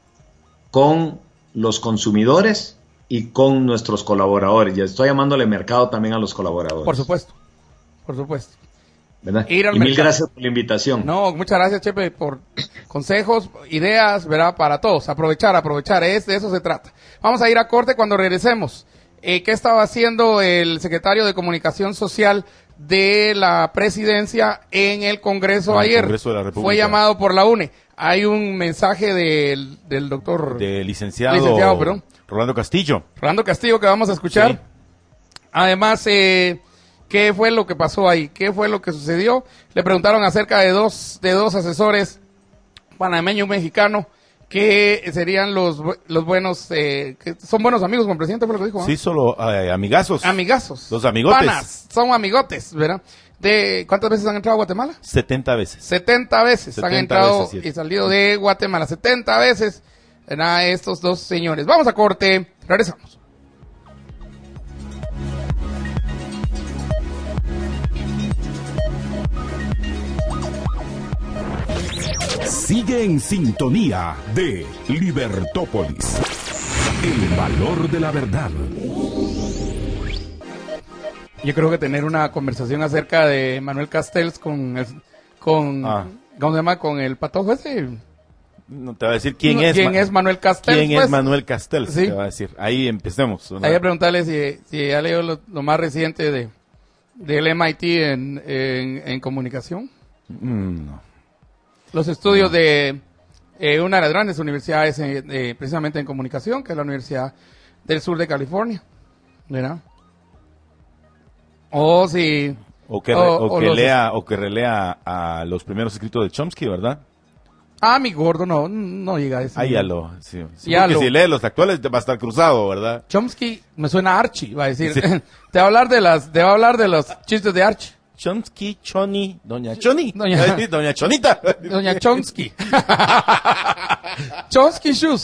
con los consumidores y con nuestros colaboradores. Ya estoy llamándole mercado también a los colaboradores. Por supuesto, por supuesto. ¿Verdad? Ir al y mil mercado. Gracias por la invitación. No, muchas gracias, Chepe, por consejos, ideas, ¿verdad? Para todos. Aprovechar, aprovechar. Es, de eso se trata. Vamos a ir a corte cuando regresemos. Eh, ¿Qué estaba haciendo el secretario de Comunicación Social de la Presidencia en el Congreso ah, el ayer? Congreso de la República. Fue llamado por la U N E. Hay un mensaje del, del doctor... De licenciado, licenciado perdón. Rolando Castillo. Rolando Castillo, que vamos a escuchar. Sí. Además, eh, ¿qué fue lo que pasó ahí? ¿Qué fue lo que sucedió? Le preguntaron acerca de dos, de dos asesores, panameño y mexicano, que serían los, los buenos, eh, que son buenos amigos con el presidente, fue lo que dijo. Sí, ¿eh? solo eh, amigazos. Amigazos. Los amigotes. Panas, son amigotes, ¿verdad? De, ¿cuántas veces han entrado a Guatemala? setenta veces. setenta veces setenta han entrado veces, y salido de Guatemala. setenta veces, ¿verdad? Estos dos señores. Vamos a corte, regresamos. Sigue en sintonía de Libertópolis. El valor de la verdad. Yo creo que tener una conversación acerca de Manuel Castells con el, con ah. ¿cómo se llama? Con el patojo ese. No te va a decir quién no, es. ¿Quién es Manuel Castells? ¿Quién pues? es Manuel Castells? Sí. Te va a decir. Ahí empecemos. ¿No? Hay que preguntarle si, si ha leído lo, lo más reciente de del M I T en, en, en comunicación. Mm, no. Los estudios no. de eh, una de las grandes universidades eh, de, precisamente en comunicación, que es la Universidad del Sur de California, ¿verdad? O si... O que, re, o, o que o lea los, o que relea a los primeros escritos de Chomsky, ¿verdad? Ah, mi gordo, no, no llega a eso. Ah, ya lo... Sí, sí, ya porque lo, si lee los actuales va a estar cruzado, ¿verdad? Chomsky me suena a Archie, va a decir. Sí. Te va a hablar de las, te va a hablar de los chistes de Archie. Chomsky, Choni, Doña Choni, Doña, Doña Chonita, Doña Chomsky, Chomsky Shoes.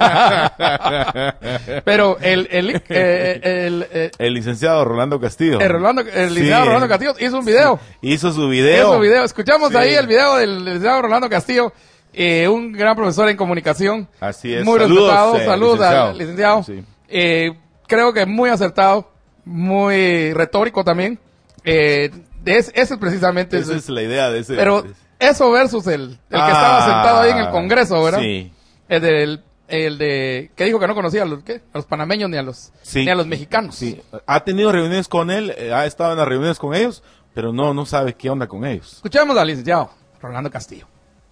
Pero el el, eh, el, el, el licenciado Rolando Castillo, el, Rolando, el licenciado sí. Rolando Castillo hizo un video, sí. hizo su video, hizo su video. Escuchamos sí. ahí el video del licenciado Rolando Castillo, eh, un gran profesor en comunicación. Así es. Muy Saludos, respetado. Eh, Saludos licenciado. al licenciado. Sí. Eh, creo que muy acertado. muy retórico también. Eh, es, ese es precisamente... Esa es la idea de ese... Pero eso versus el, el ah, que estaba sentado ahí en el Congreso, ¿verdad? Sí. El del... El de que dijo que no conocía a los, ¿qué? A los panameños ni a los sí, ni a los mexicanos. Sí. Ha tenido reuniones con él, eh, ha estado en las reuniones con ellos, pero no no sabe qué onda con ellos. Escuchemos al licenciado Rolando Castillo.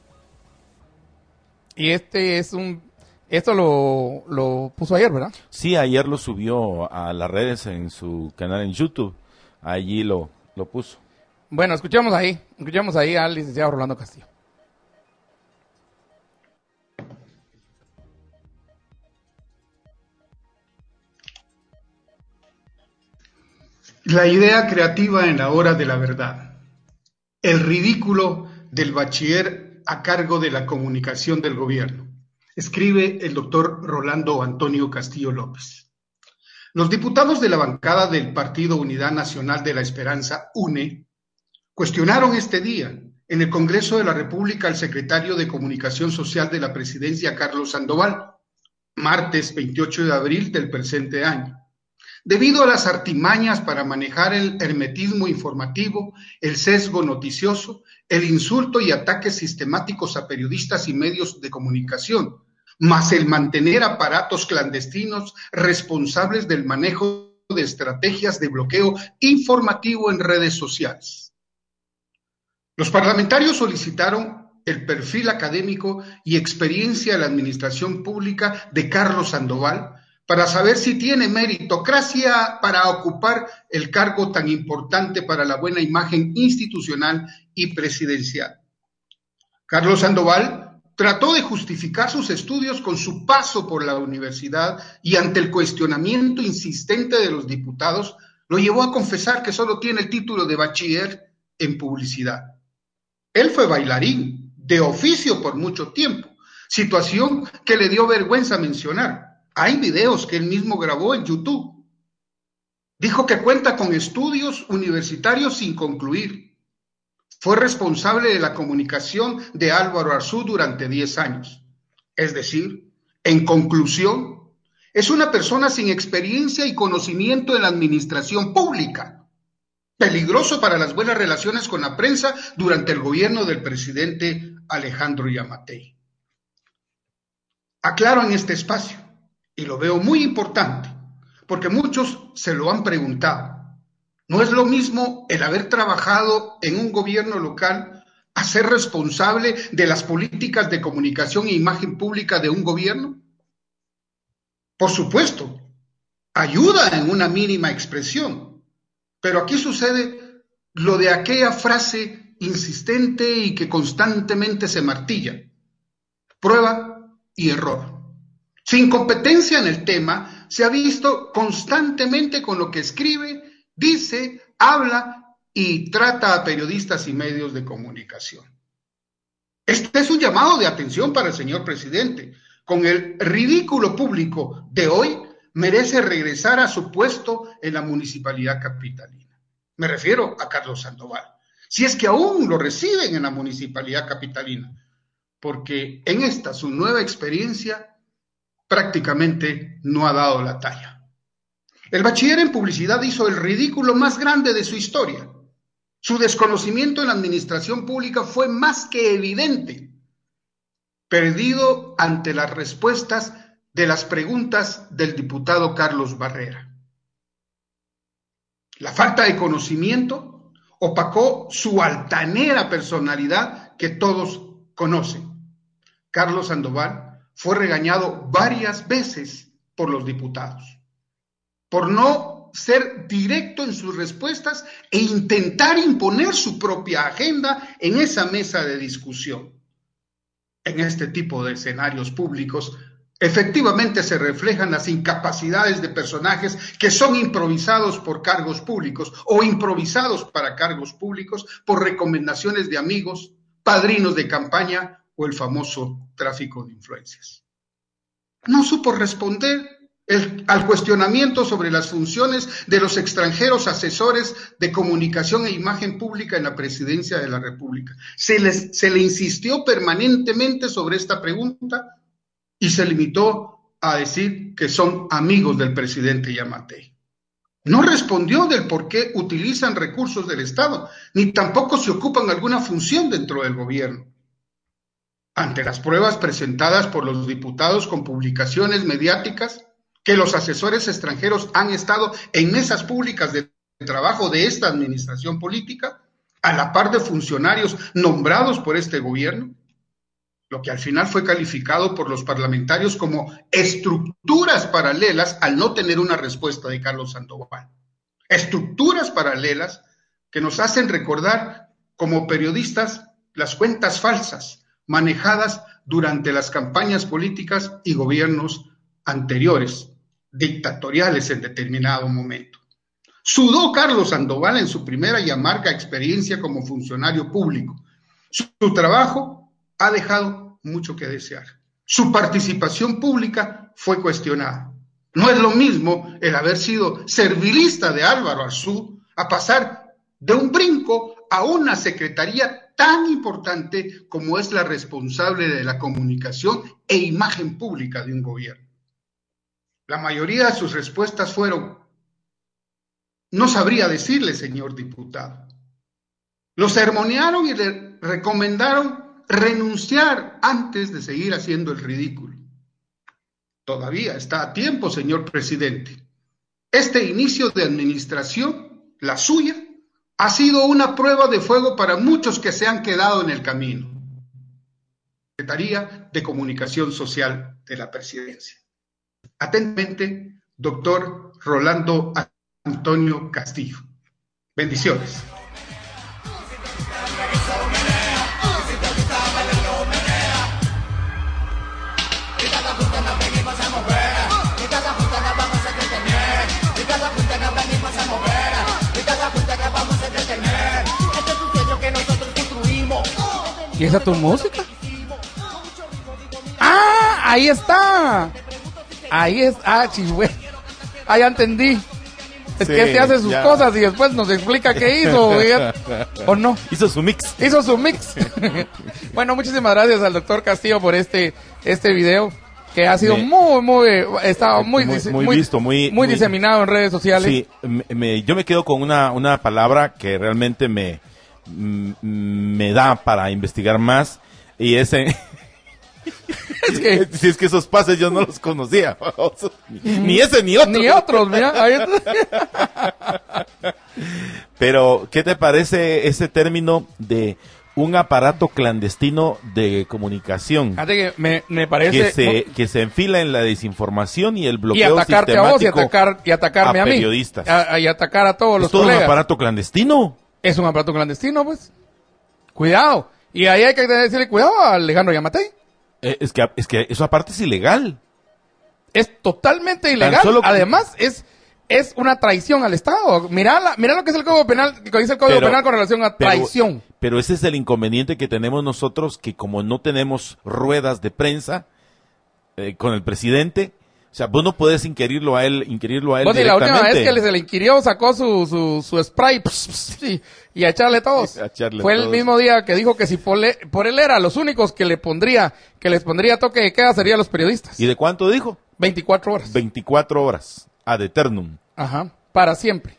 Y este es un esto lo lo puso ayer, ¿verdad? Sí, ayer lo subió a las redes en su canal en YouTube. Allí lo lo puso. Bueno, escuchemos ahí, escuchemos ahí al licenciado Rolando Castillo. La idea creativa en la hora de la verdad. El ridículo del bachiller a cargo de la comunicación del gobierno. Escribe el doctor Rolando Antonio Castillo López. Los diputados de la bancada del Partido Unidad Nacional de la Esperanza, U N E, cuestionaron este día en el Congreso de la República al secretario de Comunicación Social de la Presidencia, Carlos Sandoval, martes veintiocho de abril del presente año. Debido a las artimañas para manejar el hermetismo informativo, el sesgo noticioso, el insulto y ataques sistemáticos a periodistas y medios de comunicación, más el mantener aparatos clandestinos responsables del manejo de estrategias de bloqueo informativo en redes sociales. Los parlamentarios solicitaron el perfil académico y experiencia de la administración pública de Carlos Sandoval, para saber si tiene meritocracia para ocupar el cargo tan importante para la buena imagen institucional y presidencial. Carlos Sandoval trató de justificar sus estudios con su paso por la universidad y ante el cuestionamiento insistente de los diputados, lo llevó a confesar que solo tiene el título de bachiller en publicidad. Él fue bailarín, de oficio por mucho tiempo, situación que le dio vergüenza mencionar. Hay videos que él mismo grabó en YouTube. Dijo que cuenta con estudios universitarios sin concluir. Fue responsable de la comunicación de Álvaro Arzú durante diez años. Es decir, en conclusión, es una persona sin experiencia y conocimiento en la administración pública. Peligroso para las buenas relaciones con la prensa durante el gobierno del presidente Alejandro Yamatei. Aclaro en este espacio. Y lo veo muy importante, porque muchos se lo han preguntado. ¿No es lo mismo el haber trabajado en un gobierno local a ser responsable de las políticas de comunicación e imagen pública de un gobierno? Por supuesto, ayuda en una mínima expresión, pero aquí sucede lo de aquella frase insistente y que constantemente se martilla: prueba y error. Sin competencia en el tema, se ha visto constantemente con lo que escribe, dice, habla y trata a periodistas y medios de comunicación. Este es un llamado de atención para el señor presidente. Con el ridículo público de hoy, merece regresar a su puesto en la municipalidad capitalina. Me refiero a Carlos Sandoval. Si es que aún lo reciben en la municipalidad capitalina, porque en esta su nueva experiencia prácticamente no ha dado la talla. El bachiller en publicidad hizo el ridículo más grande de su historia. Su desconocimiento en la administración pública fue más que evidente, perdido ante las respuestas de las preguntas del diputado Carlos Barrera. La falta de conocimiento opacó su altanera personalidad que todos conocen. Carlos Sandoval fue regañado varias veces por los diputados, por no ser directo en sus respuestas e intentar imponer su propia agenda en esa mesa de discusión. En este tipo de escenarios públicos, efectivamente se reflejan las incapacidades de personajes que son improvisados por cargos públicos o improvisados para cargos públicos por recomendaciones de amigos, padrinos de campaña o el famoso tráfico de influencias. No supo responder el, al cuestionamiento sobre las funciones de los extranjeros asesores de comunicación e imagen pública en la presidencia de la República. Se, les, se le insistió permanentemente sobre esta pregunta y se limitó a decir que son amigos del presidente Yamatei. No respondió del por qué utilizan recursos del Estado, ni tampoco se ocupan alguna función dentro del gobierno. Ante las pruebas presentadas por los diputados con publicaciones mediáticas, que los asesores extranjeros han estado en mesas públicas de trabajo de esta administración política, a la par de funcionarios nombrados por este gobierno, lo que al final fue calificado por los parlamentarios como estructuras paralelas al no tener una respuesta de Carlos Sandoval. Estructuras paralelas que nos hacen recordar como periodistas las cuentas falsas manejadas durante las campañas políticas y gobiernos anteriores, dictatoriales en determinado momento. Sudó Carlos Sandoval en su primera y amarga experiencia como funcionario público. Su, su trabajo ha dejado mucho que desear. Su participación pública fue cuestionada. No es lo mismo el haber sido servilista de Álvaro Arzú a pasar de un brinco a una secretaría tan importante como es la responsable de la comunicación e imagen pública de un gobierno. La mayoría de sus respuestas fueron: no sabría decirle, señor diputado. Lo sermonearon y le recomendaron renunciar antes de seguir haciendo el ridículo. Todavía está a tiempo, señor presidente. Este inicio de administración, la suya, ha sido una prueba de fuego para muchos que se han quedado en el camino. Secretaría de Comunicación Social de la Presidencia. Atentamente, doctor Rolando Antonio Castillo. Bendiciones. ¿Y esa es tu música? ¡Ah! Ahí está. Ahí es. Ah, chihuahua. Ah, ya entendí. Es sí, que este hace sus ya. cosas y después nos explica qué hizo. ¿O no? Hizo su mix. Hizo su mix. Bueno, muchísimas gracias al doctor Castillo por este este video que ha sido me, muy, muy, estaba muy, muy, muy, muy visto, muy, muy, muy diseminado en redes sociales. Sí, me, me, yo me quedo con una, una palabra que realmente me, me da para investigar más, y ese... Es que, si es que esos pases yo no los conocía. Ni ese ni otro. Ni otros, mira. Pero, ¿qué te parece ese término de un aparato clandestino de comunicación? Que me, me parece que se, que se enfila en la desinformación y el bloqueo y atacarte sistemático a vos y atacar y atacarme a, a mí, periodistas. A, y atacar a todos ¿Es los todo colegas. un aparato clandestino? Es un aparato clandestino, pues. Cuidado. Y ahí hay que decirle cuidado a Alejandro Yamatei. Eh, es que es que eso aparte es ilegal. Es totalmente ilegal. Solo... Además, es es una traición al Estado. Mirá, la, mirá lo que es el Código Penal, lo que dice el Código pero, Penal con relación a traición. Pero, pero ese es el inconveniente que tenemos nosotros, que como no tenemos ruedas de prensa eh, con el presidente, o sea, vos no podés inquirirlo a él, inquirirlo a él directamente. La última vez que se le inquirió, sacó su, su, su spray pss, pss, y, y a echarle todos. A echarle Fue todos. El mismo día que dijo que si por, le, por él era, los únicos que le pondría, que les pondría toque de queda serían los periodistas. ¿Y de cuánto dijo? veinticuatro horas. veinticuatro horas, ad eternum. Ajá, para siempre.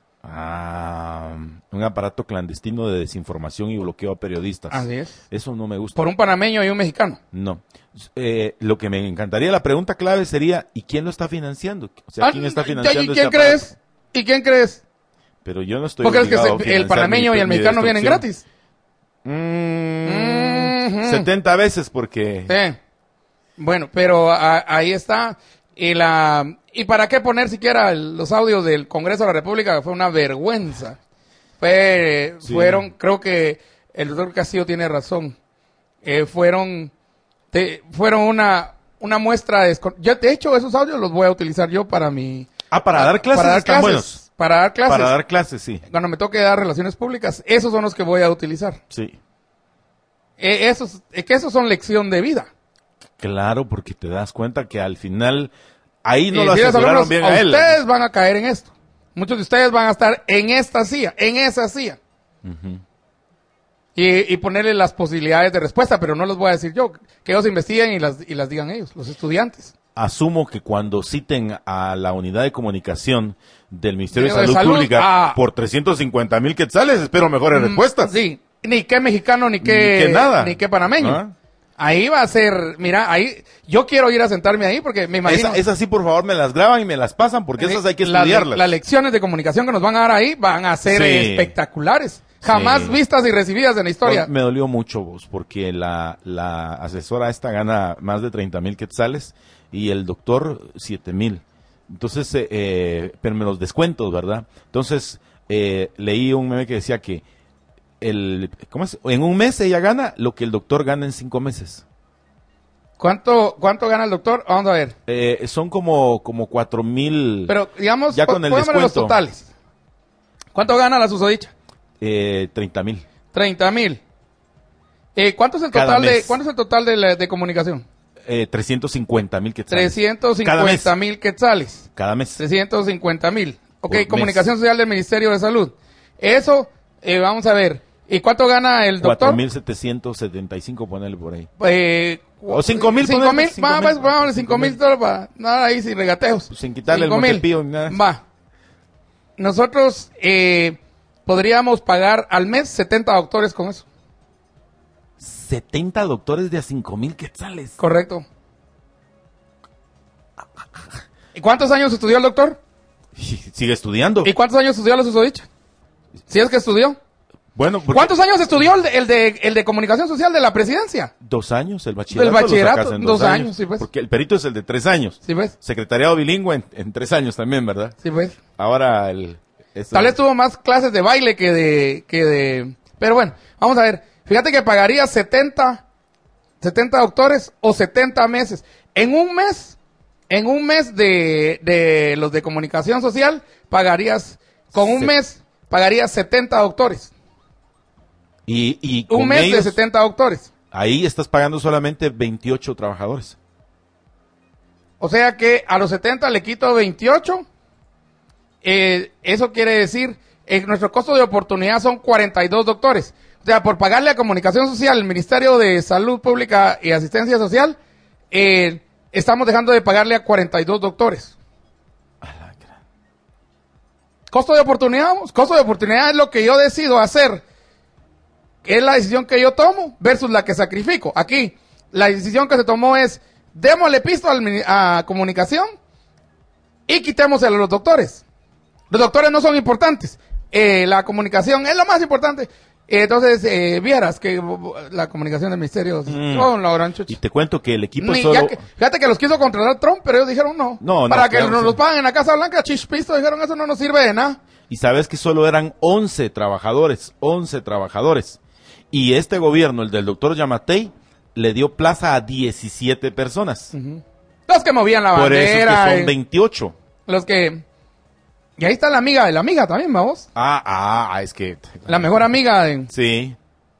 Ah, un aparato clandestino de desinformación y bloqueo a periodistas. Así es. Eso no me gusta. Por un panameño y un mexicano. No. Eh, lo que me encantaría, la pregunta clave sería, ¿y quién lo está financiando? O sea, ¿quién está financiando? ¿Y quién crees? ¿Y quién crees? Pero yo no estoy ¿Por qué crees que se, el panameño mi, y el mexicano vienen gratis? Mm, mm-hmm. setenta veces porque... Sí. Bueno, pero a, ahí está. Y la y para qué poner siquiera el, los audios del Congreso de la República, que fue una vergüenza. Fue, sí. Fueron, creo que el doctor Castillo tiene razón. Eh, fueron, te, fueron una, una muestra de, yo de hecho esos audios los voy a utilizar yo para mi. Ah, para dar clases. Para dar clases. Buenos. Para dar clases. Para dar clases, sí. Cuando me toque dar relaciones públicas, esos son los que voy a utilizar. Sí. Eh, esos, eh, que esos son lección de vida. Claro, porque te das cuenta que al final ahí no lo aseguraron alumnos, bien a él. Ustedes van a caer en esto. Muchos de ustedes van a estar en esta silla, en esa silla. Uh-huh. Y, y ponerle las posibilidades de respuesta, pero no los voy a decir yo. Que ellos investiguen y las, y las digan ellos, los estudiantes. asumo que cuando citen a la unidad de comunicación del Ministerio de, de Salud, Salud Pública ah, por trescientos cincuenta mil quetzales, espero mejores mm, respuestas. Sí, ni qué mexicano, ni qué, Ni qué nada. ni qué panameño. ¿Ah? Ahí va a ser, mira, ahí, yo quiero ir a sentarme ahí porque me imagino... Esa- esas sí, por favor, me las graban y me las pasan, porque esas hay que las, estudiarlas. las lecciones de comunicación que nos van a dar ahí van a ser Sí. espectaculares. Jamás Sí. vistas y recibidas en la historia. Me dolió mucho, vos, porque la, la asesora esta gana más de treinta mil quetzales y el doctor siete mil. Entonces, eh, eh, pero me los descuentos, ¿verdad? Entonces, eh, leí un meme que decía que el, ¿cómo es? En un mes ella gana lo que el doctor gana en cinco meses. ¿Cuánto, cuánto gana el doctor? Vamos a ver. Eh, son como, como cuatro mil. Pero, digamos, ya con el pónganme los descuento. totales. ¿Cuánto gana la susodicha? Eh, treinta mil. treinta mil. Eh, ¿cuánto es el Cada total de, mes. cuánto es el total de, la- de comunicación? Eh, trescientos cincuenta mil quetzales. trescientos Cada mes. cincuenta mil quetzales. Cada mes. trescientos cincuenta mil. Ok, Por comunicación mes. social del Ministerio de Salud. Eso, eh, vamos a ver. ¿Y cuánto gana el doctor? cuatro mil setecientos setenta y cinco, ponele por ahí. Eh, O cinco mil, cinco ponele, mil, cinco va, mil. pues, vamos, cinco mil dólares para nada ahí sin regateos. Sin quitarle el Cinco mil. montepío ni nada. Va. Nosotros eh, podríamos pagar al mes setenta doctores con eso. setenta doctores de a cinco mil quetzales. Correcto. ¿Y cuántos años estudió el doctor? Sigue estudiando. ¿Y cuántos años estudió la susodicha? Si es que estudió. Bueno, porque ¿Cuántos años estudió el de, el de, el de comunicación social de la presidencia? dos años, el bachillerato. El bachillerato, lo sacas en dos años, sí, pues. Porque el perito es el de tres años. Sí, pues. Secretariado bilingüe en, en tres años también, ¿verdad? Sí, pues. Ahora el... eso- Tal vez tuvo más clases de baile que de, que de... Pero bueno, vamos a ver. Fíjate que pagaría setenta, setenta doctores o setenta meses. En un mes, en un mes de, de los de comunicación social, pagarías, con un Se- mes, pagarías setenta doctores. Y, y Un con mes de ellos, setenta doctores. ahí estás pagando solamente veintiocho trabajadores. O sea que a los setenta le quito veintiocho. Eh, eso quiere decir, eh, nuestro costo de oportunidad son cuarenta y dos doctores. O sea, por pagarle a Comunicación Social, el Ministerio de Salud Pública y Asistencia Social, eh, estamos dejando de pagarle a cuarenta y dos doctores. Costo de oportunidad, vamos. Costo de oportunidad es lo que yo decido hacer, que es la decisión que yo tomo versus la que sacrifico. Aquí, la decisión que se tomó es, démosle pisto al mini- a comunicación y quitémoselo a los doctores. Los doctores no son importantes. Eh, la comunicación es lo más importante. Eh, entonces, eh, vieras que uh, la comunicación del ministerio... Mm. Oh, la gran chucha. Y te cuento que el equipo Ni- solo... ya que- fíjate que los quiso contratar Trump, pero ellos dijeron no. No, no, Para que claro, nos sí. los paguen en la Casa Blanca, chispisto, dijeron eso no nos sirve de nada. Y sabes que solo eran once trabajadores, once trabajadores. Y este gobierno, el del doctor Yamatei, le dio plaza a diecisiete personas. Los que movían la Por eso es que bandera. son eh, veintiocho. los que... Y ahí está la amiga de la amiga también, vamos. Ah, ah, es que... La mejor amiga de... Sí.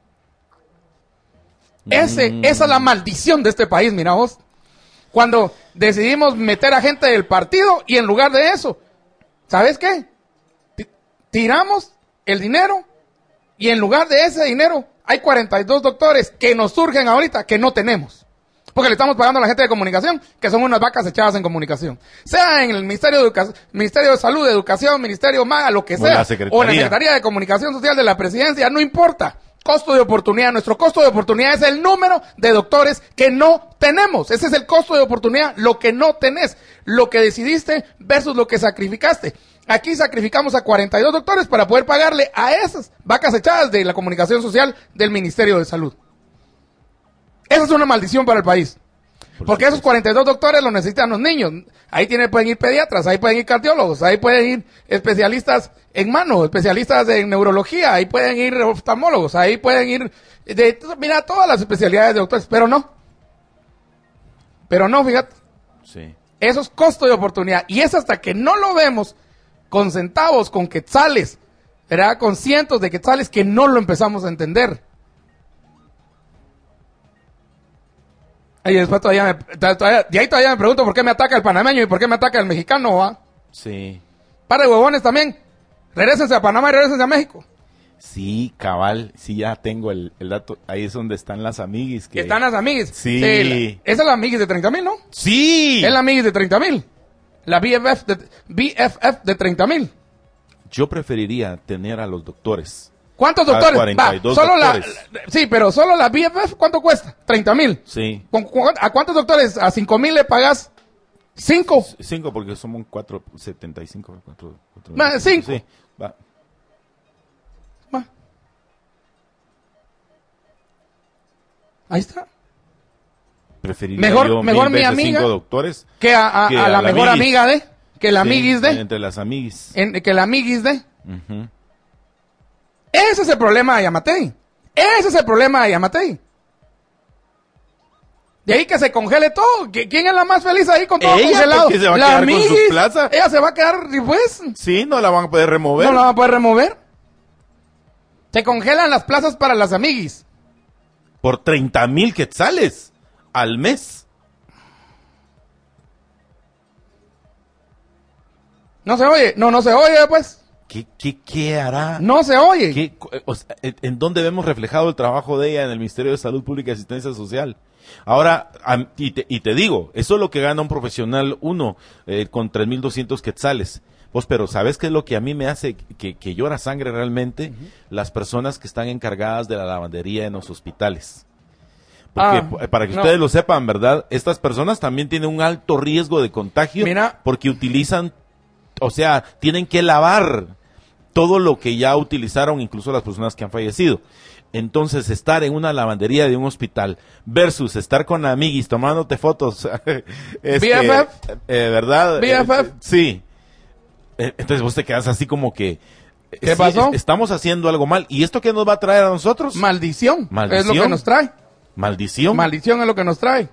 Ese, Mm. esa es la maldición de este país, mira vos. Cuando decidimos meter a gente del partido y en lugar de eso, ¿sabes qué? Ti- Tiramos el dinero y en lugar de ese dinero hay cuarenta y dos doctores que nos surgen ahorita que no tenemos. Porque le estamos pagando a la gente de comunicación, que son unas vacas echadas en comunicación. Sea en el Ministerio de, Educa- Ministerio de Salud, Educación, Ministerio MAGA, lo que O sea. la Secretaría. O en la Secretaría de Comunicación Social de la Presidencia, no importa. Costo de oportunidad. Nuestro costo de oportunidad es el número de doctores que no tenemos. Ese es el costo de oportunidad, lo que no tenés. Lo que decidiste versus lo que sacrificaste. Aquí sacrificamos a cuarenta y dos doctores para poder pagarle a esas vacas echadas de la comunicación social del Ministerio de Salud. Esa es una maldición para el país. Porque esos cuarenta y dos doctores los necesitan los niños. Ahí tienen, pueden ir pediatras, ahí pueden ir cardiólogos, ahí pueden ir especialistas en mano, especialistas en neurología, ahí pueden ir oftalmólogos, ahí pueden ir, de, mira, todas las especialidades de doctores, pero no. Pero no, fíjate. Sí. Eso es costo de oportunidad. Y es hasta que no lo vemos con centavos, con quetzales, ¿verdad? Con cientos de quetzales que no lo empezamos a entender. Y después todavía me, todavía, de ahí todavía me pregunto por qué me ataca el panameño y por qué me ataca el mexicano, ¿va? Sí. Par de huevones también. Regrésense a Panamá y regrésense a México. Sí, cabal, sí, ya tengo el, el dato. Ahí es donde están las amiguis. Que... ¿Están las amiguis? Sí. sí la, esa es la amiguis de treinta mil, ¿no? Sí. Es la amiguis de treinta mil. La B F F de, B F F de treinta mil. Yo preferiría tener a los doctores. ¿Cuántos doctores? cuarenta y dos Va, solo doctores. La, sí, pero solo la B F F, ¿cuánto cuesta? treinta mil. Sí. ¿A cuántos doctores? ¿A cinco mil le pagas? ¿Cinco? Cinco, porque somos cuatro, setenta y cinco. Cuatro, cuatro, Ma, cinco. Sí, va. Va. Ahí está. Preferiría mejor yo mejor mil mi veces amiga cinco doctores que a, a, que a la, a la mejor amiguis. amiga de que la Sí, amiguis de entre las amiguis. en, que la amiguis de Uh-huh. ese es el problema de Yamatei. Ese es el problema de Yamatei. De ahí que se congele todo. ¿Quién es la más feliz ahí con todo Ella, congelado? porque se va a La quedar con su amiguis. plaza. Ella se va a quedar, pues. Sí, no la van a poder remover. No la van a poder remover. Se congelan las plazas para las amiguis. Por treinta mil quetzales al mes. No se oye. No, no se oye, pues. ¿Qué, qué, qué hará? No se oye. ¿Qué, o sea, ¿en dónde vemos reflejado el trabajo de ella en el Ministerio de Salud Pública y Asistencia Social? Ahora, a, y, te, y te digo, eso es lo que gana un profesional uno eh, con tres mil doscientos quetzales. Pues, pero ¿sabes qué es lo que a mí me hace que, que llora sangre realmente? Uh-huh. Las personas que están encargadas de la lavandería en los hospitales. Porque, ah, para que no. ustedes lo sepan, ¿verdad? Estas personas también tienen un alto riesgo de contagio. Mira. Porque utilizan, o sea, tienen que lavar todo lo que ya utilizaron, incluso las personas que han fallecido. Entonces, estar en una lavandería de un hospital versus estar con amiguis tomándote fotos. es B F F. Que, eh, ¿verdad? B F F. Eh, sí. Eh, entonces vos te quedas así como que... ¿Qué sí, pasó? Es, estamos haciendo algo mal. ¿Y esto qué nos va a traer a nosotros? Maldición. Maldición. Es lo que nos trae. Maldición. Maldición es lo que nos trae.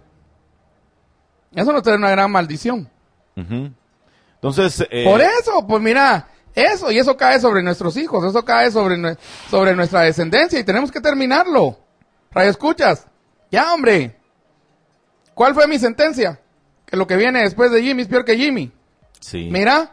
Eso nos trae una gran maldición. Uh-huh. Entonces... Eh, Por eso, pues mira... Eso, y eso cae sobre nuestros hijos, eso cae sobre, sobre nuestra descendencia y tenemos que terminarlo. Radio escuchas, ya hombre. ¿Cuál fue mi sentencia? Que lo que viene después de Jimmy es peor que Jimmy. Sí. Mira,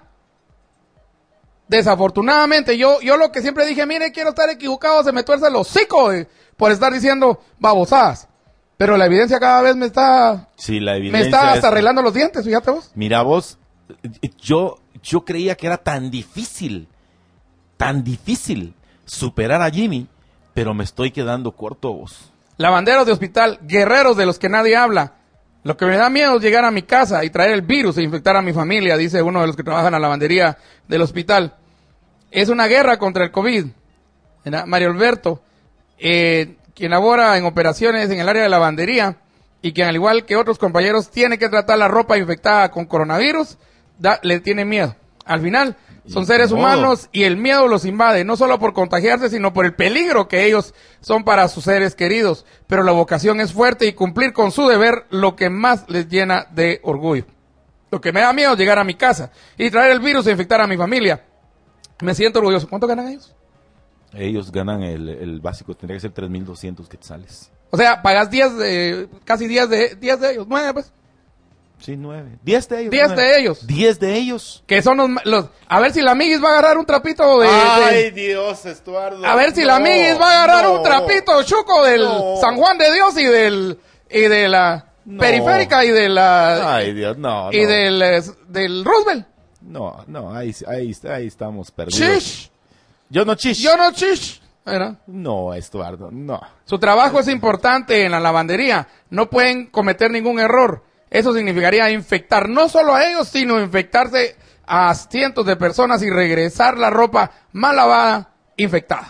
desafortunadamente yo, yo lo que siempre dije, mire, quiero estar equivocado, se me tuerce el hocico eh, por estar diciendo babosadas. Pero la evidencia cada vez me está, sí, la evidencia me está hasta es... arreglando los dientes, fíjate vos. Mira vos, yo... Yo creía que era tan difícil, tan difícil superar a Jimmy, pero me estoy quedando corto vos. Lavanderos de hospital, guerreros de los que nadie habla. Lo que me da miedo es llegar a mi casa y traer el virus e infectar a mi familia, dice uno de los que trabajan en la lavandería del hospital. Es una guerra contra el COVID. Mario Alberto, eh, quien labora en operaciones en el área de lavandería y quien al igual que otros compañeros tiene que tratar la ropa infectada con coronavirus, Da, le tiene miedo. Al final, son seres humanos y el miedo los invade, no solo por contagiarse, sino por el peligro que ellos son para sus seres queridos. Pero la vocación es fuerte y cumplir con su deber lo que más les llena de orgullo. Lo que me da miedo es llegar a mi casa y traer el virus e infectar a mi familia. Me siento orgulloso. ¿Cuánto ganan ellos? Ellos ganan el, el básico, tendría que ser tres mil doscientos quetzales. O sea, pagas diez de, casi diez de, diez de ellos, nueve pues. Sí, nueve. Diez de ellos. Diez nueve. de ellos. Diez de ellos. Que son los, los... A ver si la amiguis va a agarrar un trapito de... Ay, de, Dios, Estuardo. A ver si no, la amiguis va a agarrar no, un trapito chuco del no. San Juan de Dios y del... Y de la no. periférica y de la... Ay, Dios, no, Y no. del, eh, del Roosevelt. No, no, ahí, ahí, ahí estamos perdidos. Chish. Yo no chish. Yo no chish. ¿Era? No, Estuardo, no. Su trabajo es importante en la lavandería. No pueden cometer ningún error. Eso significaría infectar no solo a ellos, sino infectarse a cientos de personas y regresar la ropa mal lavada, infectada.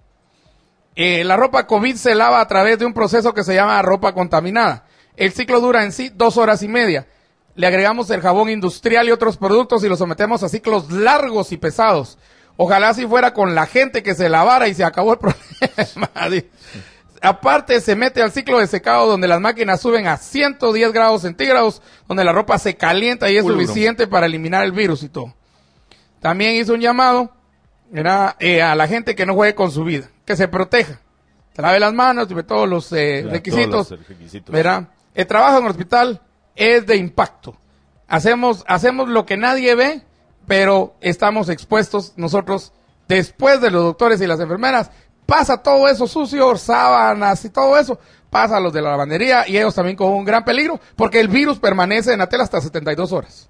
Eh, la ropa COVID se lava a través de un proceso que se llama ropa contaminada. El ciclo dura en sí dos horas y media. Le agregamos el jabón industrial y otros productos y lo sometemos a ciclos largos y pesados. Ojalá así fuera con la gente que se lavara y se acabó el problema. Aparte, se mete al ciclo de secado donde las máquinas suben a ciento diez grados centígrados, donde la ropa se calienta y es Uy, suficiente no. para eliminar el virus y todo. También hizo un llamado era, eh, a la gente que no juegue con su vida, que se proteja, que lave las manos, y todos los, eh, Ya, requisitos, todos los requisitos. ¿verdad? El trabajo en el hospital es de impacto. Hacemos, hacemos lo que nadie ve, pero estamos expuestos nosotros después de los doctores y las enfermeras, pasa todo eso sucio, sábanas y todo eso, pasa a los de la lavandería y ellos también con un gran peligro, porque el virus permanece en la tela hasta setenta y dos horas.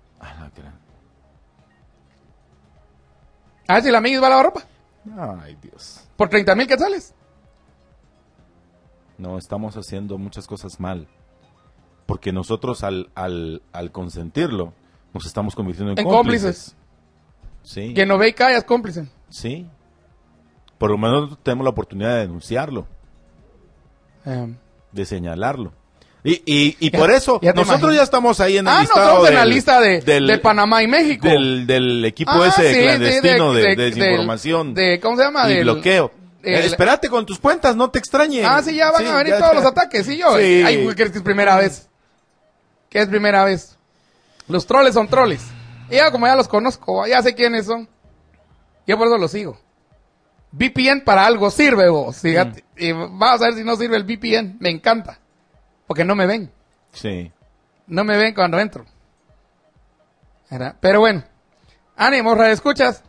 A ver si la amiguis va a lavar ropa. Ay, Dios. Por treinta mil quetzales. No, estamos haciendo muchas cosas mal. Porque nosotros al, al, al consentirlo, nos estamos convirtiendo en, en cómplices. cómplices. Sí. Quien no ve y calla es cómplice. Sí. Por lo menos tenemos la oportunidad de denunciarlo. Um, de señalarlo. Y, y, y por eso, ya nosotros imaginas. ya estamos ahí en el ah, listado nosotros del, en la lista de, del, de Panamá y México. Del, del equipo ah, ese sí, clandestino de, de, de, de, desinformación. De, de, ¿cómo se llama? Y del, bloqueo. El, eh, espérate con tus cuentas, no te extrañes. Ah, sí, ya van sí, a venir ya, todos ya. los ataques, sí, yo. Sí. Ay, güey, que es primera vez. Que es primera vez. Los troles son troles. Y ya como ya los conozco, ya sé quiénes son. Yo por eso los sigo. V P N para algo sirve, vos. Fíjate. Mm. Y vamos a ver si no sirve el V P N. Me encanta. Porque no me ven. Sí. No me ven cuando entro. ¿Verdad? Pero bueno. Ánimo, radio escuchas.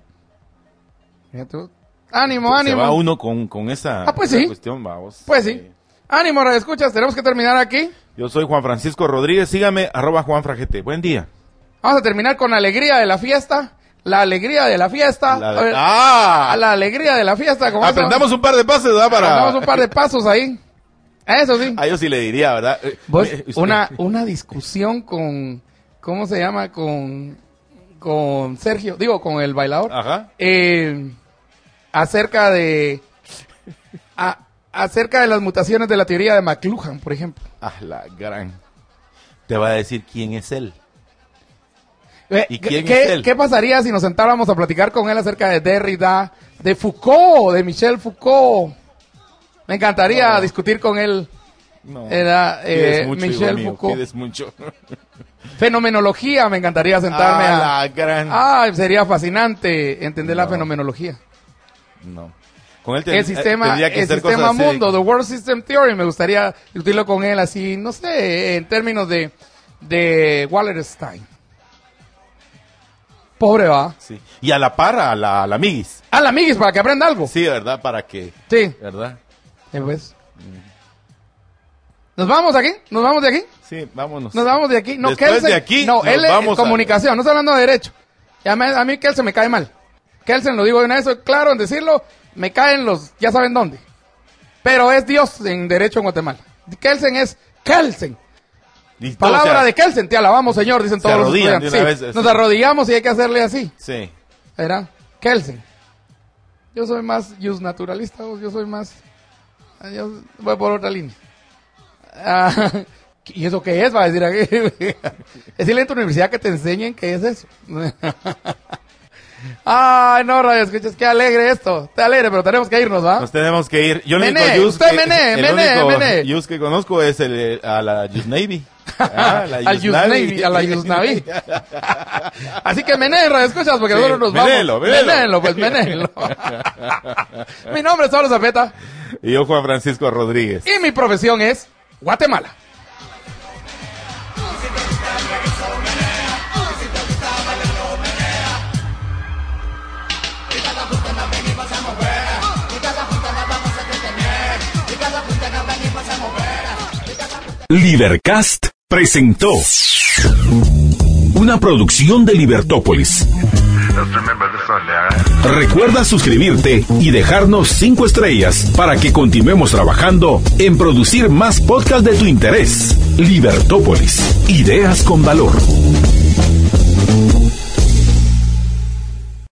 Ánimo, Se ánimo. va uno con, con esa, ah, pues esa sí. cuestión, vamos. Pues sí. sí. Ánimo, radio escuchas. Tenemos que terminar aquí. Yo soy Juan Francisco Rodríguez. Sígame, arroba Juan Fragete. Buen día. Vamos a terminar con la alegría de la fiesta. La alegría de la fiesta. La de... A ver, ¡Ah! A la alegría de la fiesta. Como Aprendamos eso. un par de pasos, ¿verdad? Para... Aprendamos un par de pasos ahí. Eso sí. A yo sí le diría, ¿verdad? Vos, una, una discusión con, ¿cómo se llama? Con, con Sergio, digo, con el bailador. Ajá. Eh, acerca de, a, acerca de las mutaciones de la teoría de McLuhan, por ejemplo. Ah, la gran. Te va a decir quién es él. Eh, ¿Y quién ¿qué, es él? ¿Qué pasaría si nos sentáramos a platicar con él acerca de Derrida, de Foucault, de Michel Foucault? Me encantaría no. discutir con él. No. Era eh, mucho, Michel mío, Foucault. Pides mucho. Fenomenología, me encantaría sentarme ah, a... La gran... Ah, sería fascinante entender no. la fenomenología. No. Con él ten, el sistema, que el sistema mundo, así. The World System Theory, me gustaría discutirlo con él así, no sé, en términos de, de Wallerstein. Pobre va. Sí. Y a la par, a la, a la amiguis. A la amiguis, para que aprenda algo. Sí, ¿verdad? Para que... Sí. ¿Verdad? Sí, pues. ¿Nos vamos de aquí? ¿Nos vamos de aquí? Sí, vámonos. Nos vamos de aquí. No, Después Kelsen, de aquí, no, él es comunicación, a... no estoy hablando de derecho. Y a mí, a mí Kelsen me cae mal. Kelsen, lo digo de una vez, soy claro en decirlo, me caen los, ya saben dónde. Pero es Dios en derecho en Guatemala. Kelsen es Kelsen. Listo, Palabra o sea, de Kelsen, te alabamos, Señor, dicen todos los estudiantes. Sí, vez, nos arrodillamos y hay que hacerle así. Sí. ¿Verdad? Kelsen. Yo soy más just naturalista, yo soy más... Yo voy por otra línea. Ah, ¿y eso qué es? Va a decir aquí. Decirle en tu universidad que te enseñen qué es eso. Ay, no, radio escuchas, qué alegre esto. Te alegre, pero tenemos que irnos, ¿va? Nos tenemos que ir. Yo el Mené, único usted que, Mené, el Mené, único Mené. Yus que conozco es el, a la Just Navy. Ah, la Al Just Navy, a la Just Navy. Así que Mené, radio escuchas, porque sí, nosotros nos menelo, vamos. Menelo, Menelo, pues Menelo. Mi nombre es Pablo Zapeta. Y yo, Juan Francisco Rodríguez. Y mi profesión es Guatemala. Libercast presentó una producción de Libertópolis. Recuerda suscribirte y dejarnos cinco estrellas para que continuemos trabajando en producir más podcasts de tu interés. Libertópolis, ideas con valor.